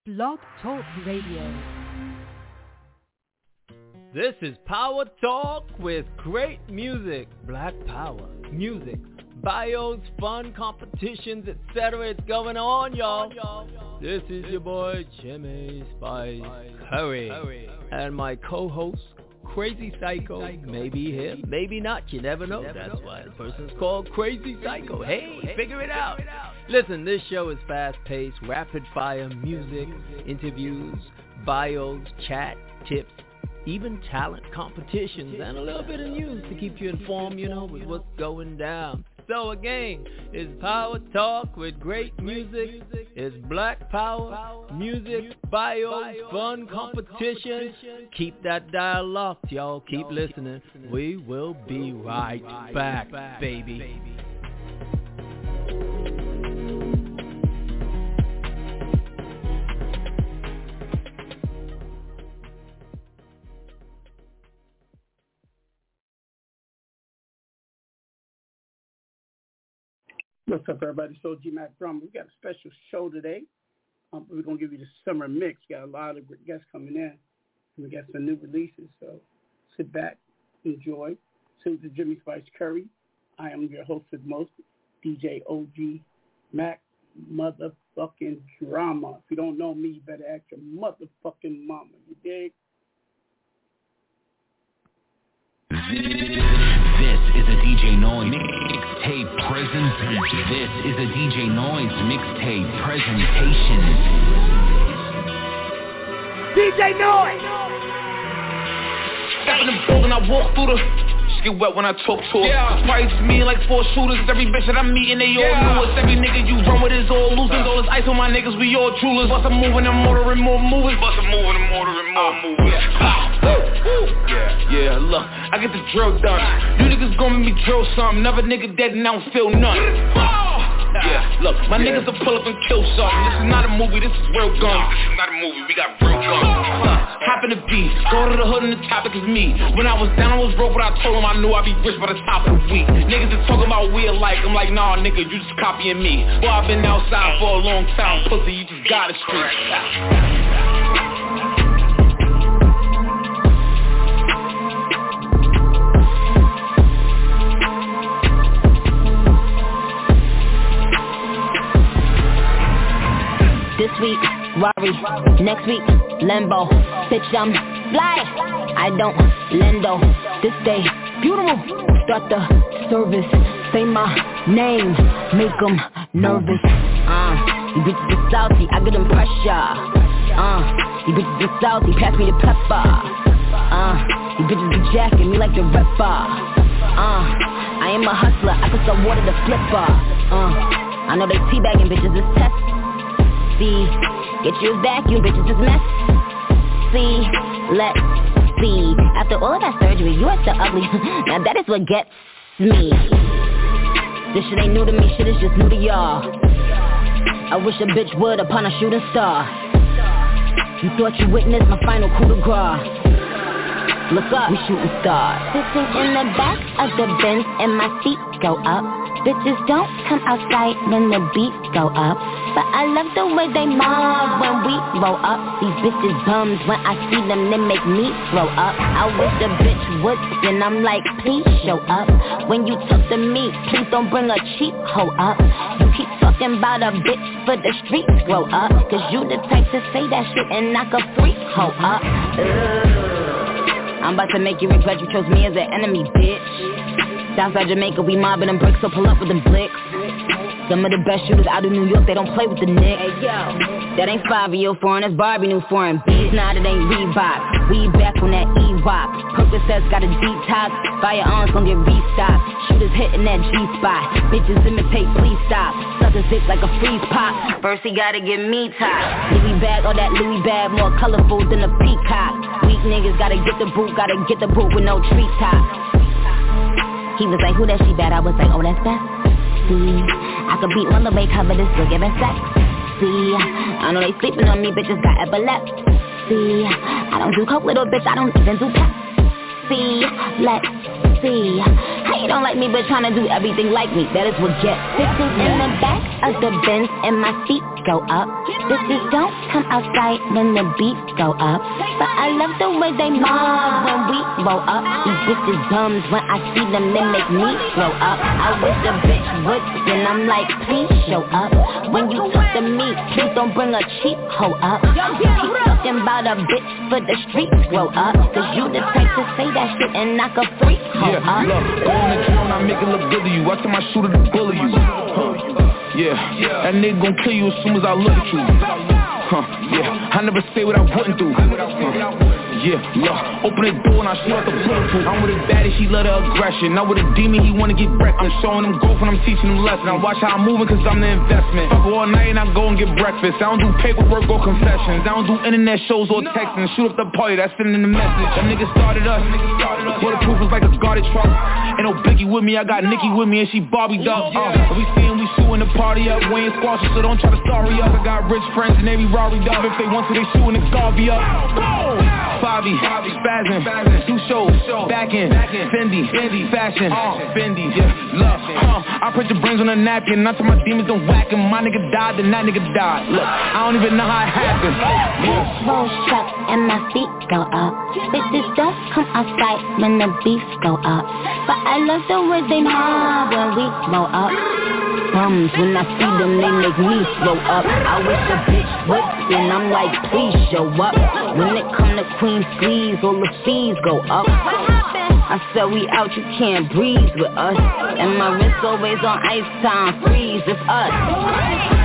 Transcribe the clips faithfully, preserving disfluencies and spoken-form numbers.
Blog Talk Radio. This is Power Talk with great music, Black Power, music, bios, fun, competitions, et cetera. It's going on, y'all. This is your boy, Jimmy Spice Curry, and my co-host, Crazy Psycho. Maybe him, maybe not, you never know. That's why the person's called Crazy Psycho. Hey, figure it out. Listen, this show is fast-paced, rapid-fire music, interviews, bios, chat, tips, even talent competitions, and a little bit of news to keep you informed, you know, with what's going down. So again, it's Power Talk with great music. It's Black Power, music, bios, fun competition. Keep that dial locked, y'all. Keep listening. We will be right back, baby. What's up, everybody? So G Mac Drum. We got a special show today. Um, we're gonna give you the summer mix. Got a lot of great guests coming in, and we got some new releases. So sit back, enjoy. This is Jimmy Spice Curry. I am your host with most, D J O G Mac motherfucking Drama. If you don't know me, you better ask your motherfucking mama. You dig? This is a D J Noise mixtape presentation. This is a D J Noise mixtape presentation. D J Noise! Step in the building, I walk through the... Just get wet when I talk to her. Yeah. Price me like four shooters. Every bitch that I'm meeting, they all yeah. know us. Every nigga you run with is all losers. All this ice on my niggas, we all jewelers. Bust a moving and motoring more movers. Bust a moving and motoring more uh, movers. Yeah. yeah, yeah, look, I get the drill done. You niggas gon' make me drill something. Never nigga dead and I don't feel none. Yeah, look, my yeah. niggas will pull up and kill something. This is not a movie, this is real guns. Nah, this is not a movie, we got real guns. uh, Hop in the beat, go to the hood and the topic is me. When I was down, I was broke, but I told them I knew I'd be rich by the top of the week. Niggas is talking about we alike, I'm like, nah, nigga, you just copying me. Boy, I've been outside for a long time, pussy, you just got a street. This week, Rari, next week, Lambo. Bitch, I'm fly, I don't lendo. This day, beautiful, start the service. Say my name, make them nervous. Uh, you bitches are salty, I get them pressure. Uh, you bitches are salty, pass me the pepper. Uh, you bitches be jacking me like the rapper. Uh, I am a hustler, I can sell water to flipper. Uh, I know they teabagging bitches, it's test. See, get your vacuum, bitches, it's mess. See, let's see. After all of that surgery, you are still ugly. Now that is what gets me. This shit ain't new to me, shit is just new to y'all. I wish a bitch would upon a shooting star. You thought you witnessed my final coup de grace. Look up, we shooting stars. Sitting in the back of the Benz and my feet go up. Bitches don't come outside when the beat go up. But I love the way they mob when we roll up. These bitches bums, when I see them, they make me throw up. I wish a bitch would, then I'm like, please show up. When you talk to me, please don't bring a cheap hoe up. You keep talking about a bitch for the streets, grow up. Cause you the type to say that shit and knock a freak hoe up. Ugh. I'm about to make you regret you chose me as an enemy, bitch. Southside Jamaica, we mobbing them bricks, so pull up with them blicks. Some of the best shooters out of New York, they don't play with the Knicks. Hey, yo, that ain't five year foreign, that's Barbie new foreign. Beats, nah, that ain't Reebok. We back on that E-Rock. Percocets got a detox. Firearms gon' get restocked. Shooters hitting that G-spot. Bitches imitate, please stop. Suckers dick like a freeze pop. First he gotta get me top. Louis bag, all that Louis bag, more colorful than a peacock. Weak niggas gotta get the boot, gotta get the boot with no treetop. He was like, who that she bad? I was like, oh, that's that. See, I could beat one the way cover this, still giving sex. See, I know they sleeping on me, bitches got epilepsy. See, I don't do coke, little bitch, I don't even do pep. See, let's see. How you don't like me, but trying to do everything like me? That is what gets. Sitting in the back of the Benz and my feet go up. Bitches don't come outside when the beats go up, but I love the way they mob when we roll up. These bitches bums, when I see them they make me grow up. I wish the bitch would, then I'm like, please show up. When you talk to me, please don't bring a cheap hoe up. Keep talking about a bitch for the streets grow up, cause you the type to say that shit and knock a freak hoe yeah, up. Look, go on the drone, I make it look good to you. Watch my shooter to bully you. Huh. Yeah, that nigga gon' kill you as soon as I look at you. Huh, yeah, I never say what I wouldn't do. Huh. Yeah, look, open the door and I shoot out the bulletproof. I'm with a baddie, she love the aggression. Not with a demon, he wanna get wrecked. I'm showing him growth when I'm teaching him lessons. I watch how I'm moving cause I'm the investment. Fuck all night and I go and get breakfast. I don't do paperwork or confessions. I don't do internet shows or texting. Shoot up the party, that's sending the message. Them niggas started us. Bulletproof is like a guarded truck. Ain't no Biggie with me, I got Nicki with me and she Barbie up. Uh, if we see him, we shooting the party up. We ain't squashing, so don't try to story up. I got rich friends and they be Rory up. If they want to, they shooting the Garvey up. Bobby, spazzing, two shows, back in, Fendi, fashion, Fendi, yeah, love, huh, I put your brains on a napkin, not to my demons don't whack him, my nigga died, then that nigga died, look, I don't even know how it happened, yeah. Roll truck and my feet go up, bitches don't come outside when the beats go up, but I love the way they mob when we roll up. Bums, when I see them, they make me slow up. I wish a bitch would, and I'm like, please show up. When it come to Queen Sleeves, all the fees go up. I said we out, you can't breathe with us. And my wrist always on ice time, freeze, it's us.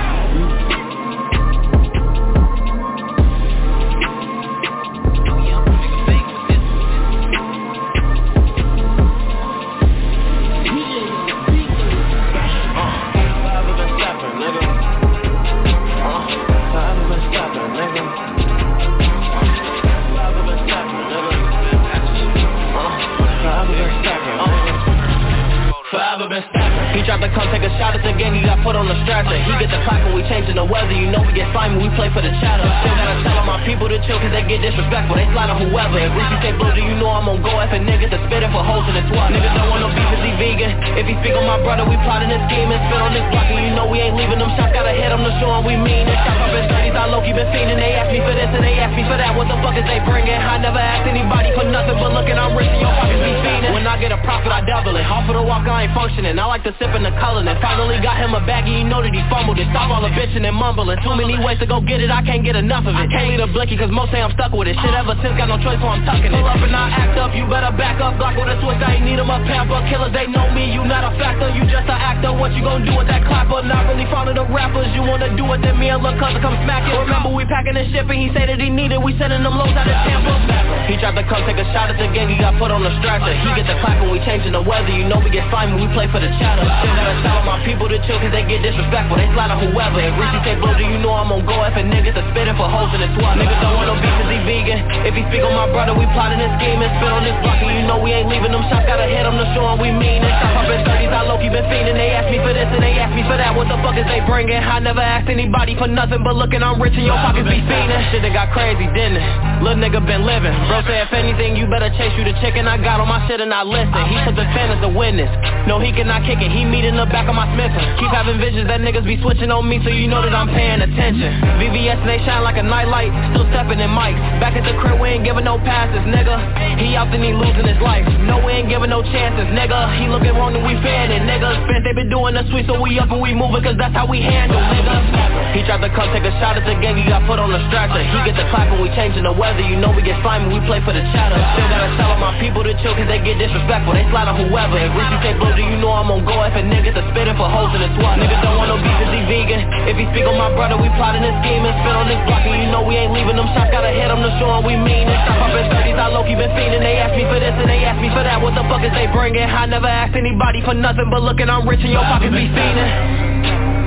He dropped the come take a shot at the game, he got put on the stretcher. He get the clock when we changing the weather, you know we get slimy, we play for the chatter. Still gotta tell all my people to chill cause they get disrespectful, they slide on whoever. If Richie say blue, do you know I'm on go F and niggas that spittin' for hoes in the twat. Niggas don't want no beef cause he vegan. If he speak on my brother, we plotting this scheme and spit on this block. And you know we ain't leaving them shots, gotta hit them to show them we mean it. Shot up in thirties, I low-key been fiending. They ask me for this and they ask me for that, what the fuck is they bringing? I never asked anybody for nothing but looking, I'm rich and your pockets be fiending. When I get a profit, I double it. Off of the walk, I ain't functioning. I like to sip in the color and finally got him a baggie, you know that he fumbled it. Stop all the bitching and mumbling. Too many ways to go get it, I can't get enough of it. Can't leave a blicky cause most say I'm stuck with it. Shit ever since, got no choice so I'm tucking it. Pull up and I act up, you better back up. Block with a twist, I ain't need him up. Pamper killers, they know me, you not a factor. You just an actor, what you gon' do with that clapper? Not really fond of the rappers, you wanna do it, then me and Lil' Cousin come smack it. Remember we packing and shipping, he said that he needed, we sending them loads out of Tampa. He tried to come take a shot at the game, he got put on the stretcher. He get the clap when we changing the weather, you know we get slimy, we play for the chatter. Still gotta tell all my people to chill cause they get disrespectful, they slide on whoever. If Richie say blue, do you know I'm on go F and niggas that spittin' for hoes in the twat. Niggas don't want no beef cause he vegan. If he speak on my brother, we plotting this scheme and spit on this block. And you know we ain't leaving them shots, gotta hit them to show them we mean it. Shot up in thirties, I low-key been fiending. They ask me for this and they ask me for that, what the fuck is they bringing? I never asked anybody for nothing but looking, I'm rich and your pockets be fiending. Shit that got crazy, didn't it? Little nigga been living. Bro say if anything you better chase you the chicken. I got on my shit and I listen. He took the fan as a witness. No, he cannot kick it. He meet in the back of my Smith. Keep having visions that niggas be switching on me, so you know that I'm paying attention. V V S and they shine like a nightlight. Still stepping in mics. Back at the crib, we ain't giving no passes, nigga. He out then he losing his life. No, we ain't giving no chances, nigga. He looking wrong and we fanning, nigga. Spent they been doing the sweet, so we up and we moving, cause that's how we handle, nigga. He tried to come take a shot at the game, he got put on the stretcher. He get the clap when we changing the weather, you know we get slimy, we play for the chatter. Still gotta tell all my people to chill, cause they get disrespectful, they slide on whoever. If Richie say blue, do you know I'm on go F and niggas that spittin' for hoes in the twat. Niggas don't want no beef cause he vegan. If he speak on my brother, we plotting this scheme and spit on this block. And you know we ain't leaving them shots, gotta hit them to show them we mean it. Stop up in thirties, I low-key been fiending. They ask me for this and they ask me for that, what the fuck is they bringing? I never asked anybody for nothing but looking, I'm rich and your pockets be fiending.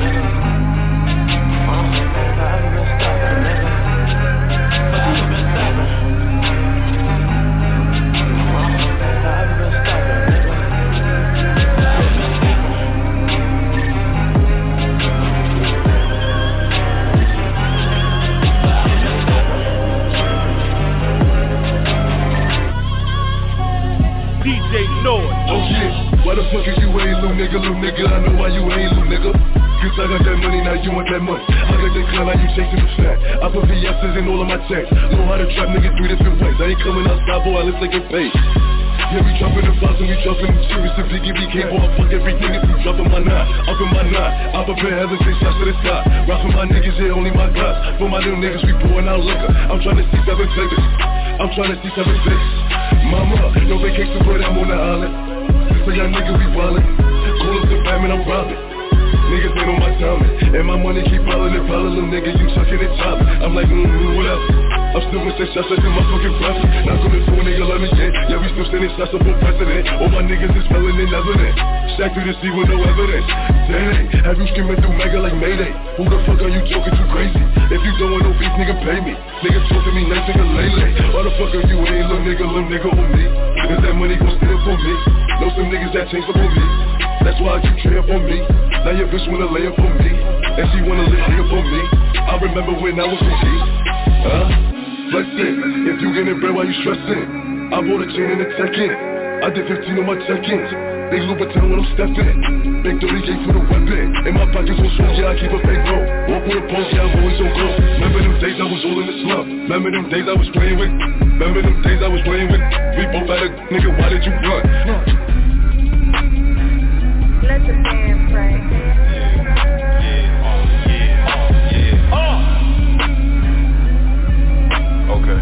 Oh shit, why the fuck is you ain't little nigga, little nigga? I know why you ain't little nigga. Cause I got that money, now you want that money. I like they clown, now you chasing the fat. I put V S's in all of my checks. Know how to trap niggas three different ways. I ain't coming outside, boy, I look like a face. Yeah, we dropping the box and we dropping them serious. If you give me cake, boy, I fuck everything if you dropping my knot. Up in my knot, I prepare hesitate shots to the sky. Rock for my niggas, yeah, only my glass. For my little niggas, we pouring out liquor. I'm trying to see seven figures. I'm trying to see seven figures. Mama, no vacation, but I'm on the island. So y'all niggas, we ballin'. Call up the fam and I'm robbing. Niggas ain't on my timing. And my money keep piling and piling. Little nigga, you chucking and chopping. I'm like, mm-hmm, what else? I'm still with six shots like in my fucking breath. Not gonna fool nigga, let me get. Yeah, we still sending shots up for president. All my niggas is spelling in evidence. Stack through the sea with no evidence. Dang, have you screaming through mega like Mayday? Who the fuck are you joking too crazy? If you don't want no beef, nigga, pay me. Nigga talking me nice, nigga, lay lay. Why the fuck are you ain't little nigga, little nigga on me? Is that money gon' steal for me? Know some niggas that change up on me. That's why I keep traying for me. Now your bitch wanna lay up for me. And she wanna live here for me. I remember when I was with G. Huh? Flexing, if you getting bread, why you stressing? I bought a chain and a tech-in. I did fifteen on my check-ins. Big Louboutin when I'm stepping. Big thirty gauge for the weapon. In my pockets on strong, yeah, I keep a big bro. Walk with a pulse, yeah, I'm always so close. Remember them days I was all in the slump. Remember them days I was playing with. Remember them days I was playing with. We both had a nigga, why did you run? Let the man pray. Okay.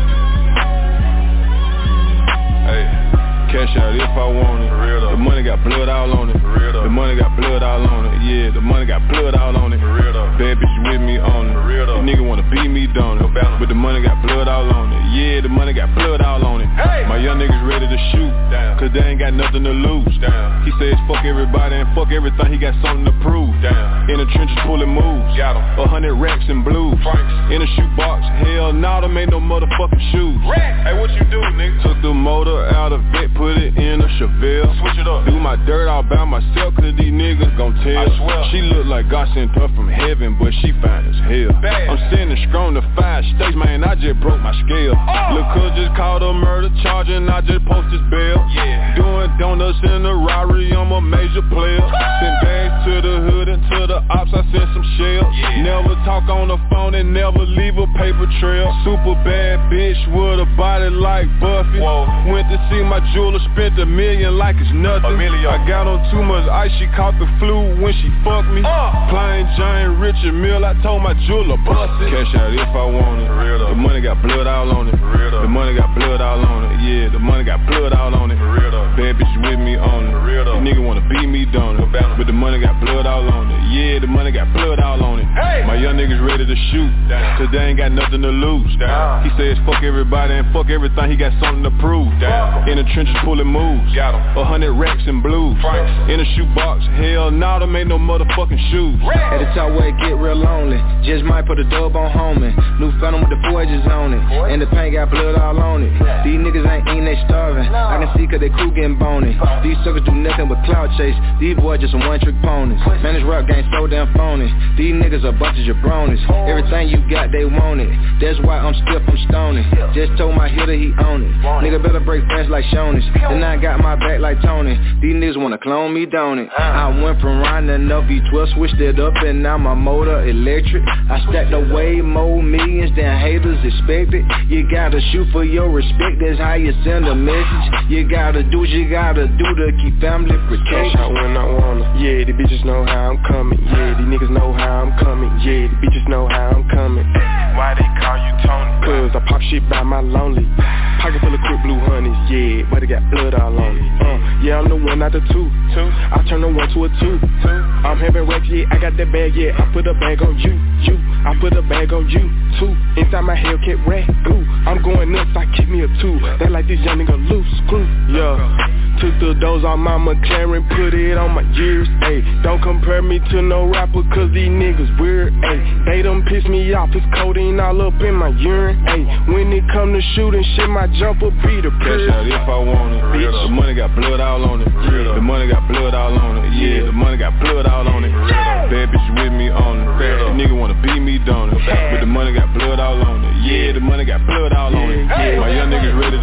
Hey, cash out if I want it. The money got blood all on it. The money got blood all on it. Yeah, the money got blood all on it. Bad bitch with me on it. These niggas wanna beat me down it. But the money got blood all on it. Yeah, the money got blood all on it. Hey. My young niggas ready to shoot. Damn. Cause they ain't got nothing to lose. Damn. He says fuck everybody and fuck everything. He got something to prove. Damn. In the trenches pulling moves. Got him. A hundred racks and blues. Franks. In a shoebox. Hell nah, them ain't no motherfucking shoes. Rack. Hey, what you do, nigga? Took the motor out of it, put it in a Chevelle. Switch it up. Do my dirt all by myself, cause these niggas gon' tell. I swear. She look like God sent her from heaven, but she fine as hell. Bad. I'm sending strong to five states, man, I just broke my scale. Oh. Look, cuz just called a murder charge and I just posted his bail. Yeah. Doing donuts in a Rari, I'm a major player. Send bags to the hood and to the ops, I sent some shells. Yeah. Never talk on the phone and never leave a paper trail. Super bad bitch with a body like Buffy. Whoa. Went to see my jeweler, spent a million like it's nothing. I got on too much ice, she caught the flu when she fucked me. Uh. Plain Jane, Richard Mill, I told my jeweler, bust it. Cash out if I want it. The money got blood all on it. The money got blood all on it. Yeah, the money got blood all on it. Bad bitch with me on it. These niggas wanna beat me down it. But the money got blood all on it. Yeah, the money got blood all on it. Hey. My young niggas ready to shoot. Damn. Cause they ain't got nothing to lose. Damn. He says fuck everybody and fuck everything. He got something to prove. Damn. In the trenches pulling moves. Got him. A hundred racks and blues. Franks. In a shoebox. Hell nah, them ain't no motherfucking shoes. At the top where it get real lonely. Just might put a dub on homie. New phantom with the four edges on it. And the paint got blood all on it. These niggas ain't eating, they starving. I can see cause they crew getting bony. These suckers do nothing but cloud chase. These boys just some one trick ponies. Man, this rap game so damn phony. These niggas are bunches of jabronis. Everything you got, they want it. That's why I'm stiff, I'm stony. Just told my hitter he own it. Nigga better break fast like Shoney's. Then I got my back like Tony. These niggas wanna clone me, don't it? I went from riding a V twelve, switched it up and now my motor electric. I stacked away more millions than haters expected. You gotta shoot for your respect, that's how you send a message. You gotta do what you gotta do to keep family protected. Shot when I wanna, yeah, the bitches know how I'm coming. Yeah, these niggas know how I'm coming. Yeah, the bitches know how I'm coming. Why they call you Tony? Cause I pop shit by my lonely. Pocket full of quick blue honeys, yeah, but it got blood all on it. Uh, yeah, I'm the one, not the two. two. I turn the one to a two. two. I'm having racks, yeah, I got that bag, yeah. I put a bag on you, you. I put a bag on you, too. Inside my Hellcat rat, goo. I'm going nuts, I keep me a two. They like this young nigga loose, screw, yeah. Took the doors on my McLaren, put it on my years, ayy. Don't compare me to no rapper, cause these niggas weird, ayy. They done piss me off, it's codeine all up in my urine, ayy. When it come to shooting shit, my jumper be the purse. Cash out if I want it, bitch. The money got blood all on it. Yeah. The money got blood all on it. Yeah, the money got blood all on it. Bad bitch with me on it. The nigga wanna beat me down it. But the money got blood all on it. Yeah, the money got blood all on it. My young niggas ready to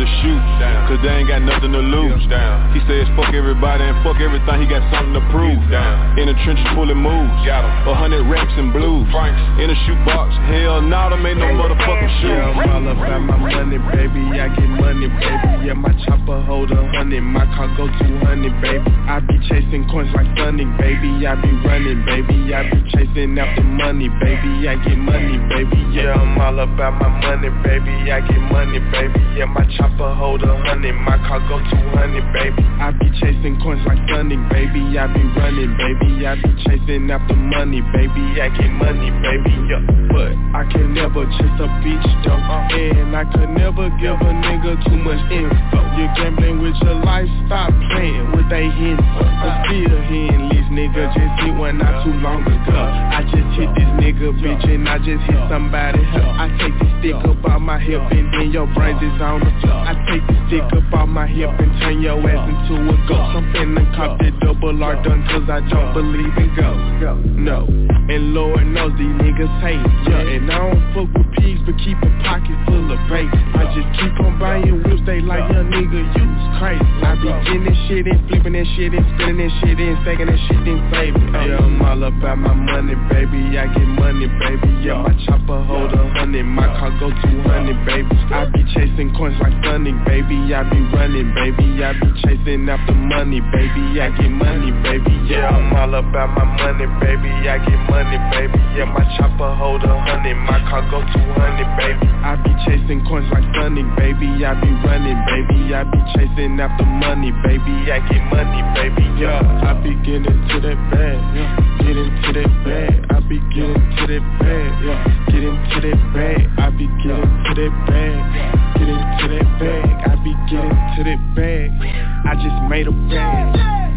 shoot, cause they ain't got nothing to lose. He says fuck everybody and fuck everything, he got something to prove. In the trenches pulling moves, a hundred racks and blues. In a shoebox, hell nah, them ain't no motherfucking shoes. Yeah, I'm all about my money, baby, I get money, baby. Yeah, my chopper hold a hundred, my car go two hundred, baby. I be chasing coins like Sonic, baby, I be running, baby. I be chasing after money, baby, I get money, baby. Yeah, I'm all about my money, baby, I get money, baby. Yeah, my chopper hold a hundred, my car go two hundred, baby. I be chasing coins like Sonic, baby, I be running, baby. I be chasing after money, baby, I get money, baby. Yeah, but I can never chase a bitch though, and I could never give a nigga too much info. You're gambling with your life, stop playing with they hints. I'm still hearing these niggas, just hit one not too long ago. I just hit this nigga bitch and I just hit somebody else. I take the stick up out my hip and then your brains is on the floor. I take the stick up out my hip and turn your ass into a ghost. I'm finna cop that double R done cause I don't believe in ghosts. No, and Lord knows these niggas hate. Yeah, and I don't fuck with pigs but keep a pocket full of bait. I just keep on buying whips, they like young nigga, you's crazy. I be getting this shit and flipping that shit and spinning that shit and stacking that shit and saving. Yeah, I'm all about my money, baby, I get money, baby. Yeah, my chopper hold a hundred, my car go two hundred, baby. I be chasing coins like Sonic, baby, I be running, baby. I be chasing after money, baby, I get money, baby. Yeah, I'm all about my money, baby, I get money, baby. Yeah, my chopper hold a hundred, my car go two hundred, baby. I be chasing coins like Sonic, baby, I be running, baby. I be chasing after money, baby, I get money, baby. Yeah, I be getting to that bag, yeah, get into that bag. I be getting to that bag, yeah, get into that bag. I be getting to that bag, get into that bag. I be getting to that bag. I just made a bag.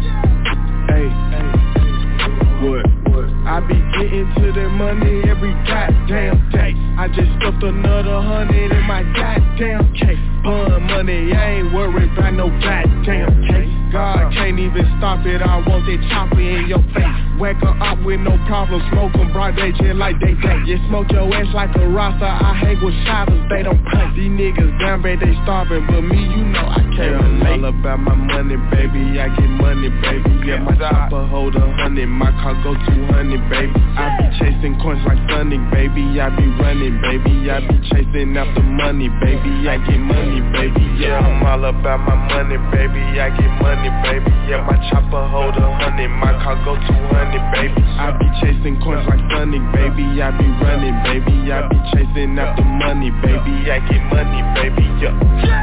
Hey, hey, what? I be getting to that money every goddamn day. I just stuffed another hundred in my goddamn case. Bun money, I ain't worried about no goddamn case. God can't even stop it, I want that chopper in your face. Whack her up with no problem, smoke them broad day just like they play. You smoke your ass like a roster, I hang with shotters, they don't play. These niggas down bad, they starving, but me, you know I can't relate. All about my money, baby, I get money, baby. Yeah, my chopper hold a hundred, my car go two hundred, baby. I be chasing coins like Sonic, baby, I be running, baby. I be chasing after money, baby, I get money, baby. Yeah, I'm all about my money, baby, I get money, baby. Yeah, my chopper hold a hundred, my car go two hundred, baby. I be chasing coins like Sonic, baby, I be running, baby. I be chasing after money, baby, I get money, baby. Yeah.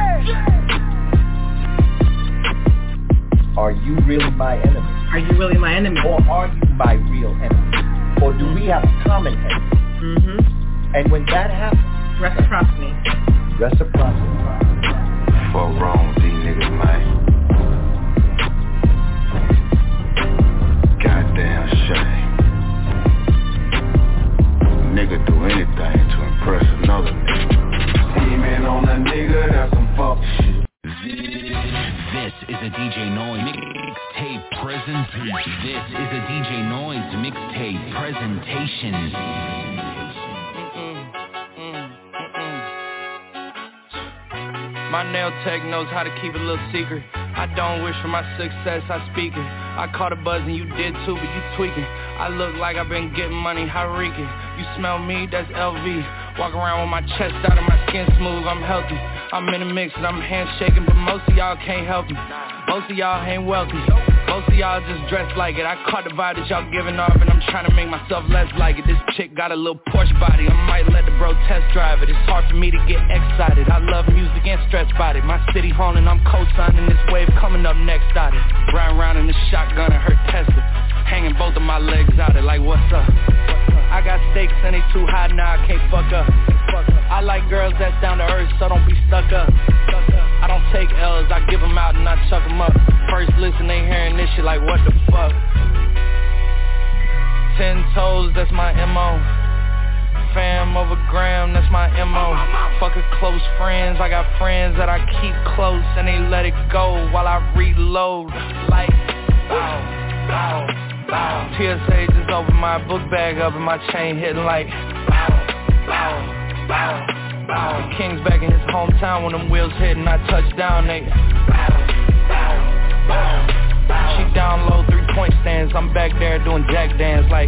Are you really my enemy? Are you really my enemy? Or are you my real enemy? Or do we have a common enemy? Mm-hmm. And when that happens, reciprocity. Reciprocity. Fuck wrong with these niggas, man. Goddamn shame. Nigga do anything to impress another nigga. Teaming on a nigga, that's some fuck shit. This is a D J Noise mixtape presentation. This is a D J Noise mixtape presentation. My nail tech knows how to keep a little secret. I don't wish for my success, I speak it. I caught a buzz and you did too, but you tweaking. I look like I've been getting money, how reeking. You smell me, that's L V. Walk around with my chest out and my skin smooth, I'm healthy. I'm in a mix and I'm handshaking, but most of y'all can't help me. Most of y'all ain't wealthy. Most of y'all just dress like it. I caught the vibe that y'all giving off and I'm trying to make myself less like it. This chick got a little Porsche body, I might let the bro test drive it. It's hard for me to get excited. I love music and stretch body. My city haunting, I'm co-signing this wave coming up next out it. Riding around in the shotgun and her Tesla. Hanging both of my legs out it like what's up? I got stakes and they too high now, I can't fuck up. I like girls that's down to earth, so don't be stuck up. I don't take L's, I give them out and I chuck them up. First listen, they hearing this shit like what the fuck. Ten toes, that's my M O. Fam over gram, that's my M O. Fucking close friends, I got friends that I keep close and they let it go while I reload. Like, bow, bow, bow. T S A just opened my book bag up and my chain hitting like, bow, bow, bow, bow. King's back in his hometown when them wheels hit and I touch down, nigga. She down low, three-point stands. I'm back there doing jack dance like.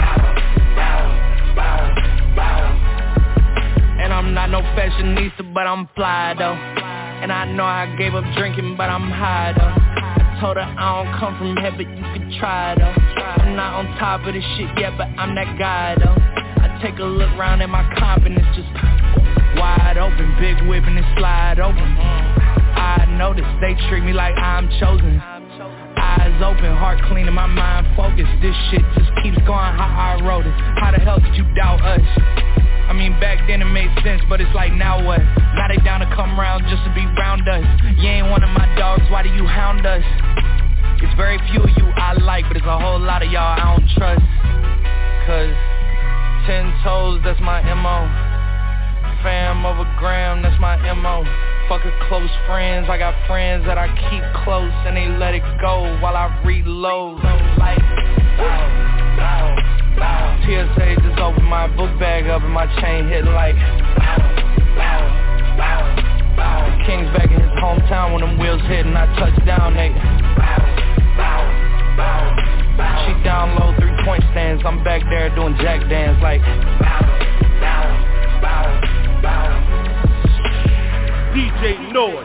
And I'm not no fashionista, but I'm fly though. And I know I gave up drinking, but I'm high though. I told her I don't come from here, but you can try though. I'm not on top of this shit yet, but I'm that guy though. I take a look round at my confidence just wide open, big whip and it slide open. I notice they treat me like I'm chosen. Eyes open, heart clean and my mind focused. This shit just keeps going how I wrote it. How the hell did you doubt us? I mean back then it made sense, but it's like now what? Now they down to come round just to be round us. You ain't one of my dogs, why do you hound us? It's very few of you I like, but it's a whole lot of y'all I don't trust. Cause ten toes, that's my M O. Fam over gram, that's my M O. Fucking close friends, I got friends that I keep close and they let it go while I reload. Like, bow, bow, bow. T S A just opened my book bag up and my chain hit like, bow, bow, bow, bow. King's back in his hometown when them wheels hit and I touch down, nigga. Bow, bow, bow, bow. She down low, three-point stands. I'm back there doing jack dance like, bow, bow, bow, bow. D J Noise.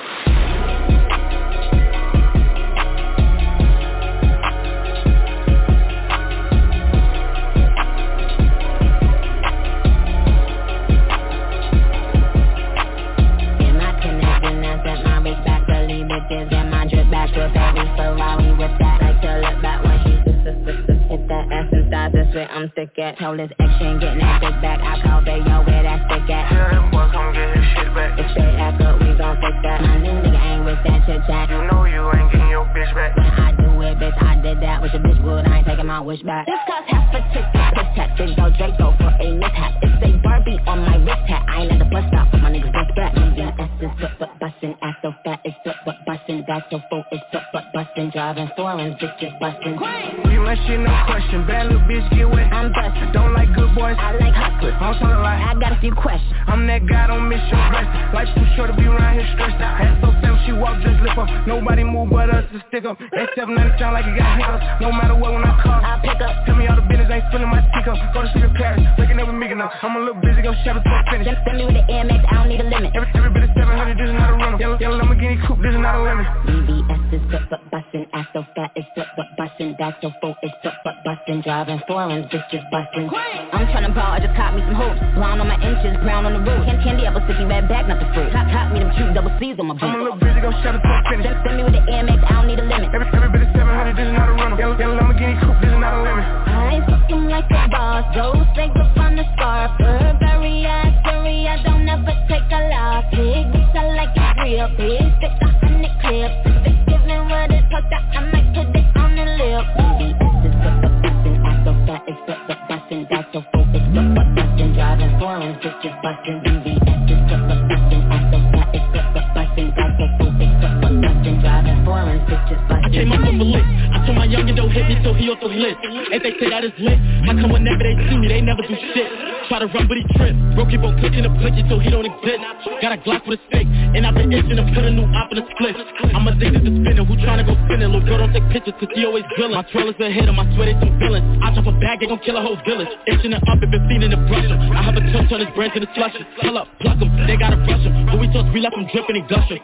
I'm sick at. Told his ex she ain't getting that big back. I called they yo where that stick at. Tell them boys come get his shit back. If they act up, we gon' fix that. My new nigga ain't with that chit chat. You know you ain't getting your bitch back. When I do it, bitch, I did that. With your bitch wood, I ain't taking my wish back. This cost half a ticket. Push tap, big dog Draco for a mishap. It's a Barbie on my wrist hat. I ain't at the bus stop, but my niggas don't scrap. Nigga, S is but but bustin', ass so fat, it's but but bustin'. Got so full, it's but but bustin'. Driving foreign, bitches bustin'. You my shit, no question. Bad little bitch, get wet. I'm bustin'. Don't like good boys, I like hustlers. I'm talking like I got a few questions. I'm that guy, don't miss your rest. Life too short to be around here stressed. Ass so fat, she walk, just lip up. Nobody move but us to stick up. That seven ninety sound like it got hiccups. No matter what, when I call, I pick up. Tell me all the business, ain't spilling my stick up. Go to sleep in Paris, waking up with Mickey now. I'm a little busy, go shop it till I finish. Send me with the Air Max, I don't need a limit. Every, every bit of seven hundred, this is not a runner. Yellow, yellow Lamborghini coupe, this is not a lemon. B B S is but but bustin', ass so fat, it's but but bustin'. Got so full, it's but but bustin'. Driving foreign, bitches bustin'. I'm tryna ball, I just caught me some hoops. Brown on my inches, brown on the roof. Candy, candy apple, sticky red back, not the fruit. Cop, cop me them cute double C's on my boot. I'm a little busy, go shop it till I finish. Send, send me with the Air Max, I don't need a limit. Every, every bit of seven hundred, this is not a runner. Yellow, yellow Lamborghini coupe, this is not a lemon. I ain't fucking like a boss. Those things up on the scarf. Burberry, I sorry, I don't ever take a loss. Big bitch, I like it real. Big stick, a hundred clips. If it's giving what it's talked out, I might put it on the lip. B B S is but but bustin', ass so fat, it's but but bustin'. Got so full, it's but but bustin'. Driving foreign, bitches bustin'. B B S is but but bustin', ass so fat, it's but but bustin'. Got so full, it's but but bustin'. Driving foreign, bitches bustin'. I came up over lit. I told my youngin' don't hit me, so he off the list. And they say that is lit. How come whenever they see me, they never do shit? Try to run, but he trip. Bro keep on clicking the blinky, so he don't exist. Got a Glock with a stick, and I've been itching to put a new op in a split. I'm addicted to spinning, who tryna go spinning? Little girl don't take pictures, cause he always drilling. My trailers a hit him, I swear they some villains. I drop a bag, they gon' kill a whole village. Itching it up, if it's seen in the brush him. I have a touch on his brains in the slushy. Pull up, pluck him, they gotta brush him. When we toss, we left him dripping and gushing.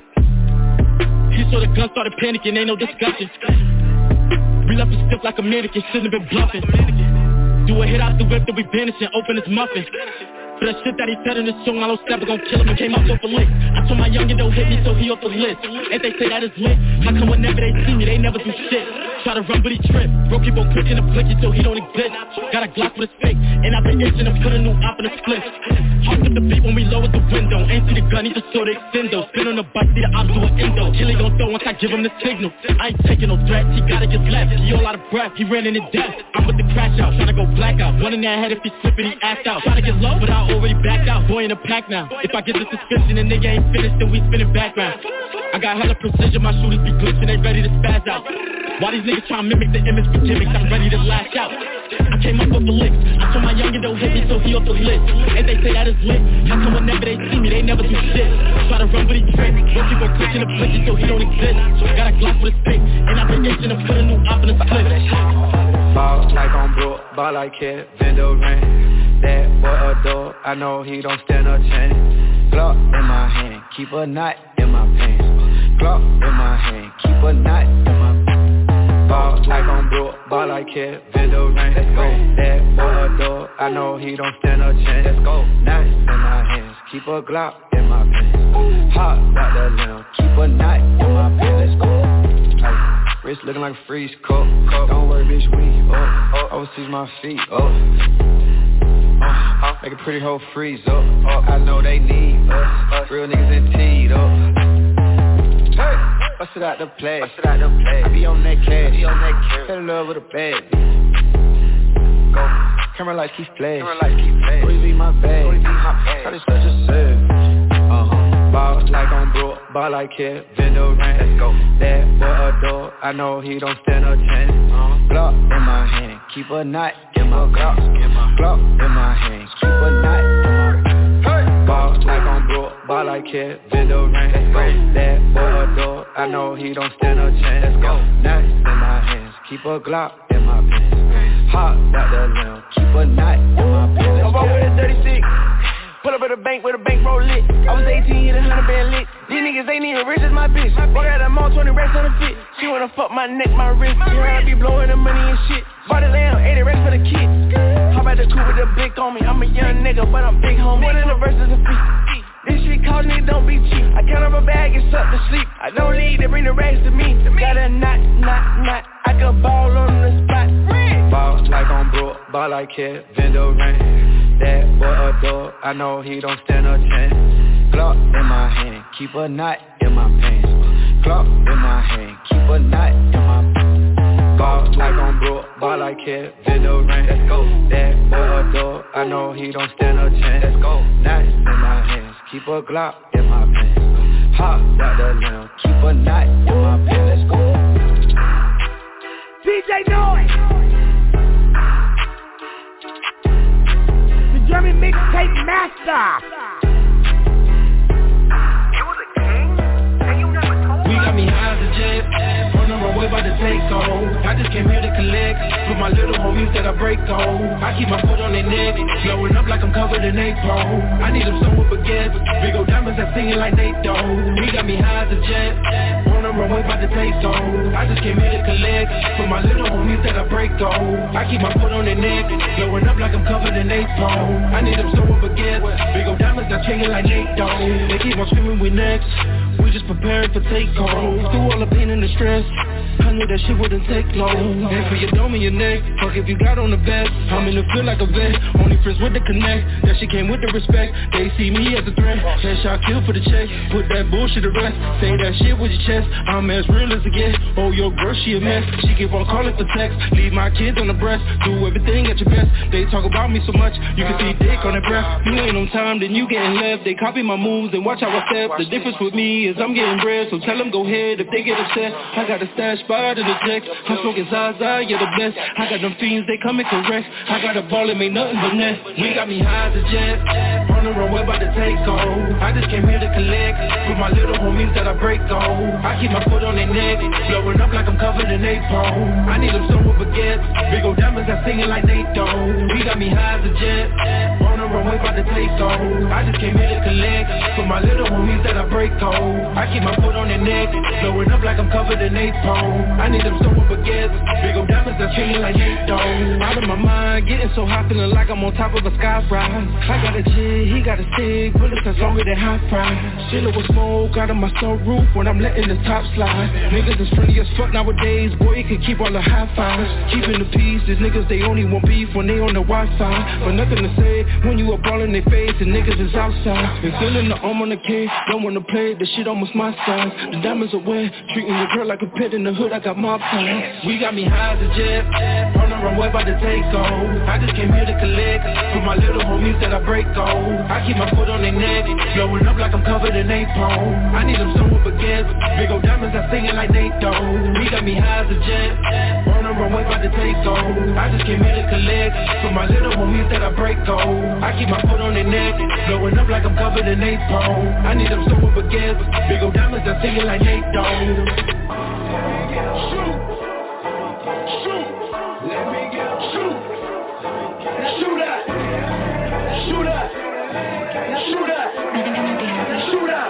He saw the gun, started panicking, ain't no discussion. We left him stiff like a mannequin, shouldn't have been bluffing. Do a hit out the whip, then we vanish and open his muffin. For the shit that he said in this song, I don't step, gon' kill him and came out so for lit. I told my youngin' don't hit me, so he off the list. And they say that is lit. How come whenever they see me, they never do shit? Try to run, but he trip. Bro keep on clicking the blinky, so he don't exist. Got a Glock with a stick, and I've been itching to put a new op in a split. Hawk up the beat when we lower the window. Ain't see the gun, he just saw the extendo. Spin on the bike, see the ops do an endo. Chili gon' throw once I give him the signal. I ain't taking no threats, he gotta get left. He all out of breath, he ran in his death. I'm with the crash out, tryna go blackout. One in that head if he slippin', he act out. Tryna get low, but I already backed out. Boy in the pack now. If I get the suspension and nigga ain't finished, then we spinning background. I got hella precision, my shooters be glitching, they ready to spaz out. Why these niggas tryna mimic the image for gimmicks? I'm ready to lash out. I came up with the licks. I told my youngin' don't hit me, so he off the list. And they say that is lit. How come whenever they see me, they never do shit? Try to run, but he trip. Don't keep on clicking the blicky, so he don't exist. Got a Glock with a stick, and I've been itching to put a new op in his clip. Ball like on Brook, ball like Kid, Vendo ring. That boy adore, I know he don't stand a chance. Glock in my hand, keep a knot in my pants. Glock in my hand, keep a knot in my pants. Ball like on Brook, ball like Kid, Vendo ring. Let's go. That boy adore, I know he don't stand a chance. Let's go. Knot in my hands, keep a Glock in my pants. Hot like the limb, keep a knot in my pants. Let's go. Ay. Wrist looking like a freeze cup. Don't worry, bitch, we up, up. Overseas my feet up. Uh, make a pretty hoe freeze up. up. I know they need us. us. Real niggas in teed up. Hey, bust it out the play. Bust it out the play. I be on that cash. Be on that cash. Fell in love with a bad bitch. Go. Camera lights keep flash. Camera lights keep flash. Always be my bag. Always be my bag. Got it such a serve. Ball like on Brook, ball like Kid, Vendo ring. Let's go. That boy adore, I know he don't stand a chance. Uh-huh. Glock in my hand, keep a knot in my Glock. Glock in my hand, keep a knot in my hey. Ball like on Brook, ball like Kid, Vendo ring. Let's go. That boy adore, I know he don't stand a chance. Let's go. Knot in my hands, keep a Glock in my pants. Hot like the limb, keep a knot in my pants. I'm over with a thirty-six. Pull up at the bank with a bankroll lit. I was eighteen, hit a hundred band lit. These niggas ain't even rich as my bitch. Walk out the mall, twenty racks on the fit. She wanna fuck my neck, my wrist. You heard I be blowing the money and shit. Bought a lamb, eighty racks for the kid. Hop out the coupe with a blick on me. I'm a young nigga, but I'm big home. One in the verses a feet. This shit cost me, don't be cheap. I count up a bag and suck to sleep. I don't need to bring the racks to me. Got a knot, knot, knot. I can ball on the spot. Ball like on Brook, ball like Kid, Vendo ring. That boy adore, I know he don't stand a chance. Glock in my hand, keep a knot in my pants. Glock in my hand, keep a knot in my pants. Ball like on Brook, ball like Kid, Vendo ring. Let's go. That boy adore, I know he don't stand a chance. Let's go. Knot in my hands, keep a Glock in my pants. Hot like the limb, keep a knot in my pants. Let's go. D J Noise. German mixtape master. We got me high as a jet. On the runway about to take off. I just came here to collect. With my little homies that I break off. I keep my foot on their neck. Blowing up like I'm covered in napalm. I need them some with baguettes. Big old diamonds that singing like Nate Dogg. We got me high as a jet. On the runway about to take off. I just came here to collect. With my little homies that I break off. I keep my foot on their neck. Blowing up like I'm covered in napalm. I need them some with baguettes. Big old diamonds that singing like Nate Dogg. They keep on screaming we next. We just preparing for takeoff. Through all the pain and the stress, I knew that shit wouldn't take long. And for your dome and your neck, fuck if you got on the vest. I'm in the feel like a vet, only friends with the connect. That shit came with the respect, they see me as a threat. Headshot kill for the check, put that bullshit to rest. Say that shit with your chest, I'm as real as it gets. Oh, your girl, she a mess, she keep on calling for text. Leave my kids on the breast, do everything at your best. They talk about me so much, you can see dick on their breath. You ain't on time, then you getting left. They copy my moves and watch how I step. The difference with me is I'm getting bread, so tell them go ahead if they get upset. I got a stash spot in the deck, I'm smoking Zaza, you're the best. I got them fiends, they coming correct. I got a ball and make nothing but net. We got me high as a jet, on the runway about to take off. I just came here to collect, with my little homies that I break off. I keep my foot on their neck, blowing up like I'm covered in napalm. I need them some with baguettes, big old diamonds that singing like Nate Dogg. We got me high as a jet, on the runway about to take off. I just came here to collect, with my little homies that I break off. I keep my foot on their neck, blowing up like I'm covered in napalm. I need them some with baguettes, big old diamonds that singing like Nate Dogg. Out of my mind, getting so hot, feeling like I'm on top of a sky ride. I got a G, he got a stick, bullets that's longer than hot fry. Chillin' with smoke out of my sunroof when I'm letting the top slide. Niggas is friendly as fuck nowadays, boy, you can keep all the high fives. Keeping the peace, these niggas, they only want beef when they on the Wi-Fi. But nothing to say when you a ball in their face and niggas is outside. Been feeling the arm on the cage, don't wanna play, the shit almost my size. The diamonds are wet, treating your girl like a pet in the hood, I got mob ties. We got me high as a jet, on the runway about to take off. I just came here to collect, for my little homies that I break off. I keep my foot on their neck, blowing up like I'm covered in napalm. I need them somewhere for gas, big old diamonds I singing like Nate Dogg. He got me high as a jet, on the runway about to take off. I just came here to collect, for my little homies that I break off. I keep my foot on their neck, blowing up like I'm covered in napalm. I need them somewhere for gas, big old diamonds I singing like Nate Dogg. Shoot, shoot, let me get shoot. Now shoot up, shoot up, now shoot up, shoot up,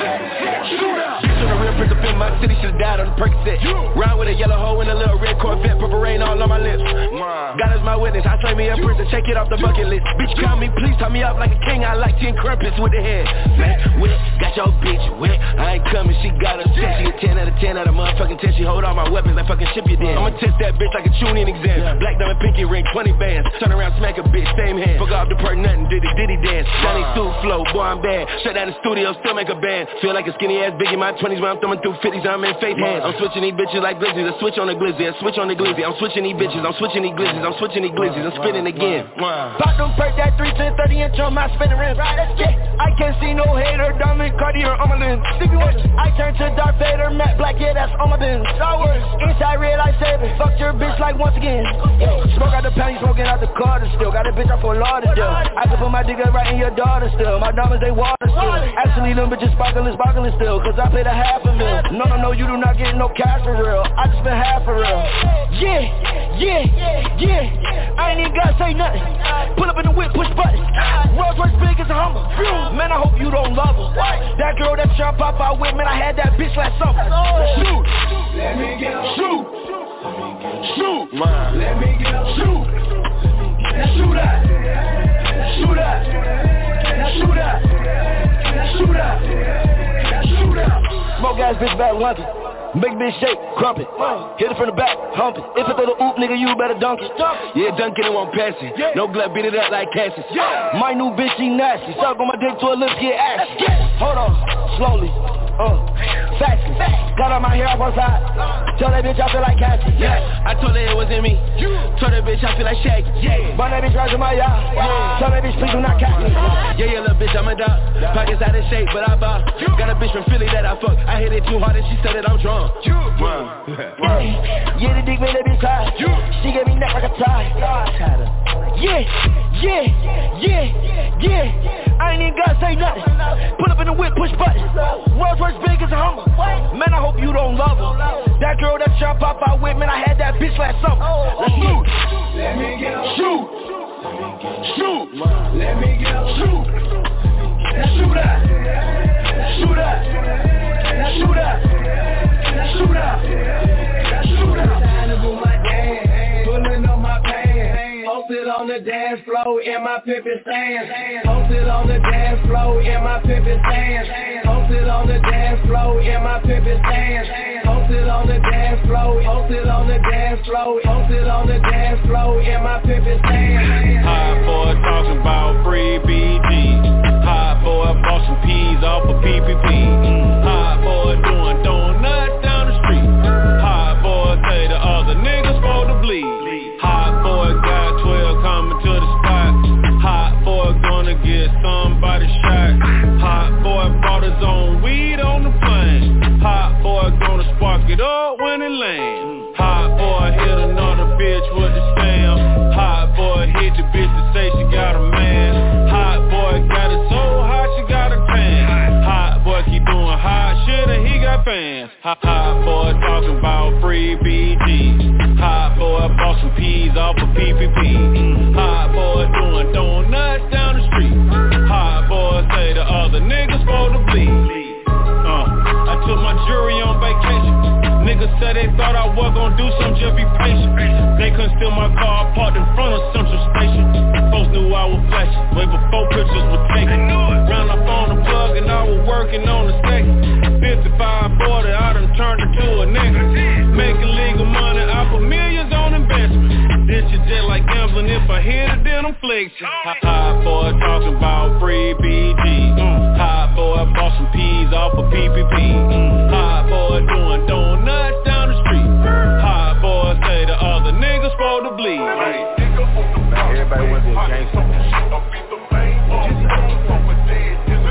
shoot up. On the real prince up in my city, should've died on the Percocet. Round with a yellow hoe and a little red Corvette, purple rain all on my lips. God is my witness, I slay me a prison, check it off the bucket list. Bitch, call me, please tie me up like a king. I like ten crumpets with the head. Fat, wet, got your bitch wet. I ain't coming, she got her set. She a ten out of ten out of motherfucking ten. She hold all my weapons like fucking ship you dead. I'ma test that bitch like a tuning exam. Black diamond pinky ring, twenty bands. Turn around, smack a bitch, same hand. Fuck off the perk, nothing, diddy diddy dance. Johnny suit flow, boy I'm bad. Shut down the studio, still make a band. Feel like a skinny ass big in my twenties when I'm thumbing through fifties. I'm in faith hands. I'm switching these bitches like glizzies. I switch on the glizzy, I switch on the glizzy. I'm switching these bitches, I'm switching these glizzies. I'm switching these glizzies, I'm spinning again. Pop them perk that three ten thirty inch on my spinning rim. Yeah, I can't see no hater, diamond Cartier on my lens. I turn to Darth Vader, Matt Black, yeah that's on my bins. Inside red I save it, fuck your bitch like once again. Smoke out the penny, smoking out the Carter still. Got a bitch up for Lauderdale. I can put my dick right in your daughter still. My diamonds they water still. Actually them bitches sparkling, sparkling still. Cause I paid a half a mil. No, no, no, you do not get no cash for real. I just spent half for real. Yeah, yeah, yeah. I ain't even gotta say nothing. Pull up in the whip, push buttons. Rolls Royce big as a Hummer. Man, I hope you don't love her. That girl that tryna pop out with, man, I had that bitch last summer. Shoot, let me get shoot, shoot, let me get shoot. Now shoot up, shoot up, now shoot up, now shoot up, now shoot up. Smoke ass bitch back London. Big bitch shake, crump it. Hit it from the back, hump it. If it throw the oop, nigga, you better dunk it. Yeah, dunk it, it won't pass it. No glove, beat it up like Cassius. My new bitch, she nasty. Suck on my dick to her lips, get ashy. Hold on, slowly. Uh, fast, got all my hair up on side. Tell that bitch I feel like Cassie. Yeah, I told her it wasn't me. Told that bitch I feel like Shaggy. Yeah, but that bitch rising my yard. Yeah. Tell that bitch please do not catch me. Yeah, yeah, little bitch, I'm a dog. Pockets out of shape, but I bought. Got a bitch from Philly that I fuck. I hit it too hard and she said that I'm drunk. Yeah, the dick made that bitch tired. She gave me neck like a tie. Yeah, yeah, yeah, yeah. I ain't even gotta say nothing. Pull up in the whip, push buttons. Rolls Royce big as a Hummer. Man, I hope you don't love her. That girl that tryna pop out with, man, I had that bitch last summer. Let's shoot. Let me get shoot. Shoot. Let me get shoot. Now shoot up. Shoot up. Now shoot up. Now shoot up. Now shoot up. Time to do my dance. Pulling on my pants. Posted on the dance floor in my pimpin' stance. Posted on the dance floor in my pimpin' stance. Posted on the dance floor in my pimpin' stance. Posted on the dance floor. Posted on the dance floor. Posted on the dance floor in my pimpin' stance. Hot boy talking about free B G. Hot boy bought some peas off of P P P. Hot boy doing donuts down the street. Hot boy say the other niggas supposed to bleed. Hot boy got twelve coming to the spot. Hot boy gonna get somebody shot. Hot boy bought his own weed on the plane. Hot boy gonna spark it up when it lands. Hot boy hit another bitch with the slam. Hot boy hit the bitch to say she got a man. Hot boy got it so hot she got a tan. Hot boy keep doing hot shit and he got fans. Hot, hot boy talking about free B G. Hot boy bought some peas off of P P P. Hot boy doing donuts down the street. Hot boy say the other niggas supposed to bleed. Uh, I took my jury on vacation. Niggas said they thought I was gon' do something, just be patient. They couldn't steal my car, parked in front of Central Station. Folks knew I was flashing, way before pictures were taken. Round up on the plug and I was working on the second. fifty-five forty, I done turned into a nigga. Making legal money, I put millions on investment. This shit just like gambling, if I hit it then I'm flexing. Hot boy talking about free B G. Mm. Hot boy bought some peas off of P P P. Mm. Hot boy doing donuts down the street. Hot boy say the other niggas supposed to bleed. Everybody wants to be a gangster.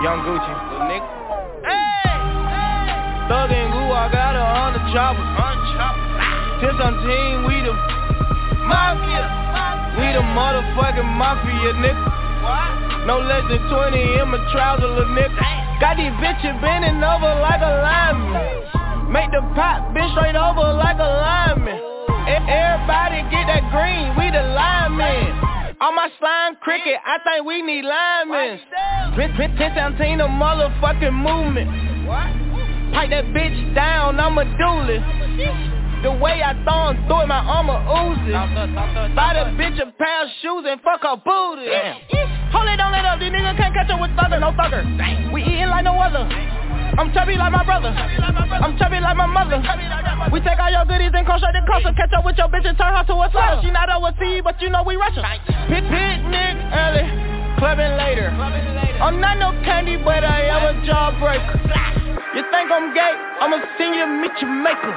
Young Gucci, little nigga. Hey, hey. Thug and Goo, I got her on the chopper. Since I'm team, we the mafia. We the motherfucking mafia, nigga. What? No less than twenty in my trousers, little nigga. Got these bitches bending over like a lineman. Make the pop bitch straight over like a lineman. Everybody get that green, we the linemen. On my slime cricket, I think we need linemen. ten seventeen, the motherfucking movement. Pipe that bitch down, I'm a duelist. The way I throw and through it, my armor oozes. Buy the bitch a pair of shoes and fuck her booty. Hold it, don't let up, these niggas can't catch up with thugger, no thugger. We eating like no other. I'm chubby like my brother. I'm chubby like my mother. We take all your goodies and come straight to Costa. Catch up with your bitch and turn her to a slut. She not overseas, but you know we Russian. Pit picnic early, clubbing later. I'm not no candy, but I am a jawbreaker. You think I'm gay? I'ma send you meet your maker.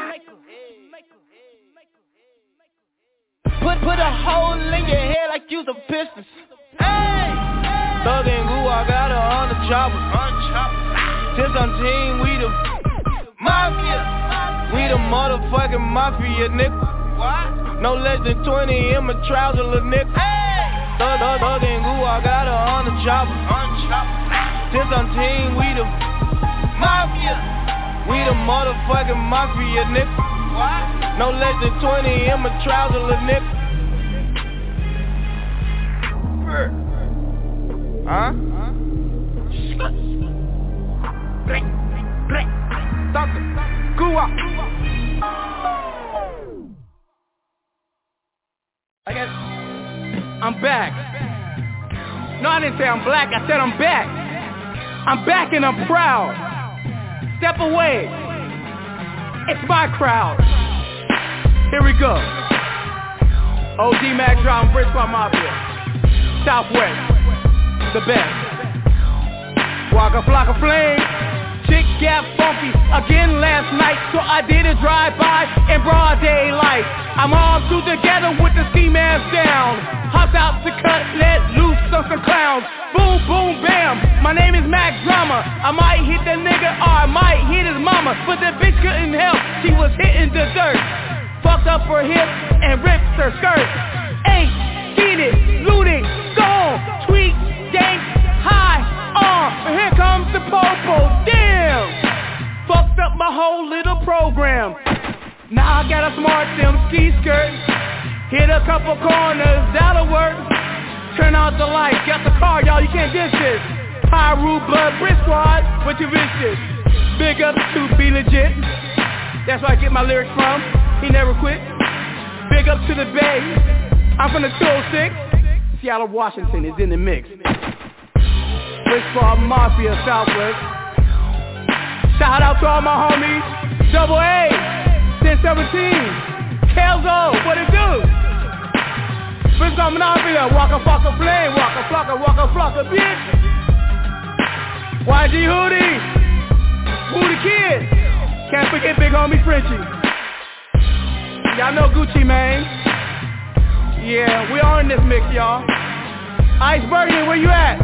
Put put a hole in your head like you's a Pistons. Hey, Thug and Goo, I got her on the chopper. Since I'm team, we the mafia. We the motherfucking mafia, nigga. What? No less than twenty in my trousers, little nigga. Hey, Thug, thug, thug and Goo, I got her on the chopper. Since I'm team, we the mafia. We the motherfucking mafia, nigga. What? No less than twenty in my trousers, little nigga. Huh? Blink, blink, Doctor, go up. I guess I'm back. No, I didn't say I'm black. I said I'm back. I'm back and I'm proud. Step away. It's my crowd. Here we go. O G Mac Drama, Briscoe Mafia. Southwest. The best. Walk a flock of flame. Chick got funky again last night, so I did a drive-by in broad daylight. I'm all two together with the ski mask down. Hopped out to cut, let loose on some clowns. Boom, boom, bam. My name is Mac Drama. I might hit the nigga or I might hit his mama, but the bitch couldn't help. She was hitting the dirt. Fucked up her hip and ripped her skirt. Ain't seen it, looted, gone, tweet, gang, high, on. And here comes the popo, damn. Fucked up my whole little program. Now I got a smart them ski skirt. Hit a couple corners, that'll work. Turn out the lights, got the car, y'all, you can't diss this. High Rue Blood, Brick Squad, what you vicious. Big up to Be Legit. That's where I get my lyrics from. He never quit. Big up to the Bay. I'm from the two oh six. Seattle, Washington is in the mix. Briscoe Mafia, Southwest. Shout out to all my homies. Double A, ten seventeen. Kelzo, what it do? Briscoe Mafia, Waka Flocka Flame, Waka Flocka, Waka Flocka, bitch. Y G Hoodie, Woody Kid. Can't forget big homie Frenchie. Y'all know Gucci, man. Yeah, we are in this mix, y'all. Ice Birdie, where you at?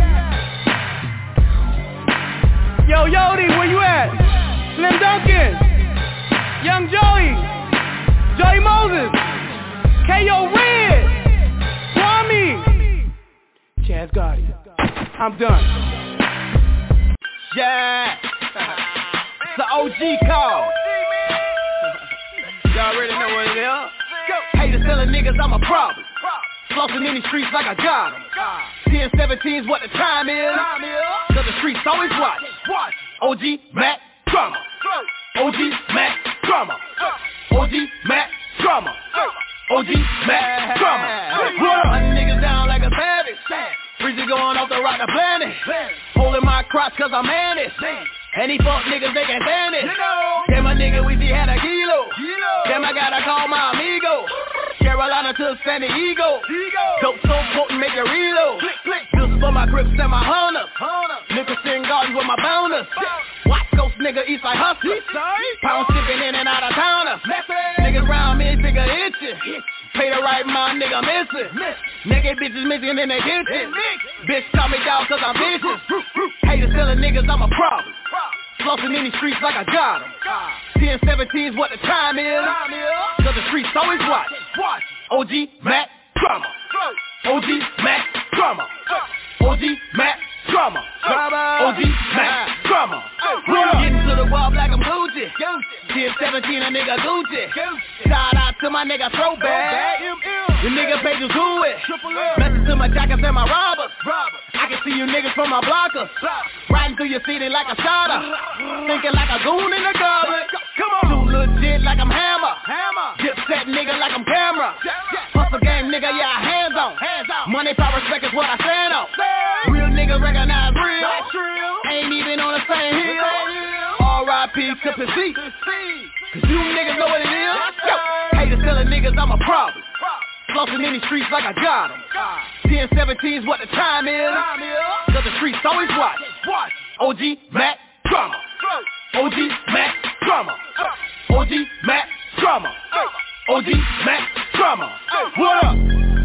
Yo, Yodi, where you at? Slim Duncan, Young Joey, Joey Moses, K O Red, Kwame, Chaz Gotti. I'm done. Yeah, it's the O G call. Y'all already know what it is. Haters telling niggas I'm a problem. Flossing in these streets like I got them. ten seventeen's what the time is. Cause the streets always watch. O G Mac Drama. O G Mac Drama. O G Mac Drama. O G Mac Drama. Run niggas down like a savage. Breezy going off the rock the planet. Holding my crotch cause I'm managed. And these fuck niggas, they can't stand it. Damn, my nigga, we see had a kilo. Damn, I gotta call my amigo. Carolina to San Diego. Dope so potent, make it reload. Just for my grips and my Honda. Nicholson Garden with my bonus. West Coast nigga, Eastside hustler. Pound shipping in and out of towners. Niggas round me, figure itchin'. Pay the right mind, nigga, missing. Naked bitches missing in their kitchen. Bitch call me dog cause I'm bitches. Haters telling niggas I'm a problem. Flossing in these streets like I got 'em. ten seventeen's what the time is. Cause the streets always watch. O G Mac Drama. O G Mac Drama. O G Mac Drama. O G Mac Drama. We're getting to the wall like I'm Gucci. ten seventeen a nigga Gucci. Shout out to my nigga Throwback. You niggas pay to do it. Message to my jackets and my robbers. I can see you niggas from my blockers. Riding through your city like a shotter. Thinking like a goon in the garbage. Come on. Too legit like I'm Hammer. Dip set nigga like I'm Camera. Hustle game nigga, yeah, hands on. Money, power, respect is what I stand on. Real nigga recognize real. Ain't even on the same hill. R I P to P C. Cause you niggas know what it is. Yo, haters telling niggas I'm a problem. Flossing in these streets like I got 'em. ten seventeen's what the time is. Cause the streets always watch. O G Mac Drama. O G Mac Drama. O G Mac Drama. O G Mac Drama. What up?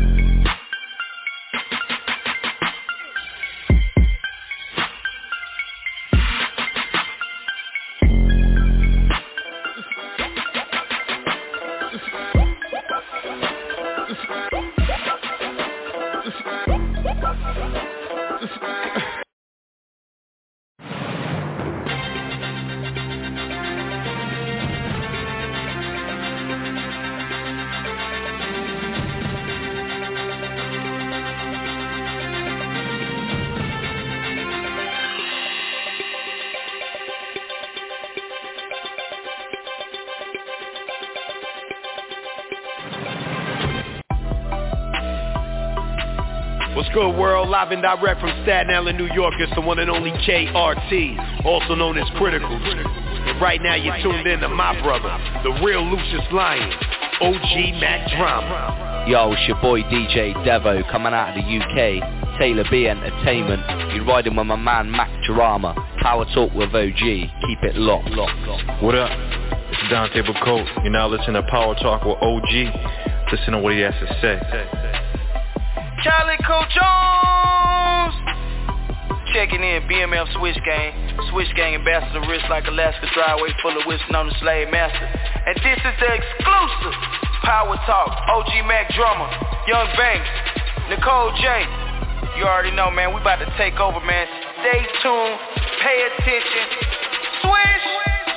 What's good, world? Live and direct from Staten Island, New York. It's the one and only K R T, also known as Critical. And right now you're tuned in to my brother, the real Lucius Lyon, O G Mac Drama. Yo, it's your boy D J Devo coming out of the U K, Taylor B Entertainment. You're riding with my man Mac Drama. Power Talk with O G. Keep it locked, locked, locked. What up? It's Dante Bacote. You're now listening to Power Talk with O G. Listen to what he has to say. Calico Jones! Checking in, B M F Switch Gang. Switch Gang ambassador, wrist like Alaska driveway full of whiskey on the slave master. And this is the exclusive Power Talk, O G Mac Drama, Young Banks, Nicole J. You already know, man, we about to take over, man. Stay tuned, pay attention, Swish!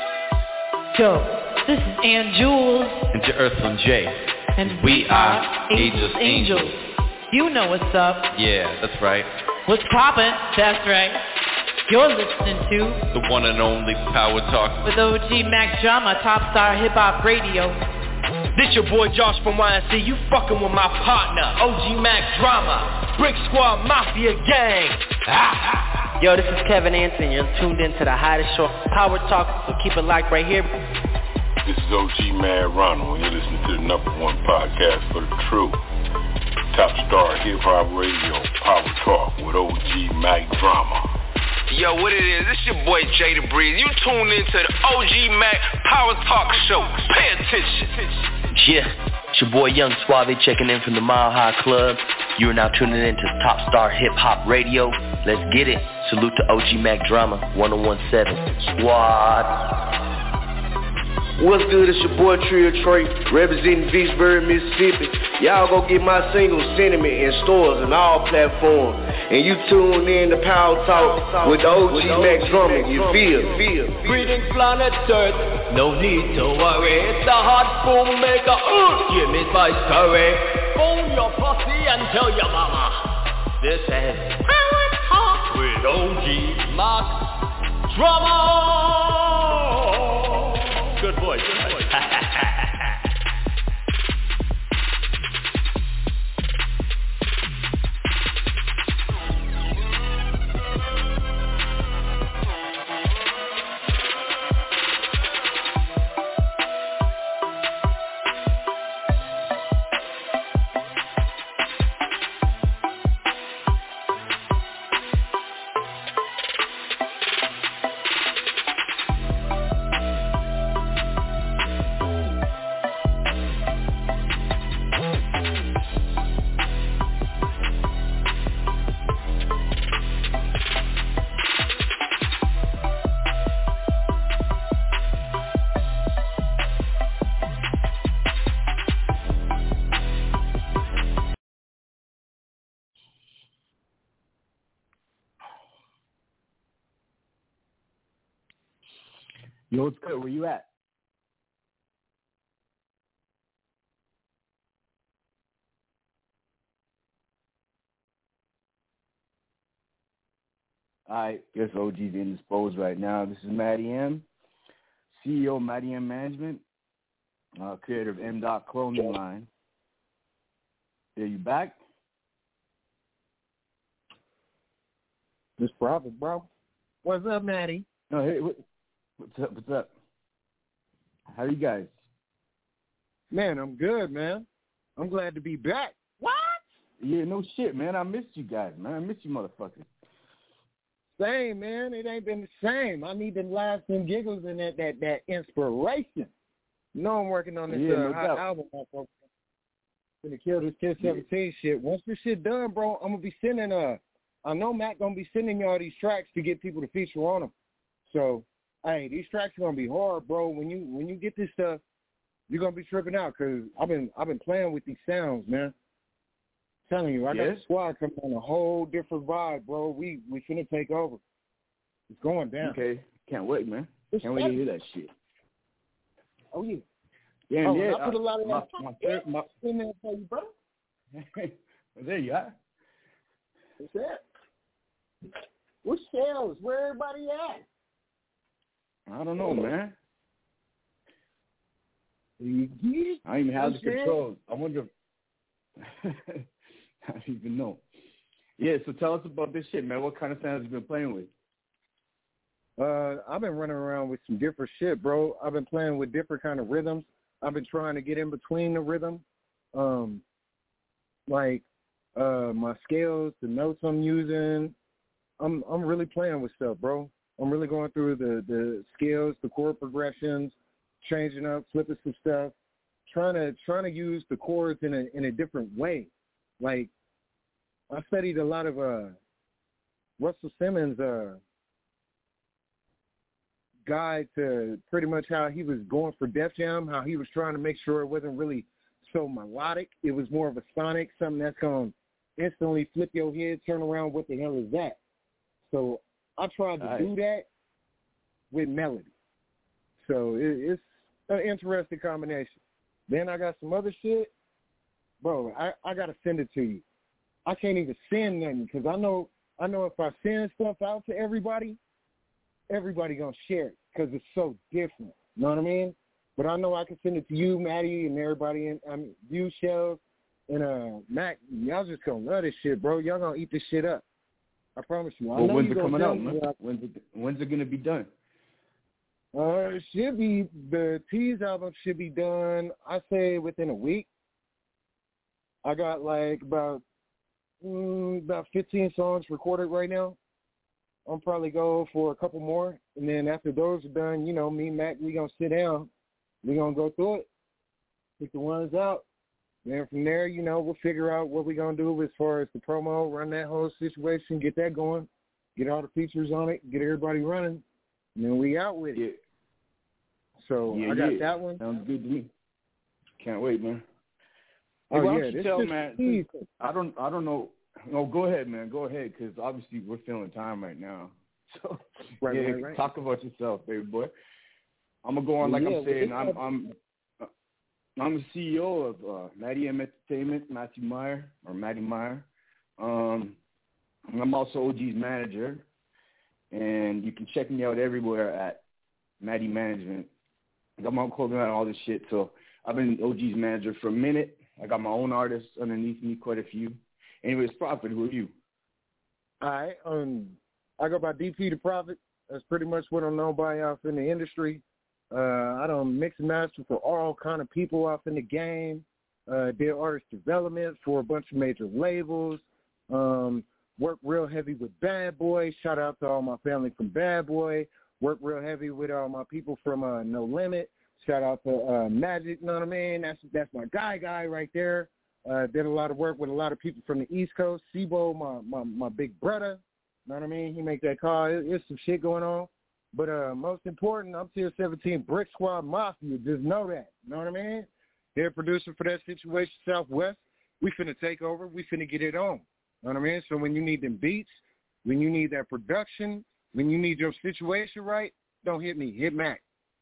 Yo, this is Ann Jules. And to Earthland J. And we, we are Angels Angels. Angels. You know what's up. Yeah, that's right. What's poppin'? That's right. You're listening to the one and only Power Talk with O G Mac Drama, Top Star Hip Hop Radio. This your boy Josh from Y N C. You fucking with my partner, O G Mac Drama, Brick Squad Mafia Gang. Ah. Yo, this is Kevin Anthony. You're tuned in to the hottest show, Power Talk. So keep it locked right here. This is O G Mad Ronald, and you're listening to the number one podcast for the truth. Top Star Hip Hop Radio, Power Talk with O G Mac Drama. Yo, what it is? This your boy Jada Breeze. You tuned into the O G Mac Power Talk Show. Pay attention. Yeah, it's your boy Young Suave checking in from the Mile High Club. You are now tuning in to Top Star Hip Hop Radio. Let's get it. Salute to O G Mac Drama, one oh one seven Squad. What's good? It's your boy Trio Trey, representing Vicksburg, Mississippi. Y'all go get my single Sentiment in stores and all platforms. And you tune in to Power Talk with the O G Mac Drama. You feel? Feel? Greetings, planet Earth. No need to worry. It's the hot boom maker. Uh, give me my story. Phone your posse and tell your mama. This is Power Talk with O G Mac Drama. Good voice, good voice. Yo, what's good? Where you at? All right, guess O G's indisposed right now. This is Matty M, C E O of Matty M Management, uh, creator of M. Dot Clothing Line. Are you back? This Prophet, bro. What's up, Matty? No, hey, what, what's up? What's up? How are you guys? Man, I'm good, man. I'm glad to be back. What? Yeah, no shit, man. I missed you guys, man. I missed you, motherfuckers. Same, man. It ain't been the same. I need the laughs and giggles and that that that inspiration. You know I'm working on this yeah, uh, no hot album. I'm gonna kill this Kiss seventeen yeah. shit. Once this shit done, bro, I'm gonna be sending uh I know Matt gonna be sending y'all these tracks to get people to feature on them. So, hey, these tracks are gonna be hard, bro. When you when you get this stuff, you're gonna be tripping out because I've been I've been playing with these sounds, man. I'm telling you, I yes. got the squad coming on a whole different vibe, bro. We we finna take over. It's going down. Okay, can't wait, man. It's can't wait to hear that shit. Oh yeah. Yeah, oh, yeah. I put a lot of my, that my, third, my, in there for you, bro. There you are. What's that? What shells? Where everybody at? I don't know, man. Mm-hmm. I don't even have What's the controls. I wonder if I don't even know. Yeah, so tell us about this shit, man. What kind of sounds you been playing with? Uh, I've been running around with some different shit, bro. I've been playing with different kind of rhythms. I've been trying to get in between the rhythm. Um, like uh, my scales, the notes I'm using. I'm I'm really playing with stuff, bro. I'm really going through the, the scales, the chord progressions, changing up, flipping some stuff, trying to trying to use the chords in a in a different way. Like I studied a lot of uh, Russell Simmons' uh, guide to pretty much how he was going for Def Jam, how he was trying to make sure it wasn't really so melodic. It was more of a sonic, something that's going to instantly flip your head, turn around, what the hell is that? So I tried to right. do that with melody. So it, it's an interesting combination. Then I got some other shit. Bro, I, I got to send it to you. I can't even send nothing because I know I know if I send stuff out to everybody, everybody going to share it because it's so different. You know what I mean? But I know I can send it to you, Maddie, and everybody, in, I mean, you, Shells, and uh, Mac. Y'all just going to love this shit, bro. Y'all going to eat this shit up. I promise you. I well, know when's you it coming out, man? When's it, when's it going to be done? Uh, it should be, the Tease album should be done, I say, within a week. I got like about mm, about fifteen songs recorded right now. I'll probably go for a couple more. And then after those are done, you know, me and Mac, we going to sit down. we going to go through it, pick the ones out. Then from there, you know, we'll figure out what we're going to do as far as the promo, run that whole situation, get that going, get all the features on it, get everybody running, and then we out with it. Yeah. So yeah, I got yeah. that one. Sounds good to me. Can't wait, man. Oh, hey, why yeah, don't you this tell, is man, easy. I don't, I don't know. No, go ahead, man. Go ahead, because obviously we're feeling time right now. So, right, yeah, right, right. talk about yourself, baby boy. I'm gonna go on like yeah, I'm saying. well, I'm, I'm, I'm the C E O of uh, Matty M Entertainment, Matthew Meyer or Matty Meyer. Um, I'm also O G's manager, and you can check me out everywhere at Matty Management. I got my own clothing and all this shit. So I've been O G's manager for a minute. I got my own artists underneath me, quite a few. Anyways, Prophet, who are you? All right. Um, I go by D P the Prophet. That's pretty much what I'm known by out in the industry. Uh, I don't mix and master for all kind of people out in the game. Uh, did artist development for a bunch of major labels. Um, work real heavy with Bad Boy. Shout out to all my family from Bad Boy. Work real heavy with all my people from uh, No Limit. Shout out to uh, Magic, you know what I mean? That's that's my guy guy right there. Uh, did a lot of work with a lot of people from the East Coast. Sibo, my, my, my big brother, you know what I mean? He make that call. It, it's some shit going on. But uh, most important, I'm Tier seventeen Brick Squad Mafia. Just know that, you know what I mean? They're producing for that situation, Southwest. We finna take over. We finna get it on, you know what I mean? So when you need them beats, when you need that production, when you need your situation right, don't hit me. Hit Mac.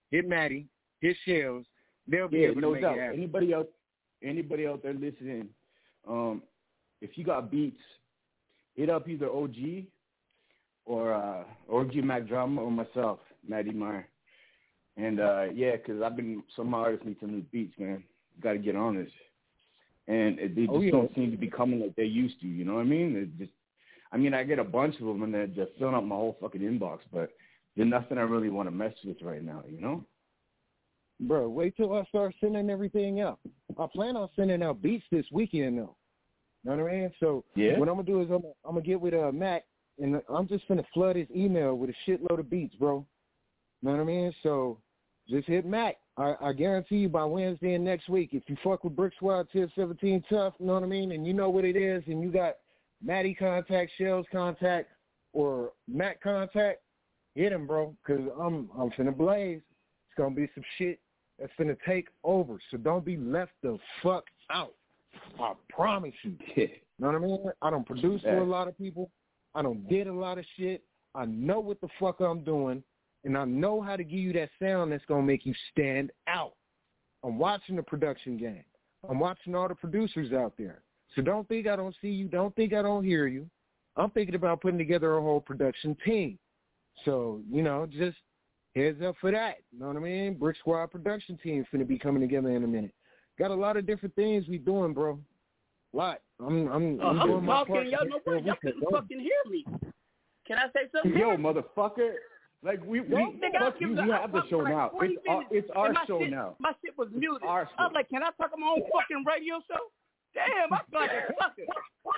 hit Maddie, hit Shells. They'll be yeah, able no to make doubt. it happen. Anybody out, anybody out there listening, um, if you got beats, hit up either O G or uh, O G Mac Drama or myself, Matty Meyer. And uh, yeah, because I've been some artists need some new beats, man. Got to get on this. And it, they just oh, yeah. don't seem to be coming like they used to. You know what I mean? It just, I mean, I get a bunch of them and they're just filling up my whole fucking inbox, but there's nothing I really want to mess with right now. You know? Bro, wait till I start sending everything out. I plan on sending out beats this weekend, though. Know what I mean? So yeah. what I'm gonna do is I'm, I'm gonna get with uh, Mac, and I'm just gonna flood his email with a shitload of beats, bro. Know what I mean? So just hit Mac. I, I guarantee you by Wednesday and next week, if you fuck with Brick Squad, Tier seventeen Tough, you know what I mean, and you know what it is, and you got Matty contact, Shells contact, or Mac contact, hit him, bro, because I'm I'm finna blaze. It's gonna be some shit that's finna take over. So don't be left the fuck out. I promise you. You know what I mean? I don't produce for a lot of people. I don't did a lot of shit. I know what the fuck I'm doing, and I know how to give you that sound that's going to make you stand out. I'm watching the production game. I'm watching all the producers out there. So don't think I don't see you. Don't think I don't hear you. I'm thinking about putting together a whole production team. So, you know, just heads up for that. You know what I mean? Brick Squad production team is going to be coming together in a minute. Got a lot of different things we doing, bro. A lot. I'm, I'm, I'm, uh, doing I'm my talking. part. Y'all know what? Y'all couldn't fucking hear me. Can I say something? Yo, motherfucker. Like, we, we, fuck you, we have the show now. It's our, it's our show shit, now. My shit was muted. Our show. I was like, can I talk on my own fucking radio show? Damn, I feel like a sucker.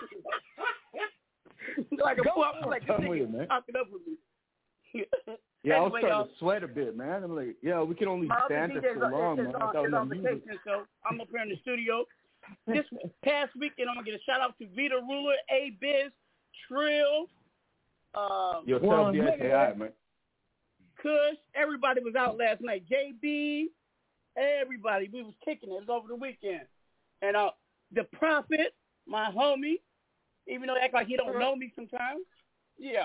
like a fool. I feel like this nigga talking up with me. Yeah, I was anyway, starting y'all. to sweat a bit, man. I'm like, yeah, we can only My stand other there D Js so are- long, is, man. is I on, thought is we on were vacation, so I'm up here in the studio. This past weekend, I'm going to get a shout-out to Vita Ruler, A-Biz, Trill, uh, Yo, tell B S A I, man. Kush. Everybody was out last night. J B, everybody. We was kicking it. It was over the weekend. And uh, the Prophet, my homie, even though he act like he don't know me sometimes, yeah.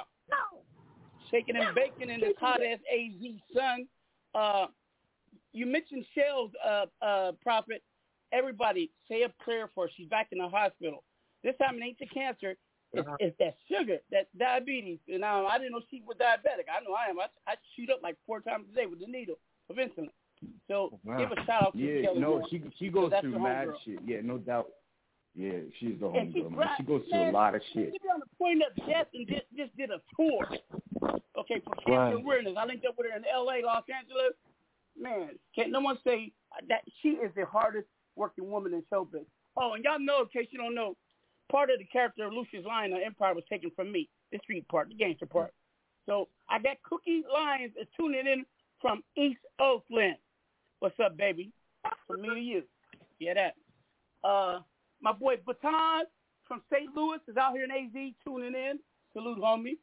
Shaking and baking in this hot-ass A Z sun. Uh, you mentioned Shells, uh, uh, Prophet. Everybody, say a prayer for her. She's back in the hospital. This time it ain't the cancer. It's, Uh-huh. it's that sugar, that diabetes. And um, I didn't know she was diabetic. I know I am. I, I shoot up like four times a day with the needle of insulin. So Wow. give a shout-out to Yeah, Kelly. no, man. she she goes That's through the mad homegirl. shit. Yeah, no doubt. Yeah, she's the And she homegirl, man. brought- She goes through man, a lot of shit. She be on the point of death and just, just did a tour. Okay, for cancer Right. awareness. I linked up with her in L A, Los Angeles. Man, can't no one say that she is the hardest working woman in showbiz. Oh, and y'all know, in case you don't know, part of the character of Lucius Lyon on Empire was taken from me, the street part, the gangster part. So I got Cookie Lyons is tuning in from East Oakland. What's up, baby? From me to you. Yeah, that. Uh, my boy Baton from Saint Louis is out here in A Z tuning in. Salute, homie.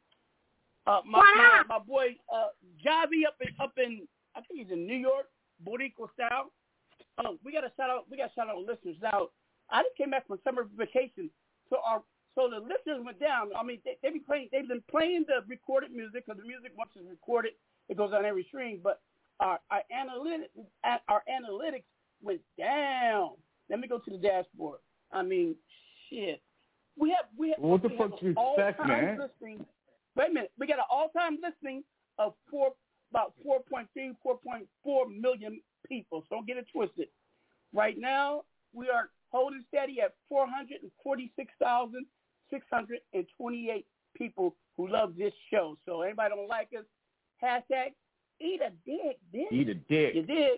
Uh, my, my my boy uh, Javi up in up in I think he's in New York, Boricua style. Oh, we got to shout out. We got to shout out listeners. Now, I just came back from summer vacation, so our so the listeners went down. I mean, they, they be playing. They've been playing the recorded music because the music once it's recorded, it goes on every stream. But our our analytics our analytics went down. Let me go to the dashboard. I mean, shit. We have we have. What the we fuck have you an expect, all-time man? Listening. Wait a minute. We got an all-time listening of four about four point three, four point four million people. So don't get it twisted. Right now, we are holding steady at four hundred forty-six thousand six hundred twenty-eight people who love this show. So anybody don't like us, hashtag eat a dick, bitch. Eat a dick. You did.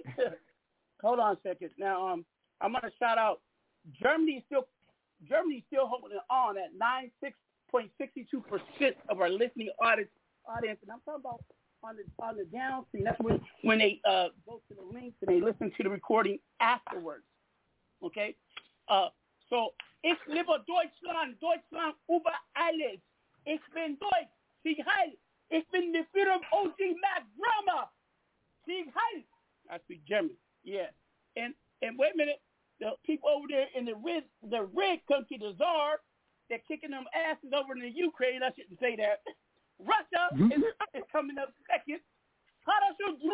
Hold on a second. Now, um, I'm going to shout out Germany is still Germany is still holding on at ninety-six point six two percent of our listening audience. Audience, and I'm talking about on the on the downstream. That's when when they uh, go to the links and they listen to the recording afterwards. Okay, uh, so ich liebe Deutschland, Deutschland über alles. Ich bin Deutsch, sieg heil. Ich bin the Führer O G Mac Drama, sieg heil. I speak German. Yeah, and and wait a minute, the people over there in the red the red country, the Tsar, they're kicking them asses over in the Ukraine. I shouldn't say that. Russia mm-hmm. is, is coming up second. Harashu Druk,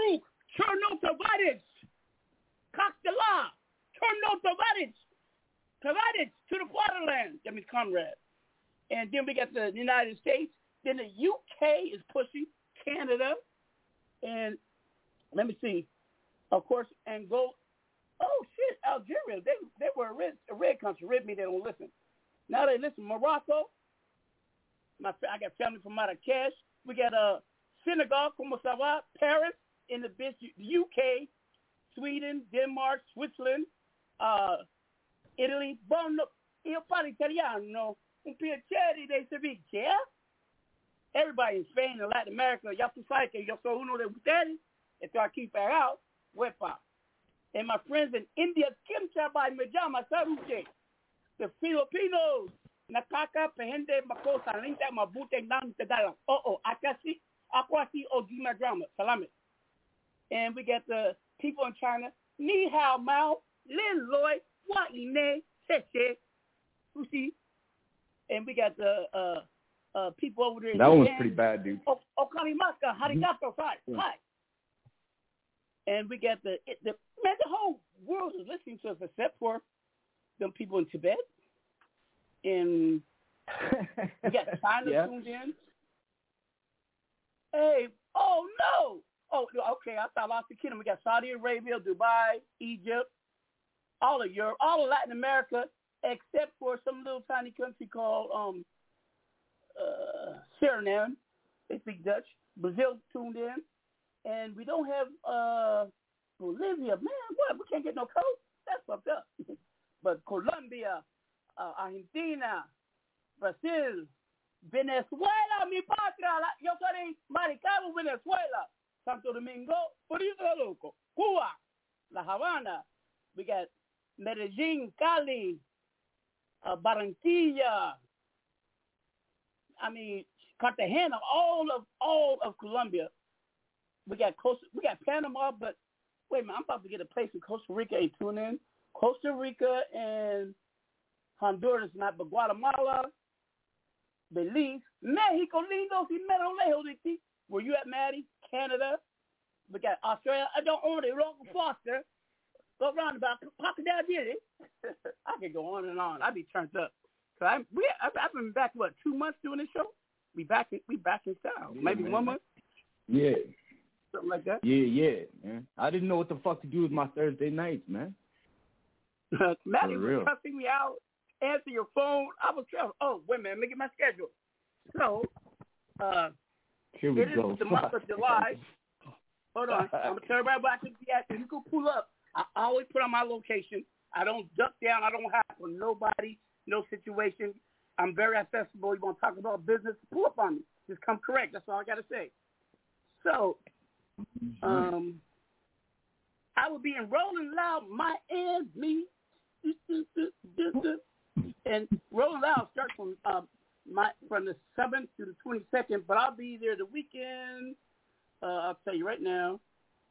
Cherno Tavares, Cocktaila, Cherno Tavares, Tavares to the fatherland. That means comrade. And then we got the United States. Then the U K is pushing Canada. And let me see. Of course, Angola. Oh, shit, Algeria. They they were a red, a red country. Red mean they don't listen. Now they listen. Morocco. My I got family from Marrakesh. We got uh, Senegal, como ça va? Paris, in the bitch, U K, Sweden, Denmark, Switzerland, uh, Italy. Buono, io parlo italiano. Un piacere di servizio. Everybody in Spain and Latin America, y'all too psycho. Yo soy uno de ustedes. If I keep that out, wepa. And my friends in India, Kim Chabai Majama Saruche. The Filipinos, Nakaka, Pehende, Makosa, Linda, Mabute, Nam, Tagala. Oh, oh, Akasi, Akwasi, Ojima Drama, Salami. And we got the people in China, Ni Hao Mao, Lin Loy, Wa Ine, Seche, Usi. And we got the uh, uh, people over there. That one was pretty bad, dude. Okarimaka, Harigato, hi, hi. And we got the, the, man, the whole world is listening to us except for them people in Tibet. And we got China yeah. tuned in. Hey, oh, no. Oh, okay, I thought I lost the kingdom. We got Saudi Arabia, Dubai, Egypt, all of Europe, all of Latin America, except for some little tiny country called um, uh, Suriname. They speak Dutch. Brazil tuned in. And we don't have uh, Bolivia. Man, what? We can't get no code? That's fucked up. But Colombia, uh, Argentina, Brazil, Venezuela, mi patria. Yo soy Maricabo, Venezuela. Santo Domingo, Puerto Loco, Cuba, La Habana. We got Medellin, Cali, uh, Barranquilla. I mean, Cartagena, all of all of Colombia. We got Costa, we got Panama, but wait a minute, I'm about to get a place in Costa Rica. Hey, tune in. Costa Rica and Honduras, not but Guatemala, Belize, Mexico, lindos y mero lejos de ti. Where you at, Maddie? Canada. We got Australia. I don't own it. Local Foster. Go round about Crocodile Diddy. I could go on and on. I'd be turned up. So I, we, I've, I've been back what two months doing this show. We back in, we back in style. Yeah, maybe man. one month. Yeah. Something like that. Yeah, yeah, man. I didn't know what the fuck to do with my Thursday nights, man. Maddie was cussing me out. Answer your phone. I was trying. Oh, wait a minute. Let me get my schedule. So, uh, Here we it go. is the month of July. Hold on. I'm going to tell everybody about this. You can pull up. I always put on my location. I don't duck down. I don't hide from nobody, no situation. I'm very accessible. You want to talk about business? Pull up on me. Just come correct. That's all I got to say. So, um, I will be in Rolling Loud, Miami. And Rolling Loud starts from um, my from the seventh to the twenty-second, but I'll be there the weekend. Uh, I'll tell you right now.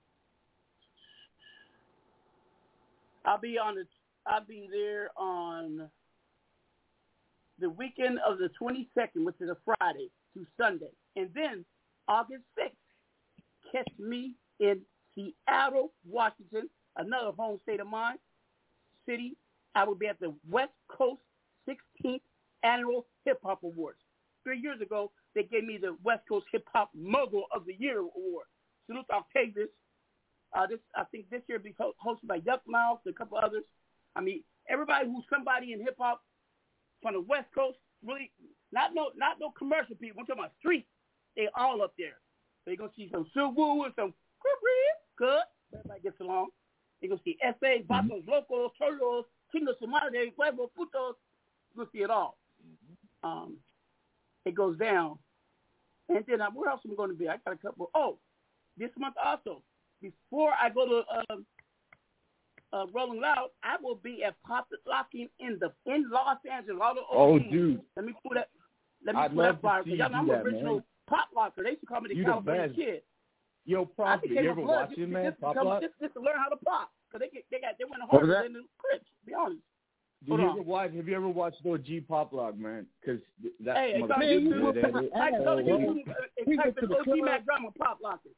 I'll be on the. I'll be there on the weekend of the twenty-second, which is a Friday to Sunday, and then August sixth, catch me in Seattle, Washington, another home state of mine. City. I will be at the West Coast sixteenth Annual Hip Hop Awards. Three years ago, they gave me the West Coast Hip Hop Mogul of the Year award. Salute Octavius. Uh, this I think this year will be hosted by Yuck Mouth and a couple others. I mean, everybody who's somebody in hip hop from the West Coast, really not no not no commercial people. I'm talking about street. They all up there. So you're gonna see some Suwu and some good. Everybody gets along. You're going to see S A, Vatos, Locos, Cholos, Chingos, Madre, Pueblo, Putos. You're going to see it all. Um, it goes down. And then uh, where else am I going to be? I got a couple. Oh, this month also, before I go to uh, uh, Rolling Loud, I will be at Pop Locking in the in Los Angeles. All the oh, dude. Let me pull that. Let me I'd pull that fire. Y'all know I'm an original man. Pop Locker. They used to call me the you California the Kid. Yo, Pop, you ever watch it, man? Just, Pop come, Lock? just, just to learn how to pop. Because they, get, they, got, they went hard in the Crips, to be honest. Did you ever watch, have you ever watched O G Pop Lock, man? Because that hey, motherfucker. I told you, type O G Mac Drama Pop Locker.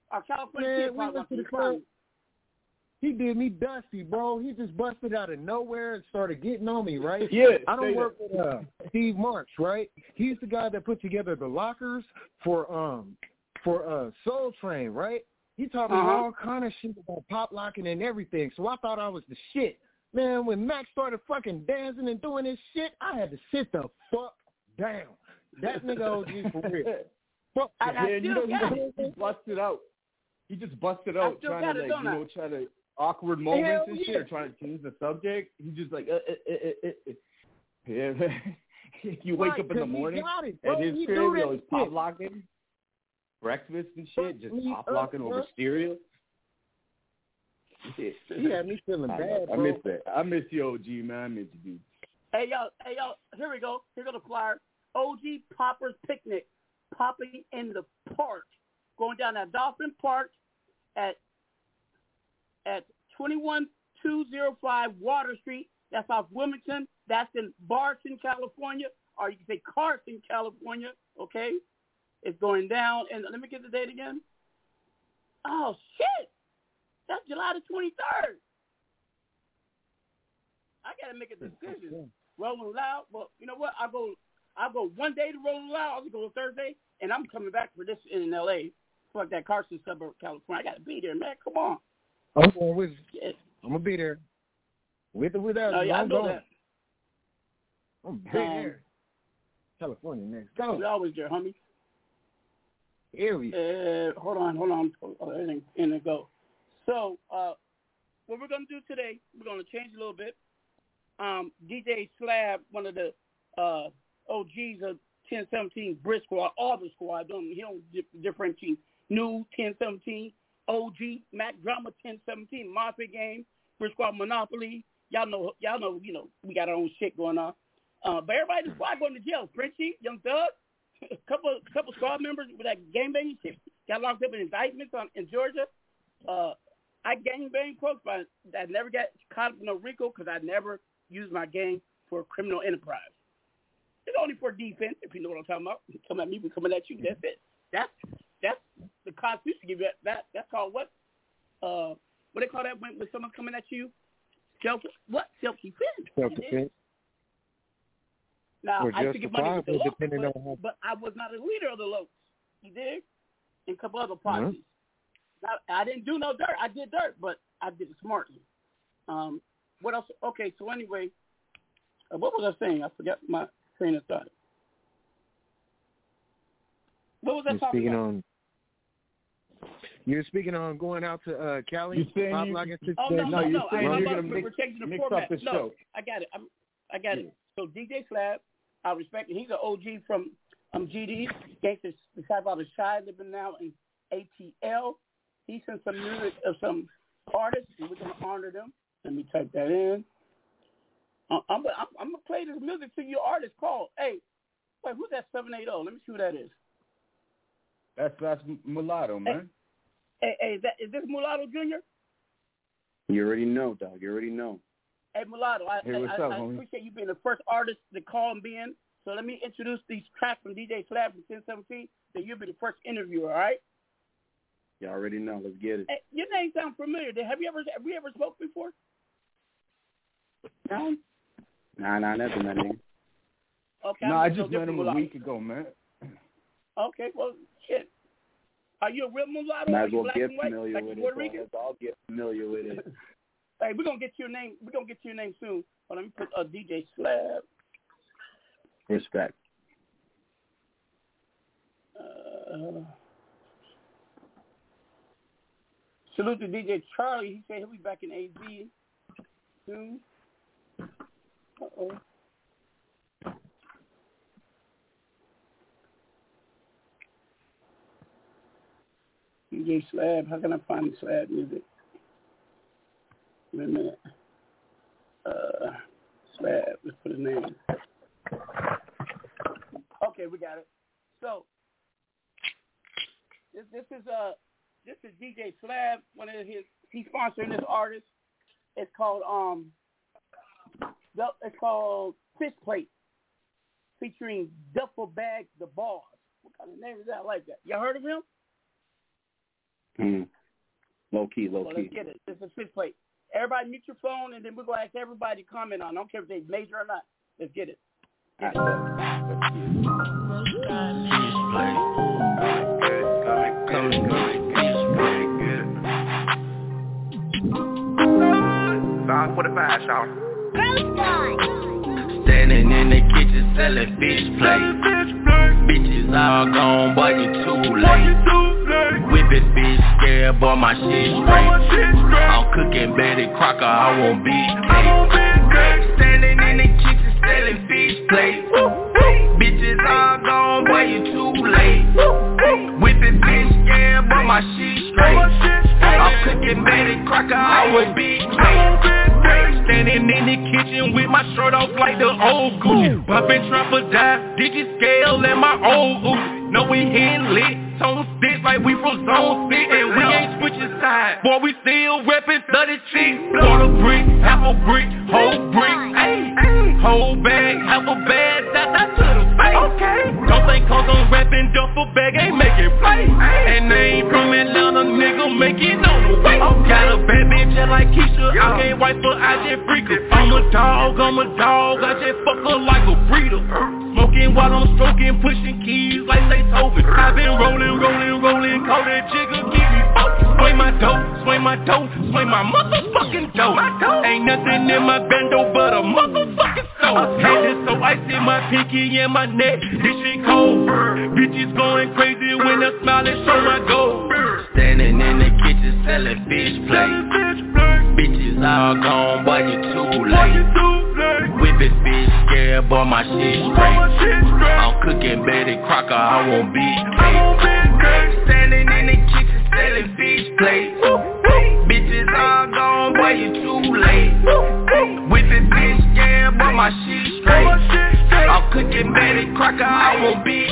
Our California Man, kid we probably went to the the club. He did me dusty, bro. He just busted out of nowhere and started getting on me, right? Yeah. I don't work that. with uh, Steve Marks, right? He's the guy that put together the lockers for um for uh Soul Train, right? He taught me uh-huh. all kind of shit about pop locking and everything. So I thought I was the shit. Man, when Max started fucking dancing and doing this shit, I had to sit the fuck down. That nigga O G for real. Fuck I, I yeah, you know, got he, he busted out. He just busted out trying to, like, you know, try to awkward moments Hell and yeah. shit, or trying to change the subject. He just like, uh, uh, uh, uh, uh. yeah. You wake right, up in the morning it, and his he crib, do yo, he's pop shit. locking breakfast and shit, just me pop up, locking over bro. cereal. He had me feeling I, bad, I bro. miss that. I miss you, O G, man. I miss you, dude. Hey, y'all, hey, y'all, here we go. Here go the flyer. O G Poppers Picnic, popping in the park. Going down at Dolphin Park at at twenty-one two oh five Water Street. That's off Wilmington. That's in Barton, California, or you can say Carson, California, okay? It's going down, and let me get the date again. Oh, shit. That's July the twenty-third. I got to make a decision. Rolling Loud, well, you know what? I'll go I'll go one day to Rolling Loud. I'll go Thursday, and I'm coming back for this in L A. Fuck that Carson suburb, California. I got to be there, man. Come on. I'm going with Yes. I'm going to be there. With or without Oh, you, yeah, I I'm know going. that. I'm be there. California next. Go. We always there, homie. Here we Uh, hold on, hold on. Oh, everything in the go. So, uh, what we're going to do today, we're going to change a little bit. Um, D J Slab, one of the uh, O Gs of ten seventeen Brick Squad, all the squad, don't, he don't differentiate. New ten seventeen, O G, Mac Drama ten seventeen, Mafia Game, Brick Squad Monopoly. Y'all know, y'all know, you know, we got our own shit going on. Uh, but everybody in the squad going to jail. Frenchie, Young Thug, a couple couple squad members with that gangbang shit got locked up in indictments on, in Georgia. Uh, I gangbang folks, but I never got caught up in no RICO because I never used my gang for criminal enterprise. It's only for defense, if you know what I'm talking about. Come at me, we coming at you. That's it. That's that's the Constitution give you that. that that's called what? Uh, what they call that when, when someone's coming at you? Self what? Self defense. Self defense. Now or I used to get money with the Locust, depending but, on how... but I was not a leader of the Locust. You dig? And a couple other parties. Mm-hmm. Now, I didn't do no dirt. I did dirt, but I did it smartly. Um, what else? Okay, so anyway, uh, what was I saying? I forgot my train of thought. What was I You're talking speaking about? on. You're speaking on going out to uh, Cali. You saying Pop you, Lock and Oh no, no, no, you're no! saying I'm you're about, gonna we're mix, changing the mix format. up the no, show. I got it. I'm, I got Yeah. it. So D J Slab, I respect him. He's an O G from um, G D. Gangsters, the type out of Shy, living now in A T L. He sent some music of some artists, and we're gonna honor them. Let me type that in. Uh, I'm, I'm, I'm gonna play this music to your artist called. Hey, wait, who's that seven eighty? Let me see who that is. That's that's Mulatto, man. Hey, hey, is, that, is this Mulatto Junior? You already know, dog. You already know. Hey, Mulatto, I, Hey, what's I, up, I homie? appreciate you being the first artist to call and be in. So let me introduce these tracks from D J Slab from ten seventeen. So you'll be the first interviewer, all right? You already know. Let's get it. Hey, your name sounds familiar. Have you ever have we ever spoke before? No. Nah, nah, nothing, that nigga. Okay. No, I'm I no just met different him a Mulatto. week ago, man. Okay, well, shit. Are you a real Mulatto? Might Are as you well black get and white? familiar Like with you Puerto it. Rican? So I'll get familiar with it. Hey, we're gonna get your name. We're gonna get your name soon. But let me put a uh, D J Slab. Respect. Uh, salute to D J Charlie. He said he'll be back in A Z soon. Uh oh. D J Slab. How can I find the Slab music? Wait a minute. Uh, Slab. Let's put his name. Okay, we got it. So this this is uh this is D J Slab. One of his he's sponsoring this artist. It's called um it's called Fish Plate, featuring Duffel Bag the Boss. What kind of name is that? I like that. Y'all heard of him? Mm. Low key, low well, key. Let's get it. This is Fish Plate. Everybody mute your phone, and then we're going to ask everybody to comment on it. I don't care if they major or not. Let's get it. Get it. Fish Plate. Coming good. Fish Plate. Good. five forty-five, y'all. Standing in the kitchen selling fish plates. Bitches all gone, boy, you too late. Whipping fish, scare, boy, my shit straight. I'm cooking Betty Crocker, I want beef cake. Standing in the kitchen selling fish plates. Bitches all gone, boy, you too late. Whipping fish, scare, boy, my shit straight. I'm cooking Betty Crocker, I want beef cake. Standing in the kitchen with my shirt off like the old Gucci. Bumpin' trapper die, digit scale and my old Uzi. No, we hitting lit, tone sticks like we from zone six. And we ain't switching sides, boy, we still reppin' thirty chicks. Quarter brick, half a brick, whole brick, ayy. Whole bag, half a bag, that, that to the face. Okay. Don't think cause I'm rapping duffel bag ain't making play. And they ain't from Atlanta, nigga, make it on the way. Got a bad bitch just like Keisha, I can't wait for I just freak her. I'm a dog, I'm a dog, I just fuck her like a breeder. Smoking while I'm stroking, pushing keys like they Beethoven. I've been rolling, rolling, rolling, call that jigger, keep me focused. Swing my dough, swing my dough, swing my motherfucking dough. Ain't nothing in my bando but a motherfucking soul. Had this so icy, my pinky and my neck, this shit cold. Bitches going crazy when I smile and show my gold. Standing in the kitchen selling fish plates. Bitches all gone, boy, you too late. Whipping fish, scare, boy, my shit straight. I'm cooking Betty Crocker, I want beef cake. Standing in the kitchen selling fish plates. Bitches all gone, boy, you too late. Whipping fish, scare, boy, my shit straight. I'm cooking Betty Crocker, I want beef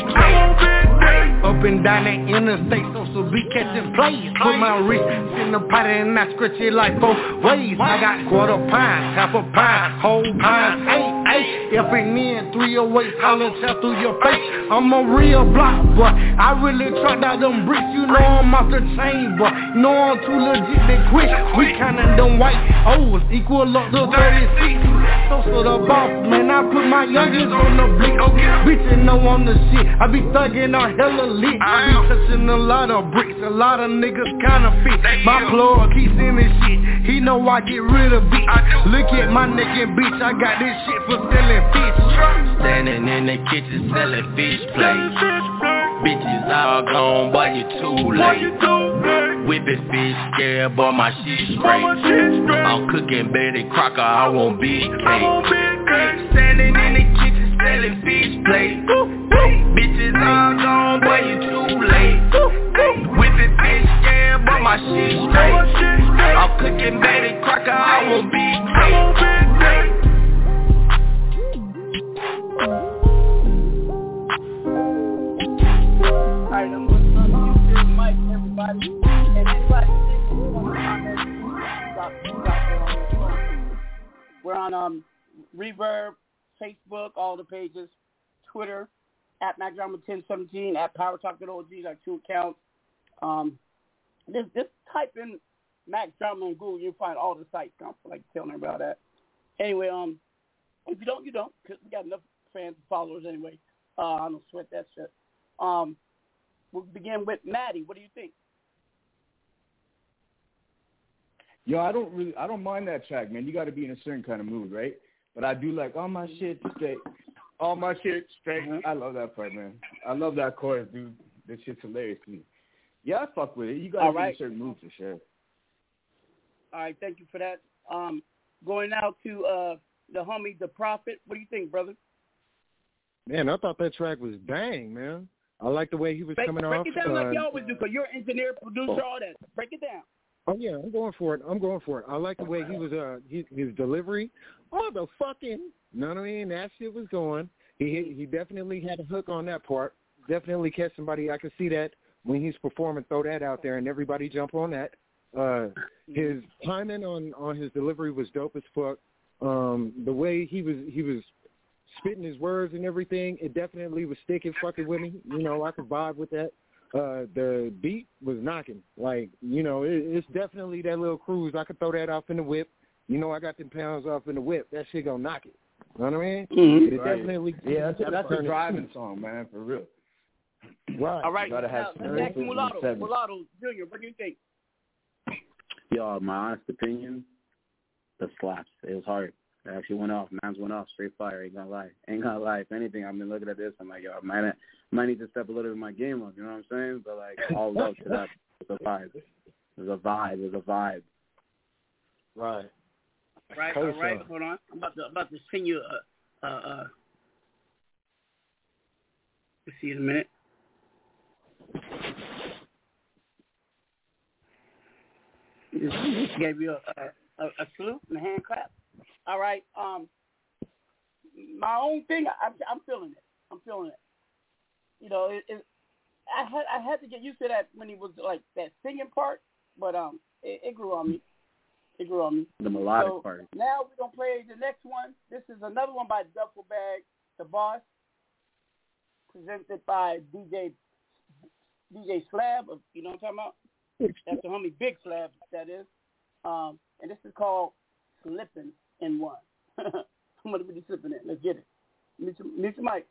cake. Up and down the interstate, so so be catching plays. Put my wrist in the pot and I scratch it like both ways. I got quarter pine, half a pine, whole pine, eight, eight. F and N, three oh eight, holler tap through your face. I'm a real block, boy. I really tried out them bricks, you know I'm off the chain, boy. You know I'm too legit to quit. We counting them white O's, equal up to thirty-six. So so the boss, man, I put my youngins on the blick. Bitches know I'm the shit. I be thugging on hella lit. I be touching a lot of bricks, a lot of niggas counterfeit. My plug keeps in this shit. He know I get rid of it. Look at my neck and bitch, I got this shit for selling fish. Standing in the kitchen selling fish plates. Bitches all gone, boy, you too late. Whipping fish, scare, boy, my shit straight. I'm cooking Betty Crocker, I want beef cake. Standing in the kitchen selling fish plates. Bitches all gone, boy, you too late. Whipping fish, scare, boy, my shit straight. I'm cooking Betty Crocker, I want beef cake. Alright, I'm going to use this mic, everybody. And anybody who want to comment, drop, drop it on your phone. We're on um, Reverb, Facebook, all the pages, Twitter, at MacDrama ten seventeen, at Power Talk O G, like two accounts. Um, just, just type in MacDrama and Google, you'll find all the sites. I'm like telling about that. Anyway, um, if you don't, you don't, because we got enough fans and followers anyway. Uh, I don't sweat that shit. Um, we'll begin with Maddie. What do you think? Yo, I don't really, I don't mind that track, man. You got to be in a certain kind of mood, right? But I do like all my shit straight, all my shit straight. Mm-hmm. I love that part, man. I love that chorus, dude. This shit's hilarious to me. Yeah, I fuck with it. You got to be in a certain mood for sure. All right, thank you for that. Um, going out to uh, the homie, The Prophet. What do you think, brother? Man, I thought that track was bang, man. I like the way he was break, coming break off. Break it down uh, like you always do, because you're an engineer, producer, all that. Break it down. Oh, yeah, I'm going for it. I'm going for it. I like the way he was, uh, his, his delivery. Motherfucking, you know what I mean? That shit was going. He he definitely had a hook on that part. Definitely catch somebody. I could see that when he's performing, throw that out there, and everybody jump on that. Uh, his timing on, on his delivery was dope as fuck. Um, the way he was he was spitting his words and everything, it definitely was sticking fucking with me. You know, I could vibe with that. uh, the beat was knocking. Like, you know, it, it's definitely that little cruise. I could throw that off in the whip. You know, I got them pounds off in the whip. That shit gonna knock it. You know what I mean? Mm-hmm. It right. definitely. Yeah, that's, that's a driving song, man, for real. Right. All right. You gotta have now, let's ask Mulatto. Mulatto Junior, what do you think? Yo, my honest opinion, the slaps. It was hard. It actually went off. Mans went off. Straight fire. Ain't gonna lie. Ain't gonna lie. If anything, I've been looking at this. I'm like, yo, I might, might need to step a little bit in my game up. You know what I'm saying? But, like, all love to that. It was a vibe. It was a vibe. It was a vibe. Right. Right. All right. Hold on. I'm about to, about to send you a, a, a let's see in a minute. Just gave you a, a, a salute and a hand clap. All right. Um, my own thing. I'm, I'm feeling it. I'm feeling it. You know, it, it, I had I had to get used to that when he was like that singing part, but um, it, it grew on me. It grew on me. The melodic so part. Now we're gonna play the next one. This is another one by Duffel Bag, The Boss, presented by D J D J Slab. You know what I'm talking about? That's the homie Big Slab, that is. Um, and this is called Slippin' in One. I'm going to be slipping in. Let's get it. Meet your, meet your mic.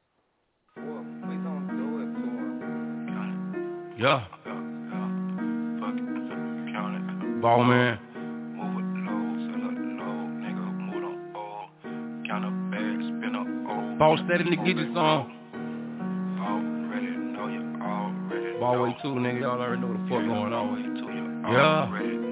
Yeah. Ball man. Ball steady to get you some. Ball way too, nigga. Y'all already know what the fuck going on. Yeah.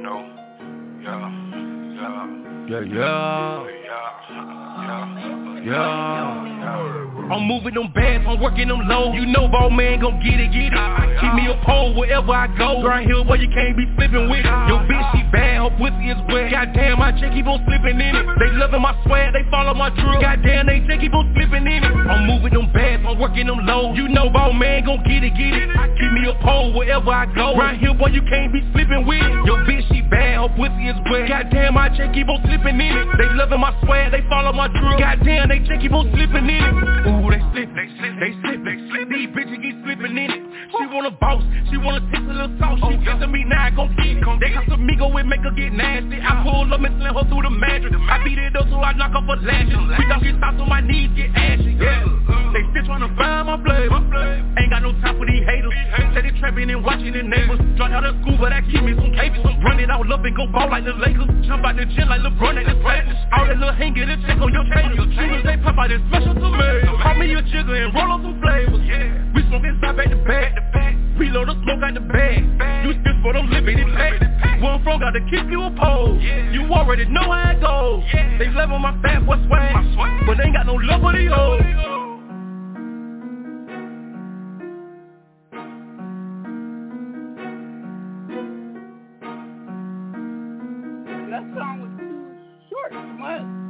Yeah, yeah. Yeah. I'm moving them bands, I'm working them low. You know ball man gon' get it, get it. Keep me a pole wherever I go. Grind hill, boy, you can't be slipping with it. Yo, bitch, she bad, her pussy is wet. Goddamn, my chick keep on slipping in it. They loving my swag, they follow my drill. Goddamn, they chick keep on slipping in it. I'm moving them bands, I'm working them low. You know ball man gon' get it, get it. Keep me a pole wherever I go. Grind hill, boy, you can't be slipping with it. Yo, bitch, she bad, her pussy is wet. Goddamn, my chick keep on slipping in it. They loving my swag, they follow my drill. Goddamn, they chick keep on slipping in it. Ooh, they slip, they slip, they slip, they slip. These bitches keep slipping in it. She want a boss, she want to taste a little sauce. She kissing me now, I gon' get it. They got some Migo and make her get nasty. I pull up and slam her through the mattress. I beat it up so I knock off her lashes. We don't get stopped so my knees get ashy. Yeah. They still tryna find my flavor. Ain't got no time for these haters. Say they trapping and watching the neighbors. Drop out of school, but I keep me some cables. Run it all up and go ball like the Lakers. Jump out the gym like LeBron at the practice. All that little hanging and check on your tater. Soon as they pop out this special tomato. Call me a jigger and roll on some flavors. Yeah. We smoke inside back to back. Reload the smoke out the bag. You still for them limited pack. One from got to keep you a pole. You already know how it goes. They level my fat boy swag, but they ain't got no love for the old. That song was too short. Come on.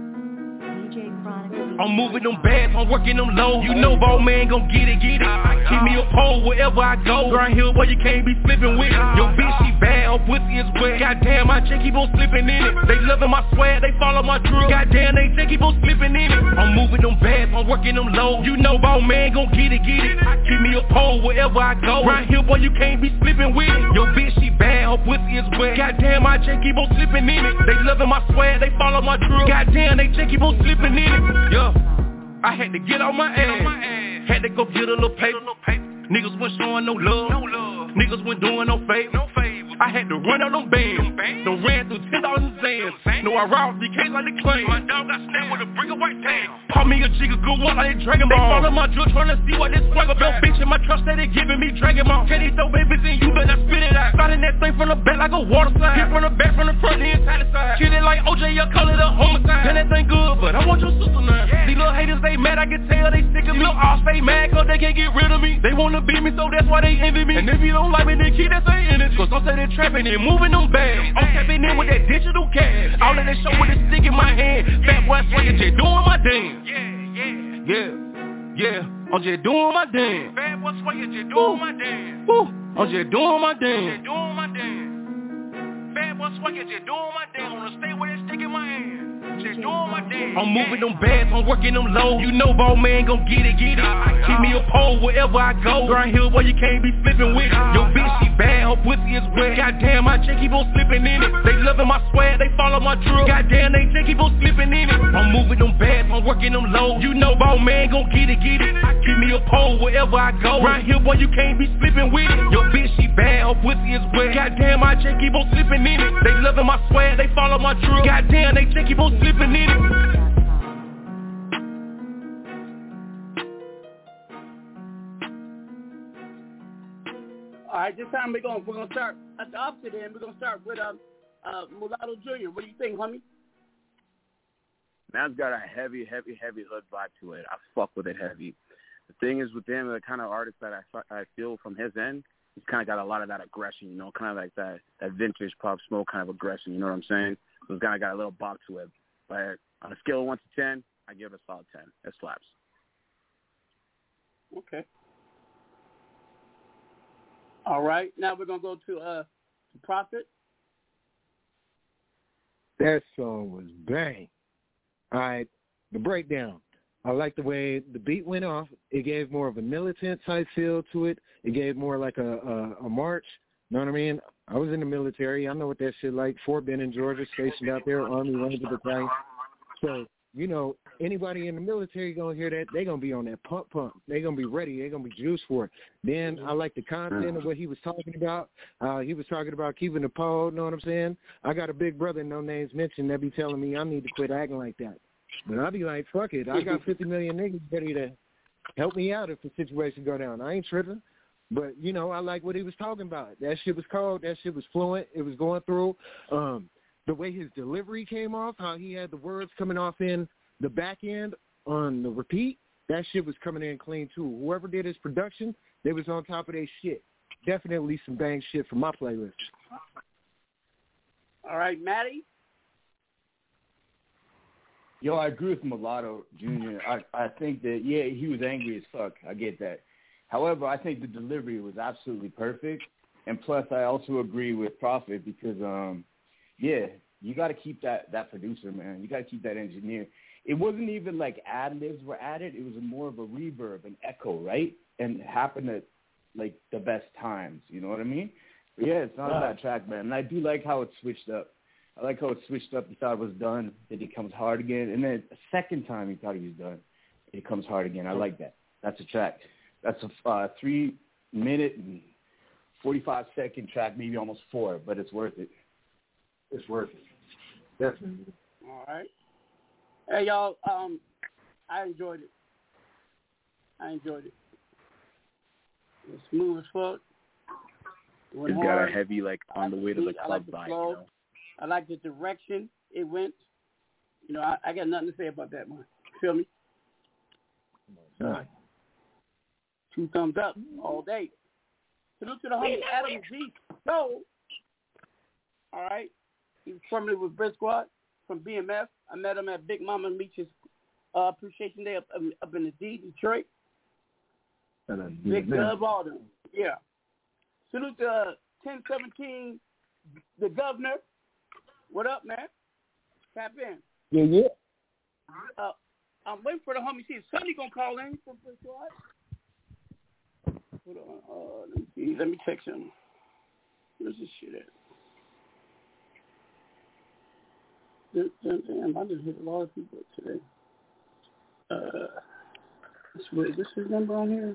I'm moving them bands, I'm working them low. You know ball man gon' get it, get it. Keep me a pole wherever I go. Grind hill, boy, you can't be slipping with it. Yo, bitch, she bad, her pussy is wet. Goddamn, my chick keep on slipping in it. They loving my swag, they follow my drill. Goddamn, they chick keep on slipping in it. I'm moving them bands, I'm working them low. You know ball man gon' get it, get it. Keep me a pole wherever I go. Grind hill, boy, you can't be slipping with it. Yo, bitch, she bad, her pussy is wet. Goddamn, my chick keep on slipping in it. They loving my swag, they follow my drill. Goddamn, they chick keep on slipping in it. Yeah. I had to get on my ass. Had to go get a little paper. Niggas wasn't showing no love. Niggas wasn't doing no favor. I had to run out them bands. Done ran through ten thousand Zans. No, I robbed the case like the claim. My dog got snapped with a brick of white tan. Call me a jigger, good one like a Dragon Ball. They follow my drill trying to see what this swag about. Bitch in my trust that they giving me Dragon Ball. Teddy throw babies in you, better spit it out. Starting that thing from the back like a water slide. Hit from the back, from the front, the inside the side. Kill it like O J, I call it a homicide. Then that thing good, but I want your sister now. Yeah. These little haters, they mad, I can tell they sick of me. Little all stay mad cause they can't get rid of me. They wanna beat me, so that's why they envy me. And if you don't like me, then keep that same energy. Cause I'm saying they trapping and moving them bags. I'm tapping in with that digital cash. All of that show with a stick in my hand. Fat boy swinging, just doing my dance. Yeah, yeah, yeah. I'm just doing my dance. Fat boy swinging, just doing my dance. Woo, I'm just doing my dance. Just doing my dance. Fat boy swinging, just doing my dance. Wanna stay with that stick in my hand. I'm moving them bands, I'm working them low. You know ball man gon' get it, get it. Keep me a pole wherever I go. Grind hill boy, you can't be slipping with it. Yo bitch, she bad, her pussy is wet. Goddamn, my chick keep on slipping in it. They loving my swag, they follow my drill. Goddamn, they chick keep on slipping in it. I'm moving them bands, I'm working them low. You know ball man gon' get it, get it. Keep me a pole wherever I go. Grind hill boy, you can't be slipping with it. Yo bitch, she bad, her pussy is wet. Goddamn, my chick keep on slipping in it. They loving my swag, they follow my drill. Goddamn, they chick keep on slipping in it. All right, this time we're gonna we're gonna start at the opposite end. We're gonna start with um uh Mulatto Junior What do you think, homie? Man's got a heavy, heavy, heavy hood vibe to it. I fuck with it heavy. The thing is with him, the kind of artist that I I feel from his end, he's kind of got a lot of that aggression, you know, kind of like that that vintage Pop Smoke kind of aggression. You know what I'm saying? So he's kind of got a little bop to it. But on a scale of one to ten, I give it a solid ten. It slaps. Okay. All right. Now we're gonna go to uh to Prophet. That song was bang. All right, the breakdown. I like the way the beat went off. It gave more of a militant type feel to it. It gave more like a, a, a march. You know what I mean? I was in the military. I know what that shit like. Fort Benning, Georgia, stationed out there, Army Ranger Battalion. So, you know, anybody in the military going to hear that, they're going to be on that pump pump. They're going to be ready. They're going to be juiced for it. Then I like the content of what he was talking about. Uh, he was talking about keeping the pole, you know what I'm saying? I got a big brother, no names mentioned, that be telling me I need to quit acting like that. But I'll be like, fuck it. I got fifty million niggas ready to help me out if the situation go down. I ain't tripping. But, you know, I like what he was talking about. That shit was cold. That shit was fluent. It was going through. Um, the way his delivery came off, how he had the words coming off in the back end on the repeat, that shit was coming in clean, too. Whoever did his production, they was on top of their shit. Definitely some bang shit from my playlist. All right, Matty? Yo, I agree with Mulatto Junior I, I think that, yeah, he was angry as fuck. I get that. However, I think the delivery was absolutely perfect. And plus, I also agree with Prophet because, um, yeah, you got to keep that, that producer, man. You got to keep that engineer. It wasn't even like ad-libs were added. It was more of a reverb, an echo, right? And it happened at, like, the best times. You know what I mean? But, yeah, it's not a bad track, man. And I do like how it switched up. I like how it switched up. He thought it was done. Then it comes hard again. And then a second time he thought he was done. It comes hard again. I like that. That's a track. That's a uh, three-minute and forty-five second track, maybe almost four, but it's worth it. It's worth it. Definitely. All right. Hey, y'all, um, I enjoyed it. I enjoyed it. It's smooth as fuck. It's got hard. A heavy, like, on the way to the club like the vibe, flow. you know? I like the direction it went. You know, I, I got nothing to say about that one. Feel me? All right. Two thumbs up all day. Salute to the homie Adam G. So, all right. He was formerly with Brick Squad from B M F. I met him at Big Mama Meech's uh, Appreciation Day up, up in the D, Detroit. Big Dub Alden. Yeah. Salute to uh, ten seventeen, the governor. What up, man? Tap in. Yeah, yeah. Uh, I'm waiting for the homie. See if Sonny gonna call in from Brick Squad. Hold on. Uh, let me see. Let me text him. Where's this shit at? Damn, I just hit a lot of people today. Uh, is this his number on here?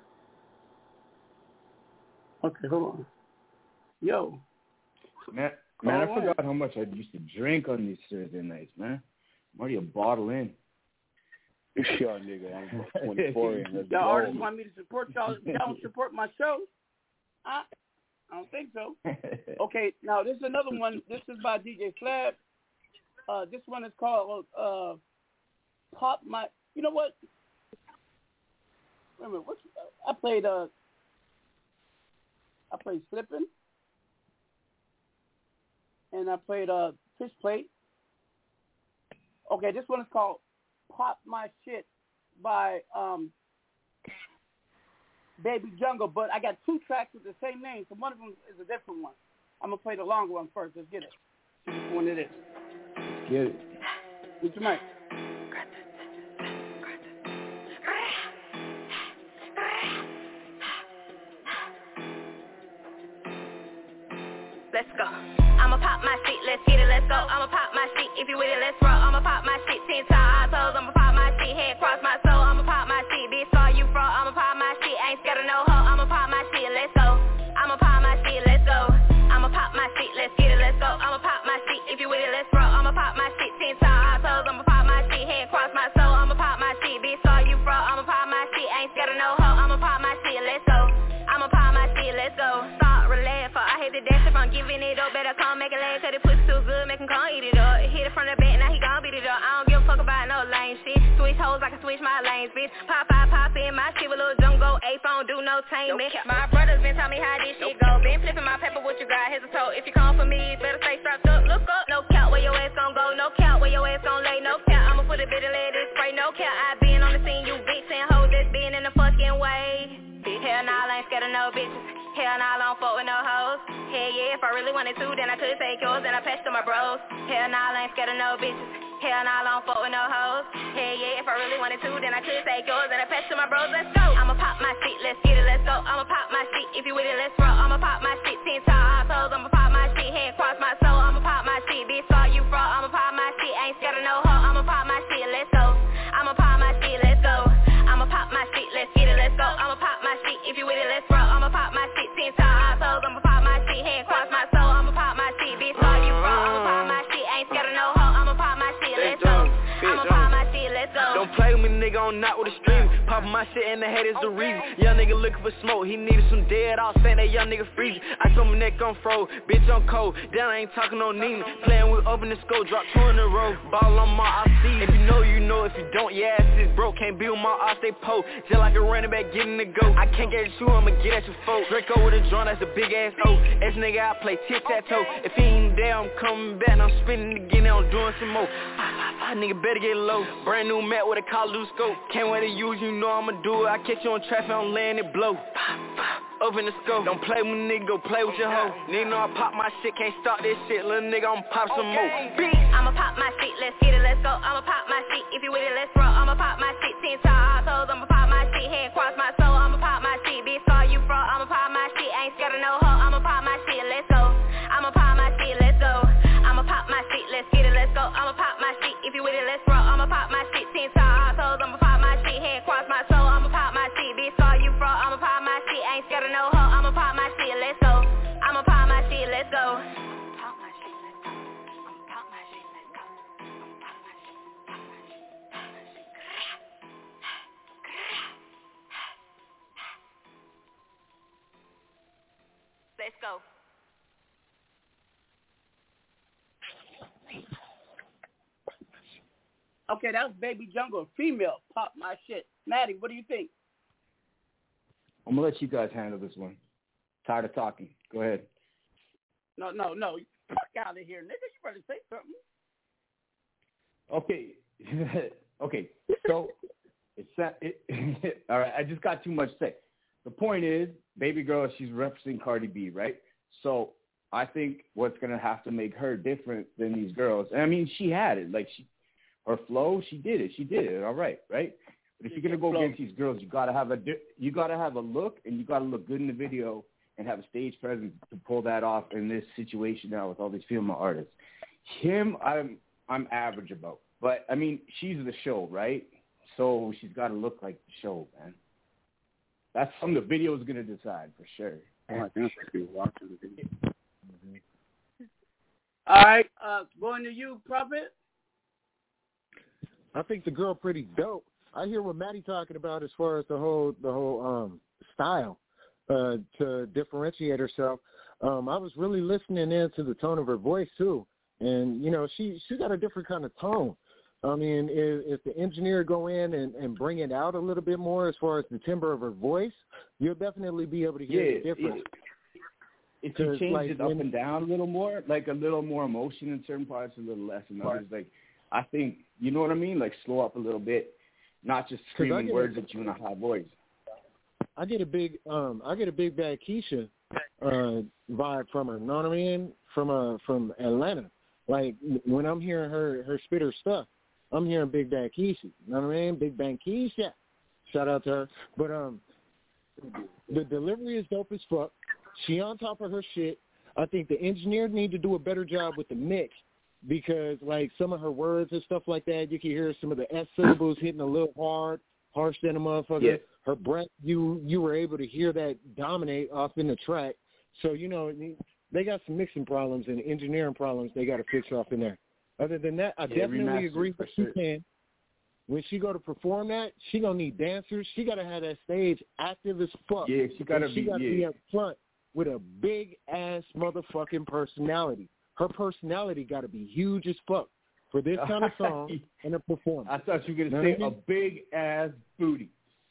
Okay, hold on. Yo. Man, man, I forgot how much I used to drink on these Thursday nights, man. I'm already a bottle in. Sure, nigga. I'm twenty-four. Y'all artists want me to support y'all. Y'all don't support my show? I, I don't think so. Okay, now this is another one. This is by D J Flab. Uh, this one is called uh, Pop My... You know what? Wait a minute. What's, I played... Uh, I played Slippin'. And I played uh, Fish Plate. Okay, this one is called Pop My Shit by um, Baby Jungle, but I got two tracks with the same name, so one of them is a different one. I'm going to play the longer one first. Let's get it. See which one it is. Get it. What's your mic? Let's go. I'ma pop my shit, let's get it, let's go. I'ma pop my shit, if you with it, let's roll. I'ma pop my shit, ten times toes. I'ma pop my shit, head cross my soul. I'ma pop my shit, bitch, saw you fraud. I'ma pop my shit, ain't scared of no hoe. I'ma pop my shit, let's go. I'ma pop my shit, let's go. I'ma pop my shit, let's get it, let's go. I'ma pop my shit, if you with it, let's roll. I'ma pop my shit, ten times toes. I'ma pop my shit, head cross my soul. I'ma pop my shit, bitch, saw you fraud. I'ma pop my shit, ain't scared of no hoe. I'ma pop my shit, let's go. I'ma pop my shit, let's go. Start, relax, for I hate the dash if I'm giving it up. Better come make it last, cause it pussy too good, make him come eat it up. Hit it from the back, now he gon' beat it up. I don't give a fuck about no lame shit. Switch hoes, I can switch my lanes, bitch. Pop, pop, pop in my shit with little jungle. Ape, I don't do no tainment. My brothers been telling me how this shit go. Been flipping my paper, what you got? Here's a toe. If you come for me, better stay strapped up. Look up, no count where your ass gon' go. No count where your ass gon' lay. No count, I'ma put a bit and let it spray. No count, I been on the scene, you bitch and hoes that's been in the fucking way. Hell nah, I ain't scared of no bitches. Hell nah, I don't fuck with no hoes. Hell yeah, if I really wanted to, then I could take yours and I pass to my bros. Hell nah, I ain't scared of no bitches. Hell nah, I don't fuck with no hoes. Hell yeah, if I really wanted to, then I could take yours and I pass to my bros. Let's go. I'ma pop my shit, let's get it, let's go. I'ma pop my shit, if you with it, let's roll. I'ma pop my shit, ten times toes. I'ma pop my shit, head cross my soul. I'ma pop my shit, bitch, saw you fraud. I'ma pop my shit, ain't scared of no hoe. I'ma pop my shit, let's go. I'ma pop my shit, let's go. I'ma pop my shit, let's get it, let's go. I'ma pop my shit, if you with it, let's roll. I'ma pop my shit, ten times toes. I'ma pop my shit, head cross my soul. I'ma pop my shit, bitch, saw you fraud. I'ma pop my shit, ain't scared of no hoe. I'ma pop my shit, let's go. I'ma pop my shit, let's go. Don't play with me, nigga, I'm not with the stream. Poppin' my shit and the head is the reason. Young nigga looking for smoke, he needed some dead. All saying that young nigga freeze. I told my neck on froze, bitch on cold. Down I ain't talking no Nina. Playing with open the scope, drop two in a row. Ball on my I see. If you know, you know. If you don't, your ass is broke. Can't be with my off, they po. Just like a running back getting the go. I can't get at you, I'ma get at your folk. Draco with a joint, that's a big ass O. Ass nigga, I play tic-tac-toe. If he ain't there, I'm coming back. And I'm spinning again, I'm doing some more. Ah, nigga better get low. Brand new mat with a call loose scope. Can't wait to use, you know I'ma do it. I catch you on traffic, I'm laying it blow. Open the scope. Don't play with nigga, go play with your hoe. Nigga know I pop my shit, can't start this shit. Little nigga, I'ma pop some more. Bitch. I'ma pop my shit, let's get it, let's go. I'ma pop my shit, if you with it, let's roll. I'ma pop my shit, ten times toes. I'ma pop my shit, head cross my soul. I'ma pop my shit, bitch, saw you fraud. I'ma pop my shit, ain't scared of no hoe. I'ma pop my shit, let's go. I'ma pop my shit, let's go. I'ma pop my shit, let's get it, let's go. I'ma pop my shit, if you with it, let's roll. I'ma pop my shit, ten times toes. I'ma pop my shit, head cross my soul. I'ma pop my shit, bitch, saw you fraud. I'ma pop my shit, ain't scared of no hoe. I'ma pop my shit, let's go. I'ma pop my shit, let's go. Pop my shit, let's go. I'ma pop my shit, let's go. I'ma pop my shit, pop my shit, pop my shit. Let's go. Okay, that was Baby Jungle, female. Pop my shit. Maddie, what do you think? I'm going to let you guys handle this one. Tired of talking. Go ahead. No, no, no. Fuck out of here, nigga. You better say something. Okay. okay. So, it's it, all right. I just got too much to say. The point is, baby girl, she's referencing Cardi B, right? So, I think what's going to have to make her different than these girls. And I mean, she had it. Like, she, her flow, she did it. She did it. All right, right? But if you're gonna go against these girls, you gotta have a you gotta have a look, and you gotta look good in the video, and have a stage presence to pull that off in this situation now with all these female artists. Him, I'm I'm average about, but I mean, she's the show, right? So she's got to look like the show, man. That's something the video is gonna decide for sure. Oh, I think I should be watching the video. Mm-hmm. All right, uh, going to you, Prophet. I think the girl pretty dope. I hear what Maddie talking about as far as the whole the whole um, style uh, to differentiate herself. Um, I was really listening in to the tone of her voice too, and you know she she got a different kind of tone. I mean, if, if the engineer go in and, and bring it out a little bit more as far as the timbre of her voice, you'll definitely be able to hear yeah, the difference. If you change like, it up when, and down a little more, like a little more emotion in certain parts, a little less in others, like I think, you know what I mean? Like slow up a little bit, not just screaming words a, at you in a high voice. I get a big, um, I get a big bad Keisha uh, vibe from her. You know what I mean? From uh, from Atlanta. Like when I'm hearing her her spit her stuff, I'm hearing Big Bang Keisha. You know what I mean? Big Bang Keisha. Shout out to her. But um, the delivery is dope as fuck. She on top of her shit. I think the engineers need to do a better job with the mix because, like, some of her words and stuff like that, you can hear some of the S syllables hitting a little hard, harsh than a motherfucker. Yeah. Her breath, you you were able to hear that dominate off in the track. So, you know, they got some mixing problems and engineering problems they got to fix off in there. Other than that, I yeah, definitely agree with you saying. When she go to perform that, she gonna need dancers. She gotta have that stage active as fuck. Yeah, she gotta and she be. gotta yeah. be up front with a big ass motherfucking personality. Her personality gotta be huge as fuck for this kind of song and a performance. I thought you were gonna know say a big ass booty.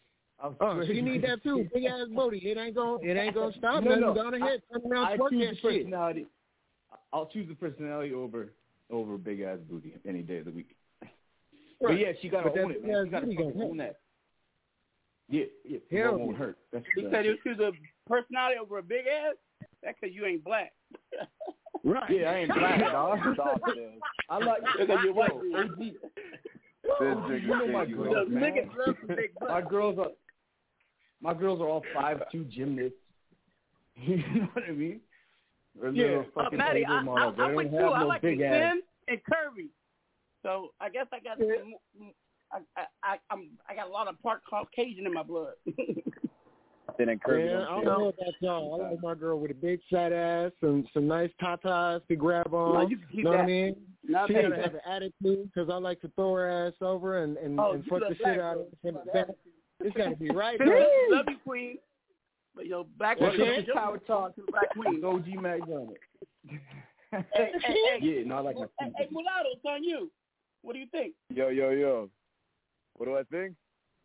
Oh, she need that too. Big ass booty. It ain't gonna. It ain't gonna stop. No, nothing. no. Go ahead. Turn around. I, I twerk choose that the shit. personality. I'll choose the personality over over big ass booty any day of the week. Right. But yeah, she gotta but own it, man. She gotta fucking own that. Yeah, yeah. Hell won't hurt. That's you said you choose a personality over a big ass? That's because you ain't black. Right. Yeah, I ain't black, dog. Stop it. I like because you're white. O G. Oh, you know my girls, man. My girls are my girls are all five two gymnasts. You know what I mean? Or Yeah, uh, Maddie, I, I, I, I'm with you. I like the thin and curvy. So I guess I got yeah. I, I, I, I'm I got a lot of part Caucasian in my blood. Then curvy. Yeah, I don't know about y'all. I like my girl with a big fat ass, some some nice tatas to grab on. No, you can keep you know that. what I mean? Not she bad. gotta have an attitude because I like to throw her ass over and and, oh, and fuck the shit out of her. It's gotta be right. Love you, queen. But yo, black women okay. Power talk to black queen. O G Mac Drama. hey, hey, hey, yeah, no, I like my. Hey, hey, Mulatto, it's on you. What do you think? Yo, yo, yo. What do I think?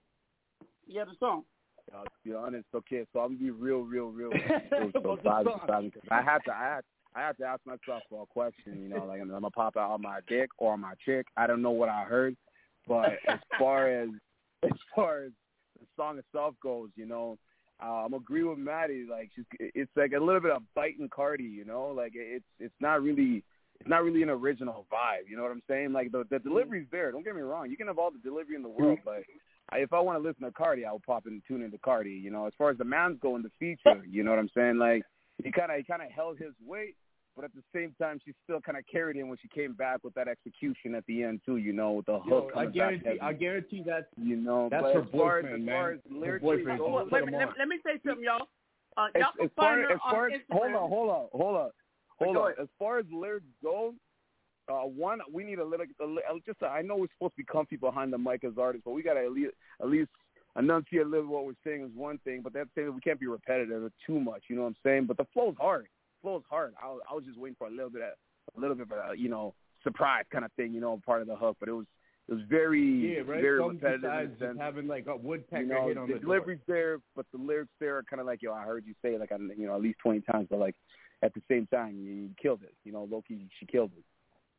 Yeah, the song. Uh, to be honest, okay, so I'm gonna be real, real, real. real so sorry, sorry, I have to, I have, I have to ask myself for a question. You know, like I'm gonna pop out on my dick or on my chick. I don't know what I heard, but as far as as far as the song itself goes, you know, uh, I'm agree with Maddie. Like she's, it's like a little bit of biting Cardi. You know, like it's it's not really. It's not really an original vibe, you know what I'm saying? Like, the the delivery's there. Don't get me wrong. You can have all the delivery in the world, but I, if I want to listen to Cardi, I will pop in and tune into Cardi, you know? As far as the man's go in the feature, you know what I'm saying? Like, he kind of he kind of held his weight, but at the same time, she still kind of carried him when she came back with that execution at the end, too, you know, with the hook. Yo, I guarantee, I guarantee that's, you know, that's but her as far boyfriend, as, as far man. as lyrically, boyfriend. Oh, wait, wait, let, let me say something, y'all. Uh, as, y'all can as far, find her as far on as, Instagram. hold on, hold on, hold on. Hold Go on. ahead. As far as lyrics go, Uh, one, we need a little, a little just. A, I know we're supposed to be comfy behind the mic as artists, but we gotta at least, at least enunciate a little what we're saying is one thing. But that's saying we can't be repetitive or too much. You know what I'm saying? But the flow's hard. Flow's hard. I, was- I was just waiting for a little bit, of, a little bit of a, you know, surprise kind of thing. You know, part of the hook. But it was, it was very, yeah, right? very Something repetitive in besides the sense. just having like a woodpecker You know, hit on the the delivery's there, but the lyrics there are kind of like, yo, I heard you say it like, you know, at least twenty times, but like at the same time, you, you killed it. You know, Loki, she killed it.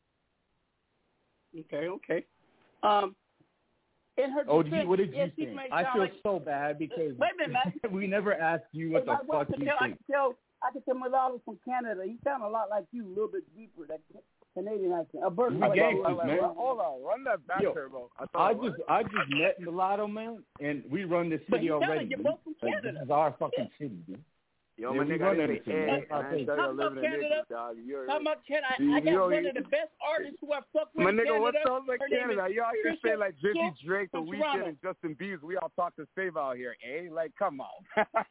Okay, okay. Um, in her O defense, G, what did yeah, you she think? may I sound feel like, so bad because wait a minute, Matt. we never asked you what If the I, well, I fuck can you tell, I think. can tell, I can tell Mulatto from Canada. He sound a lot like you, a little bit deeper, that Canadian accent. A bird We like gangsters, like, man. like, Hold on, run that back, Yo, Turbo. I, I thought, just, I just met Mulatto, man, and we run this But city you sound already. like you're dude. both from Like, Canada. this is our fucking city, dude. Yo, Yeah, my we nigga, run I didn't everything, say, man. hey, I ain't started Talk about living in Canada. Niggas, dog. You're, Talking about Canada, I, You- I got yo, one you- of the best artists who I fuck with my in nigga, Canada. what sounds like Her name Canada? is You out here Trisha say like Drizzy Smith Drake, The from Weeknd, Toronto. and Justin Bieber. We all talk the same out here, eh? Like, come on.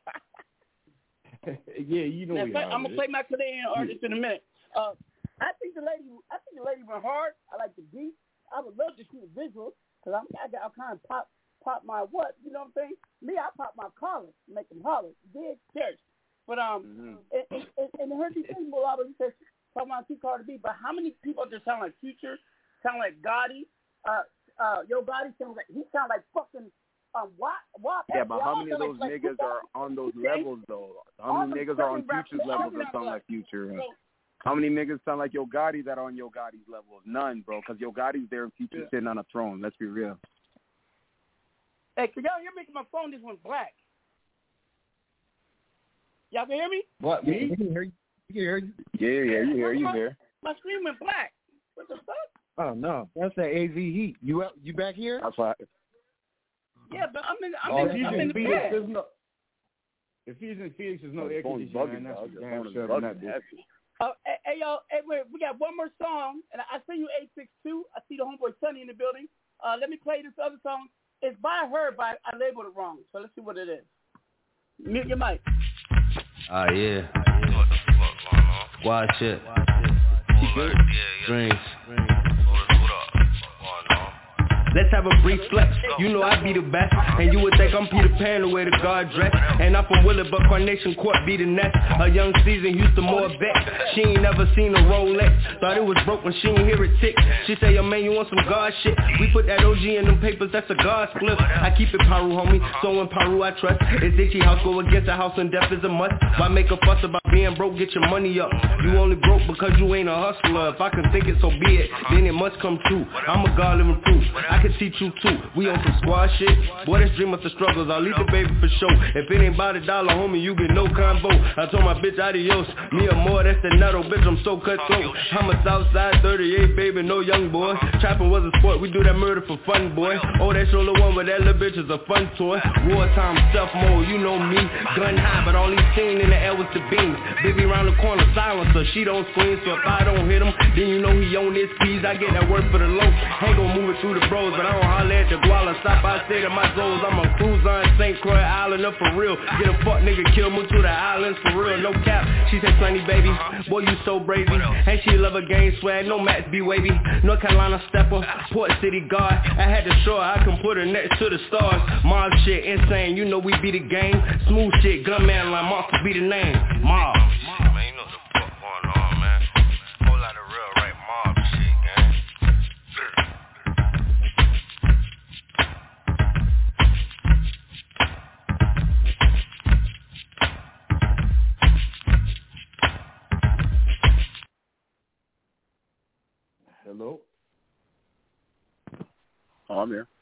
Yeah, you know Now, we play, are. I'm gonna play my Canadian artist in a minute. Uh, I think the lady, I think the lady went hard. I like the beat. I would love to see the visuals because I'm, I got, I kind of pop, pop my what, you know what I'm saying? Me, I pop my collar, make them holler, big church. But um, Mm-hmm. and, and, and her thing, Mulatto, he says, talking about too hard to beat. But how many people just sound like Future, sound like Gotti? Uh, uh, Yo Gotti sounds like he sound like fucking. Um, why, why, Yeah, but how many of those like, niggas are on those levels, though? How many niggas are on Future's levels that sound like Future? So, How many niggas sound like Yo Gotti that are on Yo Gotti's level? None, bro, because Yo Gotti's there and Future's Yeah. sitting on a throne. Let's be real. Hey, can y'all hear me? My phone just went black. Y'all can hear me? What, me? You can hear you. You can hear you. Yeah, yeah, you hear, you hear. My screen went black. What the fuck? Oh no, that's that A Z Heat. You up, you back here? That's why. Yeah, but I'm in. I'm Oh, in, if he's I'm in in the Phoenix, bed. there's no. If he's in Phoenix, there's no air conditioning, man. That's for damn sure. on that bitch. Uh, hey, hey, y'all, hey, wait, we got one more song, and I see you eight six two. I see the homeboy Sonny in the building. Uh, let me play this other song. It's by her, but I labeled it wrong. So let's see what it is. Mute your mic. Ah, uh, yeah. Squad shit. Dreams. Let's have a brief flex. You know I be the best, and you would think I'm Peter Pan the way the guard dress. And I'm from Willard, but Carnation Court be the next. A young season, Houston more vet. She ain't never seen a Rolex. Thought it was broke when she ain't hear it tick. She say, yo man, you want some God shit? We put that O G in them papers, that's a God split. I keep it Paru, homie, so in Paru I trust. It's itchy house, go against the house, and death is a must. Why make a fuss about being broke? Get your money up. You only broke because you ain't a hustler. If I can think it, so be it. Then it must come true. I'm a God living proof. I can teach you too. We on some squad shit. Boy, that's dream of the struggles. I'll leave the baby for sure. If it ain't about a dollar, homie, you get no combo. I told my bitch adios. Me or more, that's the nutto, bitch. I'm so cutthroat. I'm a Southside thirty-eight, baby, no young boy. Trapping was a sport. We do that murder for fun, boy. Oh, that shoulder one, but that little bitch is a fun toy. Wartime self mode, you know me. Gun high, but all he's seen in the air was the beams. Baby around the corner, silencer. She don't scream, so if I don't hit him, then you know he on his keys. I get that work for the low. Ain't gon' move it through the bros, but I don't holler at the guala. Stop, I say to my souls, I'm a cruiser on Saint Croix Island up for real. Get a fuck nigga, kill, move to the islands for real, no cap. She said, Sonny baby, boy you so brazy. And she love a game swag, no Max be wavy. North Carolina stepper, Port City guard. I had to show her I can put her next to the stars. Mob shit insane, you know we be the game. Smooth shit, gunman line, Monster be the name. Mob. Hello? Oh, I'm here.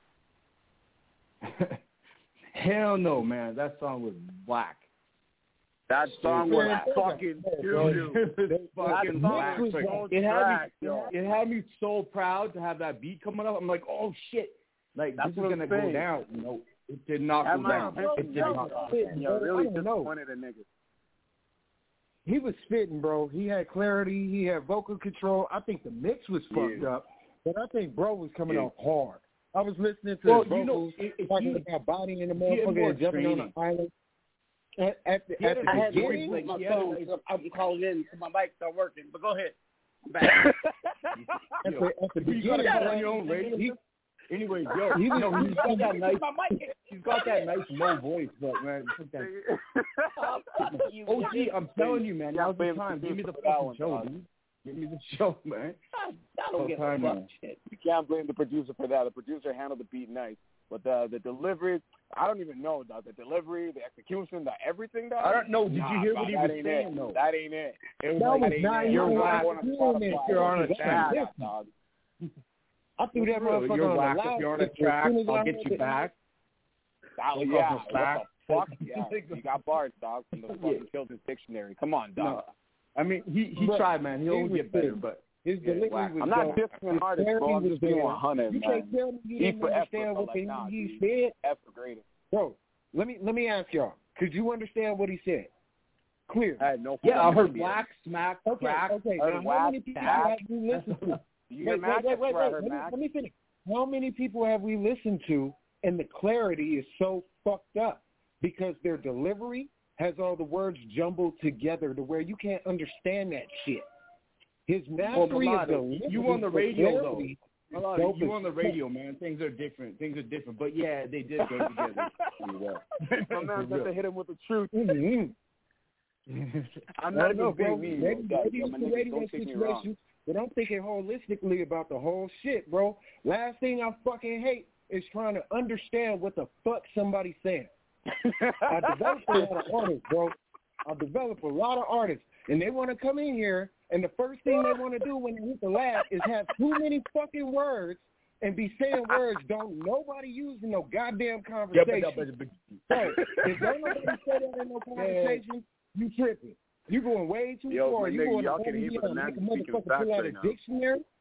Hell no, man. That song was whack. That song was fucking doo-doo. Fucking whack. It had me, it had me so proud to have that beat coming up. I'm like, oh shit, like That's this is gonna go down. You know, it did not go down. It did not. Yo, really disappointed a nigga. He was spitting, bro. He had clarity. He had vocal control. I think the mix was fucked yeah. up, but I think bro was coming yeah. off hard. I was listening to well, his vocals, you know, it, it, talking he, about body in the motherfucker and jumping on the island. At, at the, at the I had to beginning, replay my phone because I'm calling in so my mic start working. But go ahead. I'm back. at the, at the you gotta beginning, go on your own radio. He, anyway, yo, he was, no, he's got that nice, he's got that nice low voice, but man, that, O G, I'm telling you, man, now's the time. Give me the fucking show, dude. Give me the show, man. I don't get time, fuck shit. You can't blame the producer for that. The producer handled the beat nice, but the the delivery, I don't even know, dog. The delivery, the execution, the everything, dog. I don't know. Did nah, you hear dog, what he that was ain't saying? It. No, that ain't it. It was that like, was that not ain't you're whack. You're on a track, dog. I threw that motherfucker You're on whack. the If loud. you're on a track, I'll get you back. That was, yeah, what the fuck? Yeah, you got bars, dog, from the fucking Children's Dictionary. Come on, dog. No. I mean, he he but tried, man. He'll get better, but his yeah, delivery whack. was I'm not dope. dissing an artist, bro. I'm just being one hundred, You man. can't tell me you E didn't for understand effort, what like, the, nah, he dude. said. F for greater. Bro, let me let me ask y'all. Could you understand what he said? Clear. I had no. Yeah, I heard whack, smack, Okay, crack. okay. I heard Now, how whack, many people smack. have we listened to? You wait, Mac? wait, wait, wait, I wait. heard Let me, Mac. let me finish. How many people have we listened to, and the clarity is so fucked up because their delivery has all the words jumbled together to where you can't understand that shit. His mastery well, of delivery, you on the radio though. clarity, Malada, you on the radio, man. Things are different. Things are different. But yeah, they did go together. My man got to hit him with the truth. Mm-hmm. I'm not no, even being bro. mean. Maybe, Yo, maybe yo, it's my the nigga, radio don't take me wrong. situation, but I'm thinking holistically about the whole shit, bro. Last thing I fucking hate is trying to understand what the fuck somebody's saying. I developed a lot of artists, bro. I developed a lot of artists, and they want to come in here, and the first thing they want to do when they hit the lab is have too many fucking words and be saying words don't nobody use in no goddamn conversation. Yeah, but, but, but, so, if don't nobody say that in no conversation, you tripping. You going way too Yo, far. You nigga, going y'all to can hear, but the make a man speaking motherfucker facts pull out right a now. dictionary.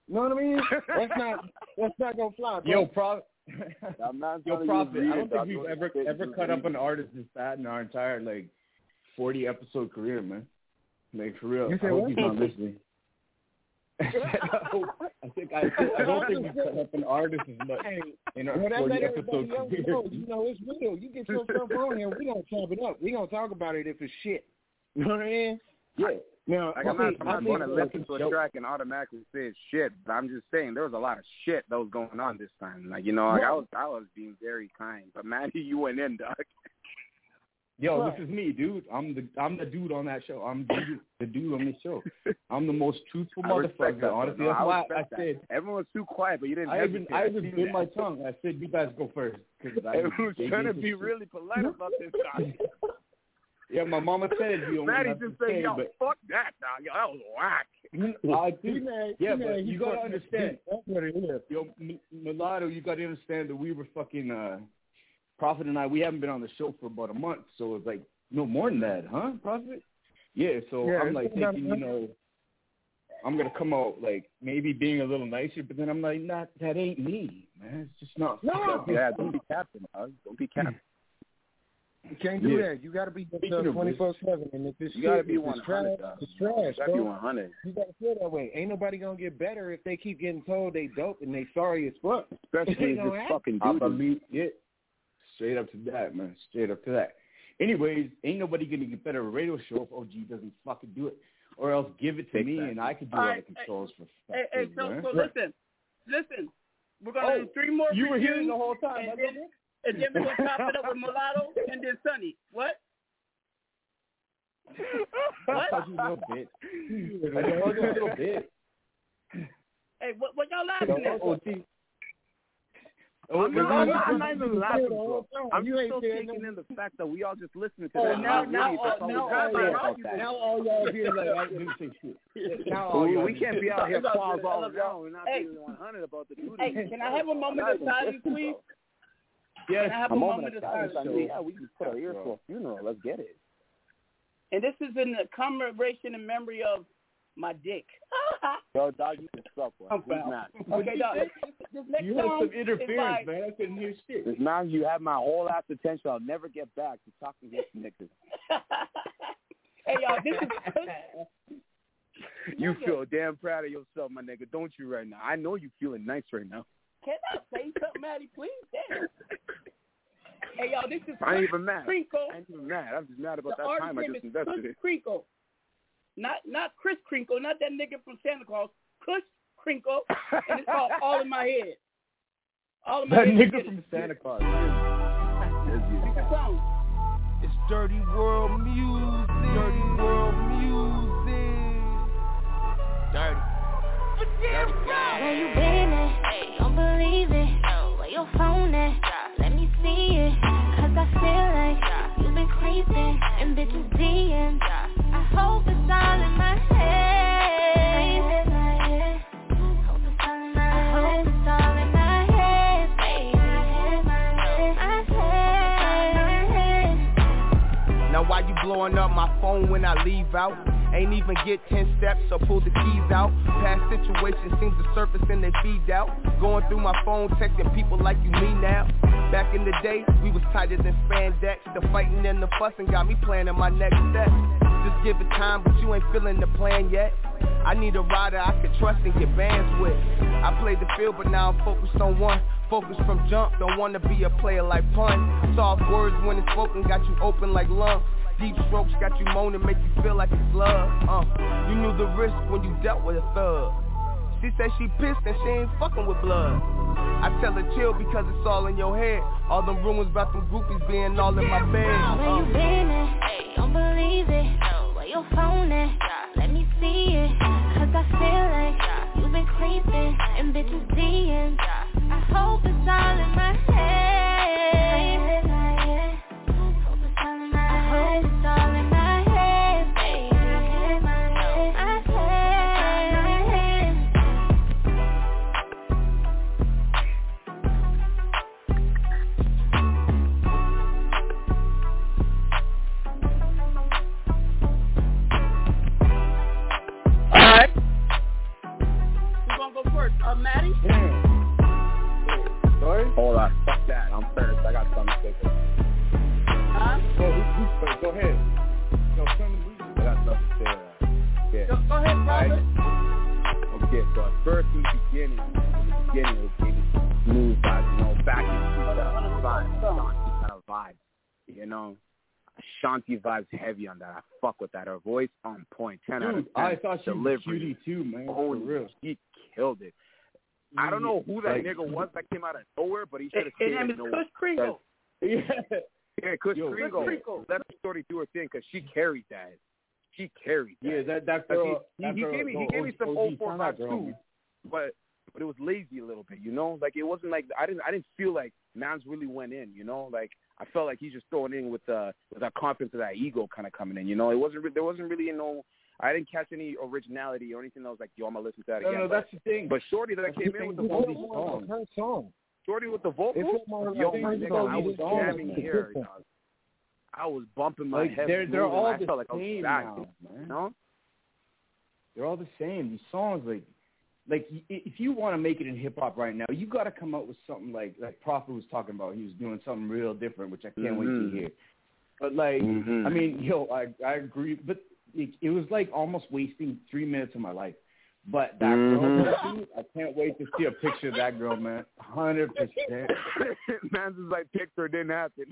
You know what I mean? That's not that's not gonna fly, bro. Yo, Prophet. I'm not Yo, telling Prophet. you I don't think we've read it, ever dog. ever cut up an artist this fat in our entire like forty episode career, man. Like for real. You said I hope what? he's not listening. I said, I, hope, I think I, I don't think we cut up an artist as much in our Well, that's forty let episode everybody else career. know. You know, it's real. You get your stuff on here, we don't chop it up. We gonna talk about it if it's shit. You know what I mean? Yeah. Now, Like, I I'm not, think, I'm I not think, going to listen to a track and automatically say it's shit, but I'm just saying there was a lot of shit that was going on this time. Like, you know, like, I was I was being very kind, but Maddie, you went in, dog. Yo, Right. this is me, dude. I'm the I'm the dude on that show. I'm the dude, the dude on the show. I'm the most truthful I respect motherfucker. that, Honestly, no, that's I why respect I that. said Everyone was too quiet, but you didn't. I even hesitate. I even seen bit that. my tongue. I said you guys go first. Everyone was trying to be really polite about this, dog. Yeah, my mama said you don't Maddie have just to said, say, "Yo, but fuck that, dog. Yo, that was whack." I do. man, Yeah, man, but he you gotta fucking understand. deep. That's what it is. Yo, M- Mulatto, you gotta understand that we were fucking uh, Prophet and I. We haven't been on the show for about a month, so it's like no more than that, huh, Prophet? Yeah. So Yeah, I'm like it's about thinking, a you know, I'm gonna come out like maybe being a little nicer, but then I'm like, not that ain't me, man. It's just not. No. Yeah, don't be captain, dog. Don't be captain. You can't do Yeah. that. You got to be Speaking of twenty-four seven. And if it's You shit, gotta be if one it's trash, hundred, dog. it's trash, You gotta be bro. one hundred. You got to feel that way. Ain't nobody going to get better if they keep getting told they dope and they sorry as fuck. Especially It if don't it's happen. fucking I dude. believe it. Straight up to that, man. Straight up to that. Anyways, ain't nobody gonna get better at a radio show if O G doesn't fucking do it, or else give it to Take me that. and I can do All all right, the controls for. Hey, hey, fuck's so, sake, so man. listen, listen. We're gonna Oh, do three more. you were reviews, here the whole time, and my then, brother? and then we're gonna top it up with Mulatto and then Sonny. What? I What? told you a little bit. I told you a little bit. Hey, what, what y'all laughing at? O G. I'm, Oh, not, you I'm not just- even you laughing, just the bro. whole time. I'm You ain't still saying taking nothing. in the fact that we all just listening to Oh, that. now, Not now, really, that's all, all now, we all, talking y'all, about that. Now all y'all here like I didn't say shit. Now all we, y'all we just- can't be out here It's all claws good. I all love around. y'all. We're not Hey. being one hundred about the duty. Hey, can I have a moment of silence, please? Yes, Can I have a a moment moment of of silence. I silence? mean, yeah, we can put our ears to a funeral. Let's get it. And this is in the commemoration in memory of my dick. Yo, dog, you can suck, bro. I'm Who's foul. mad? Okay, dog. This, this next You had song some is interference, by, man. I couldn't hear shit. This now you have my whole ass attention. I'll never get back to talking to this nigga. Hey, y'all, this is You feel damn proud of yourself, my nigga, don't you, right now? I know you feeling nice right now. Can I say something, Maddie, please? Damn. Hey, y'all, this is I ain't even mad. Crinkle. I ain't even mad. I'm just mad about The that artist time I name just is invested Kush in. Crinkle. Not not Chris Crinkle, not that nigga from Santa Claus. Kush Crinkle, and it's called All in My Head. All in My That Head. nigga Get from it. Santa Claus. It's a song. It's Dirty World Music. Dirty World Music. Dirty. Where you been at? Don't believe it. Where your phone at? Let me see it. Cause I feel like you've been creeping and bitches DMs. I hope it's all in my head. Hope it's all in my head. Hope it's all in my head, baby. My head. Now why you blowing up my phone when I leave out? Ain't even get ten steps or pull the keys out. Past situations seem to surface and they feed out. Going through my phone, texting people like you me now. Back in the day, we was tighter than spandex. The fighting and the fussing got me planning my next step. Just give it time, but you ain't feeling the plan yet. I need a rider I can trust and get bands with. I played the field, but now I'm focused on one. Focus from jump, don't wanna be a player like Pun. Soft words when it's spoken got you open like lungs. Deep strokes got you moaning, make you feel like it's love. Uh, you knew the risk when you dealt with a thug. She said she pissed and she ain't fucking with blood. I tell her chill because it's all in your head. All them rumors about them groupies being all in my bed. Uh. Where you been at? Don't believe it. Where your phone at? Let me see it. Cause I feel like you've been creeping and bitches DMs. I hope it's all in my head. Hope it's all in my head. Hope it's all in my head, baby. My Alright. Who's gonna go first? beginning, in the beginning, it gave me some smooth vibes, you know, back in two thousand five, Shanti kind of vibes, you know. Shanti vibes heavy on that. I fuck with that. Her voice on point. ten Dude, out of ten. I thought she delivery. was cutie too, man. Oh, For real. She killed it. I don't know who that like, nigga was that came out of nowhere, but he should have His stayed name in is nowhere. Kush Kringle. Yeah. Yeah, Kush Yo, Kringle. Kringle. Let the shorty do her thing because she carried that. She carried that. Yeah, that that girl. He, that he, girl, he gave me he no, gave me some O oh G, four that five girl, too, man. but but it was lazy a little bit, you know. Like it wasn't like I didn't I didn't feel like Mans really went in, you know. Like I felt like he's just throwing in with uh with that confidence and that ego kind of coming in, you know. It wasn't re- there wasn't really you know I didn't catch any originality or anything that was like yo I'm gonna listen to that No, again. no, but, that's the thing. But Shorty that That's came the in with the thing. vocals, Her song. Shorty with the vocals, It's more yo like my her nigga, I song. was It's all jamming like here, different. dog. I was bumping my Like, head. they're- they're moving. all I the felt like I was same back, now, man. you know. They're all the same. These songs, like, like y- if you want to make it in hip hop right now, you got to come up with something like like Prophet was talking about. He was doing something real different, which I can't wait Mhm. to hear. But like, Mhm. I mean, yo, I I agree, but it, it was like almost wasting three minutes of my life. But that Mhm. girl, dude, I can't wait to see a picture of that girl, man. Hundred percent. Mans is like picture didn't happen.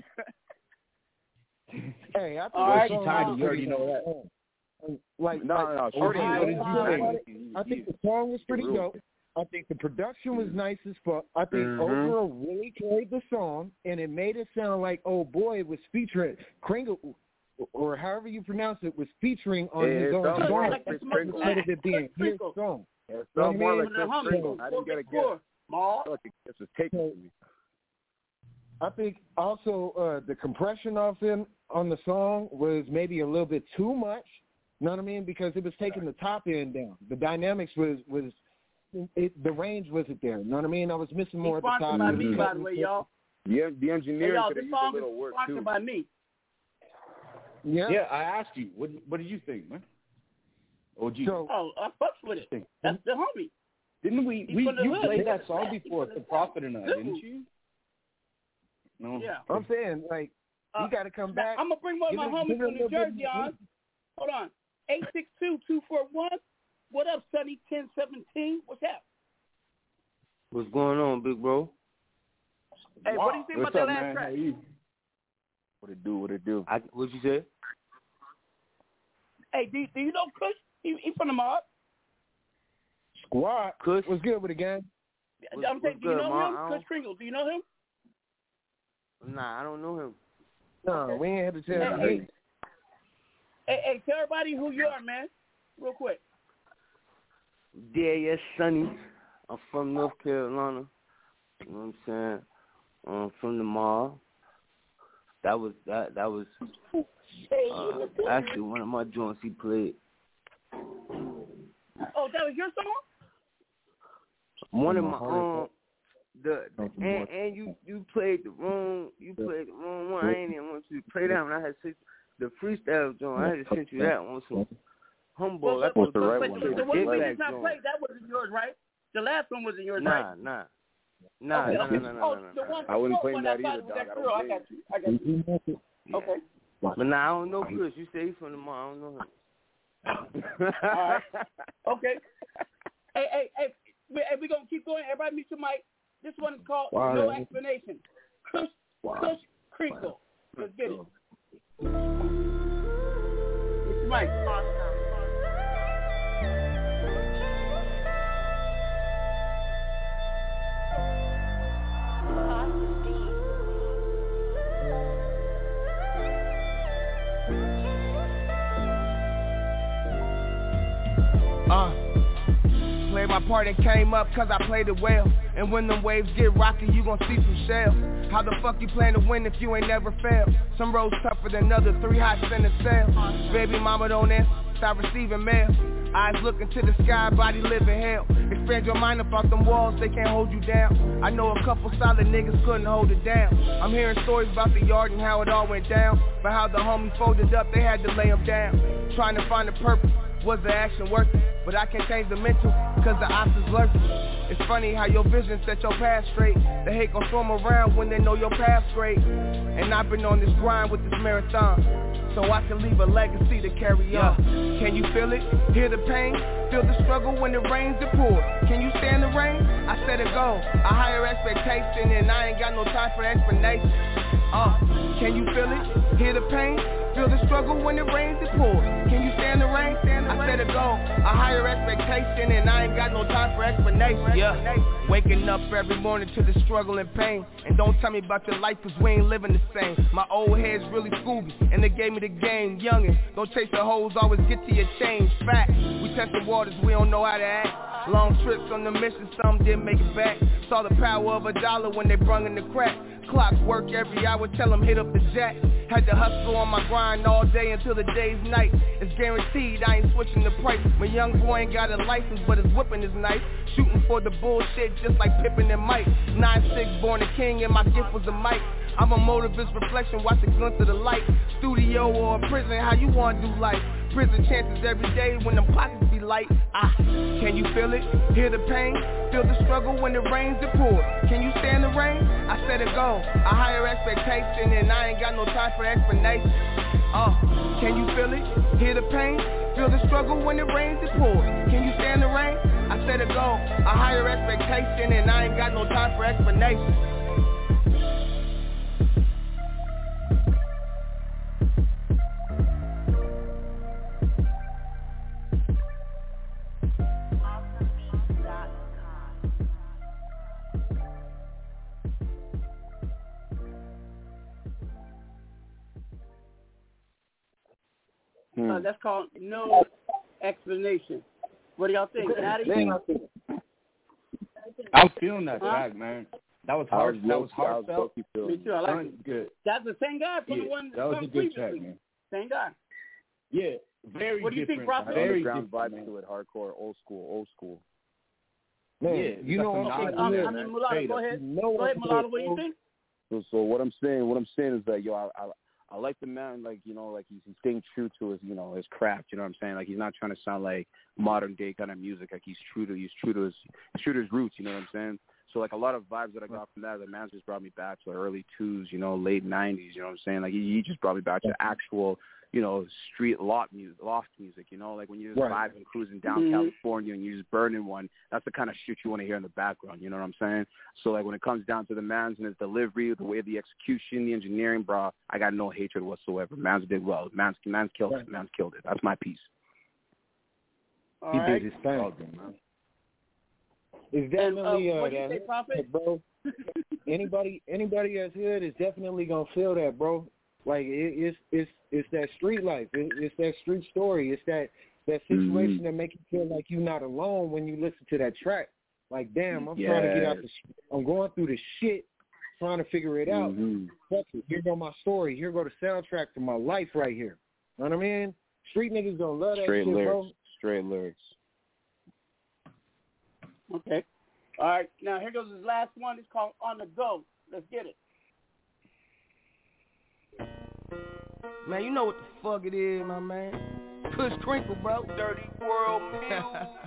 Hey, I think All the right, song Tiny, was you already pretty know that. dope. Like, No, like, no, no. O G, Shorty, what what did did you you say? think? I think the song was pretty Real. dope. I think the production was nice as fuck. I think Mhm. overall really carried the song, and it made it sound like, oh boy, it was featuring Kringle, or however you pronounce it, was featuring on Yeah, his it own sounds more song like Chris Kringle. instead of it being his Kringle. song. Yeah, it You know sounds what I more mean? like Chris Kringle. I didn't get a guess. I felt like this was taken from me. I think also uh, the compression of him on the song was maybe a little bit too much. You know what I mean? Because it was taking the top end down. The dynamics was was it, the range wasn't there. You know what I mean? I was missing more at He's the top. sponsored by It was me, by the cutting- way, y'all. Yeah, the Hey, engineering y'all, could have this used a song is little work sponsored too. by me. Yeah. Yeah, I asked you. What what did you think, man? O G. So, Oh, I fucks with it. That's the homie. Didn't we? He's we from the you hood. played that He's song from the before, hood. The Prophet and I, didn't you? No. Yeah. I'm saying, like, you Uh, got to come Now, back. I'm gonna bring one of my Give it- homies give it a from New little bit Jersey more on. Hold on. eight six two, two four one. What up, Sonny? ten seventeen. What's up? What's going on, big bro? Hey, what do you think What's about up, that last man? track? How you? What it do? What it do? I, what you say? Hey, do, do you know Kush? He, he from the mob. Squad. Kush. What's good with the gang? What's- I'm saying, what's do you good, know Ma? him? I Kush don't- Kringle. Do you know him? Nah, I don't know him. No, we ain't had to tell Hey, you. hey, hey, hey, tell everybody who you are, man. Real quick. Yeah, yes, Sonny. I'm from North Carolina. You know what I'm saying? I'm from the mall. That was that. That was uh, actually one of my joints he played. Oh, that was your song? One of my um the and, and you you played the wrong you played the wrong one. I ain't even want you to play that one. I had sent the freestyle joint. I had sent you that one. So humble. Well, I thought but, the but, one but was the one we that did not joint. play, that wasn't yours, right? The last one wasn't yours, Nah, right? nah, nah, Okay, nah, okay. nah, nah, Oh, nah, nah, the nah. one I wouldn't before claim when that I thought either, it was dog. that I girl. don't I blame got you. I got you. Yeah. Okay. But nah, I don't know Chris. You say he's from the mall. I don't know him. All right. Okay. Hey, hey, hey, we, hey, we gonna keep going. Everybody mute your mic. This one is called Wow. No Explanation. Kush, Wow. Kush Kringle. Let's get it. Mute your mic. Uh, played my part and came up cause I played it well. And when them waves get rocky, you gon' see some shells. How the fuck you plan to win if you ain't never failed? Some roads tougher than others, three hot in the cell. Baby mama don't answer, stop receiving mail. Eyes looking to the sky, body living hell. Expand your mind up off them walls, they can't hold you down. I know a couple solid niggas couldn't hold it down. I'm hearing stories about the yard and how it all went down. But how the homies folded up, they had to lay them down. Trying to find a purpose. Was the action worth it? But I can't change the mental, cause the ops is lurking. It's funny how your vision set your path straight. The hate gon' swim around when they know your path's great. And I've been on this grind with this marathon. so I can leave a legacy to carry on. Can you feel it? Hear the pain? Feel the struggle when it rains and pours. Can you stand the rain? I set a goal, a higher expectation, and I ain't got no time for explanation. Uh, can you feel it? Hear the pain? Feel the struggle when it rains and pours. Can you stand the rain? I set a goal, a higher expectation, and I ain't got no time for explanation. Yeah, waking up every morning to the struggle and pain. And don't tell me about your life, cause we ain't living the same. My old head's really Scooby, and they gave me the game. Youngin', don't chase the hoes, always get to your change. Fact, we test the waters, we don't know how to act. Long trips on the mission, some didn't make it back. Saw the power of a dollar when they brung in the crack. Clocks work every hour, tell them hit up the jack. Had to hustle on my grind all day until the day's night. It's guaranteed I ain't switching the price. My young boy ain't got a license, but his whipping is nice. Shooting for the bullshit just like Pippin and Mike. nine six born a king and my gift was a mic. I'm a motivist reflection, watch the glint of the light. Studio or prison, how you wanna do life? Prison chances every day when them pockets be light. Ah, can you feel it? Hear the pain? Feel the struggle when it rains and pours. Can you stand the rain? I set a goal, a higher expectation, and I ain't got no time for explanation. Uh, can you feel it? Hear the pain? Feel the struggle when it rains and pours. Can you stand the rain? I set a goal, a higher expectation, and I ain't got no time for explanation. Hmm. Uh, that's called No Explanation. What do y'all think? Natty? I'm feeling that huh? track, man. That was hard. Was that was heartfelt. Me too. I like it. Good. That's the same guy from yeah, the one that was from a good previously. track, man. Same guy. Yeah, very. What do you different. think, Prophet? Very ground different, vibe to it, hardcore, old school, old school. Man, yeah, you know what okay, um, I mean, Mulatto, go ahead. You know go ahead, Mulatto. What do you think? So, so what I'm saying, what I'm saying is that yo, I, I I like the man, like, you know, like he's, he's staying true to his, you know, his craft. You know what I'm saying? Like he's not trying to sound like modern day kind of music. Like he's true to, he's true to his, he's true to his roots. You know what I'm saying? So like a lot of vibes that I got from that, the man just brought me back to the early twos, you know, late nineties. You know what I'm saying? Like he, he just brought me back to actual, you know, street lot music, loft music. You know, like when you're just right. vibing, cruising down mm-hmm. California and you're just burning one. That's the kind of shit you want to hear in the background. You know what I'm saying? So like when it comes down to the man's and his delivery, the way the execution, the engineering, bro, I got no hatred whatsoever. Man's did well. Man's man's killed it. Man's killed it. That's my piece. All he right. did his thing, man. It's definitely and, uh, uh, what do you say, Prophet? bro. anybody, anybody that's hood is definitely gonna feel that, bro. Like it, it's it's it's that street life. It, it's that street story. It's that that situation mm-hmm. that make you feel like you're not alone when you listen to that track. Like, damn, I'm yes. trying to get out the. I'm going through the shit, trying to figure it out. Mm-hmm. Fuck it. Here go my story. Here go the soundtrack to my life right here. You know what I mean? Street niggas gonna love that Straight shit, lyrics. bro. Straight lyrics. Okay. All right. Now here goes his last one. It's called On the Go. Let's get it. Man, you know what the fuck it is, my man. Kush Crinkle, bro. Dirty World Music.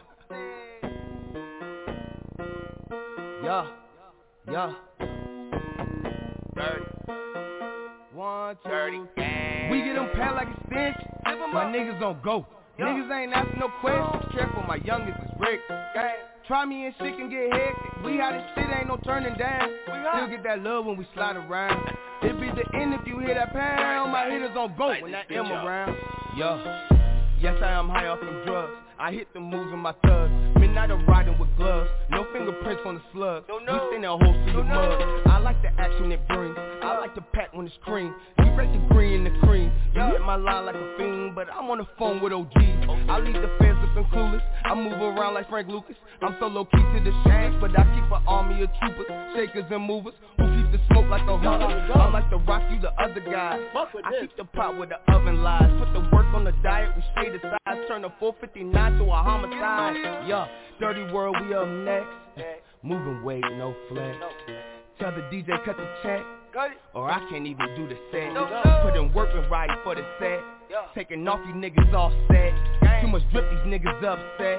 Yeah. Yeah. Dirty. One, two. Dirty. We get them pat like a stench. My niggas don't go. Yo. Niggas ain't asking no questions. Careful, my youngest is Rick. Try me and shit can get hectic. We how this shit ain't no turning down. Still get that love when we slide around. It be the end if you hear that pound. My hitters on go when that M around. Yo, yes I am high off them drugs. I hit the moves in my thugs. Midnight I'm riding with gloves. No fingerprints on the slugs. No, no. We send a host to the mud. I like the action it brings. I like the pack when it's cream. You break the green and the cream. You hit my line like a fiend, but I'm on the phone with O Gs. I leave the feds looking clueless. I move around like Frank Lucas. I'm so low key to the shooters, but I keep an army of troopers, shakers and movers who keep the smoke like a hooker. I'm like the rock, you the other guy. I keep the pot with the oven lies. Put the work on the diet, we shade the size. Turn a four fifty-nine to a homicide. Yeah, Dirty World, we up next. Moving weight, no flex. Tell the D J cut the check, or I can't even do the set. Put in work and riding for the set. Taking off you niggas offset. Too much drip, these niggas upset.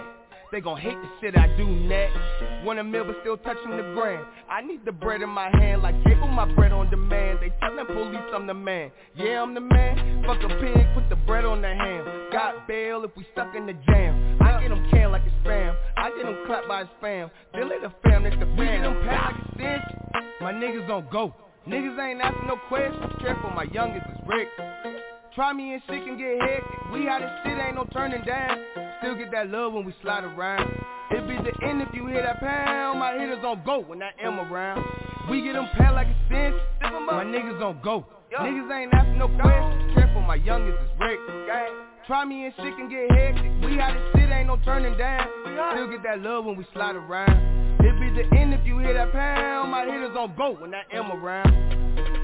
they gon' hate the shit I do next. Want a meal but still touching the grand. I need the bread in my hand like cable, my bread on demand. They tellin' police I'm the man. Yeah, I'm the man. Fuck a pig, put the bread on the ham. Got bail if we stuck in the jam. I get them canned like it's spam. I get them clapped by his fam. Billy the fam, that's the fam. We get them packed like a cinch. My niggas on go. Niggas ain't asking no questions. Careful, my youngest is Rick. Try me and shit can get hectic. We how this shit ain't no turning down. Still get that love when we slide around. It be the end if you hear that pound. My hitters on go when I am around. We get them packed like a cinch. My niggas on go. Niggas ain't asking no questions. Careful, my youngest is Rick. Try me and shit can get hectic. We how this shit ain't no turning down. Still get that love when we slide around. It be the end if you hear that pound. My hitters on go when I am around.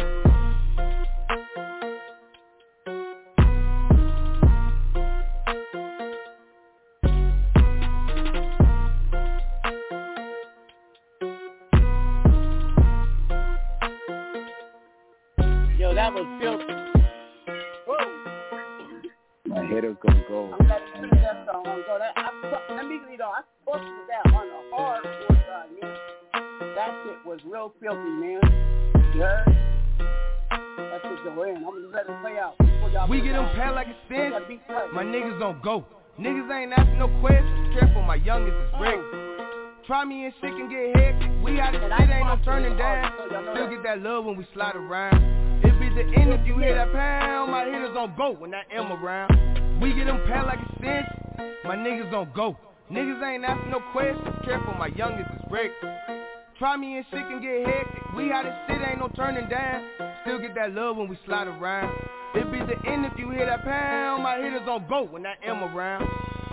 Yo, that was filthy. My hitters gonna go. I'm glad you put that song on. So that, I, let me lead on. I spoke to that on the hardcore side, man. That shit was real filthy, man. You heard? That shit go in. I'm gonna let it play out. We get them packed like a cinch. My niggas on go. Niggas ain't asking no questions. Careful, my youngest is Rick. Try me and shit can get hectic. We out of shit ain't no turning down. Still get that love when we slide around. It be the end if you hear that pound. My hitters on go when I am around. We get them packed like a cinch. My niggas on go. Niggas ain't asking no questions. Careful, my youngest is Rick. Try me and shit can get hectic. We out of shit ain't no turning down. Still get that love when we slide around. It be the end if you hear that pound. My hitters on go when I am around.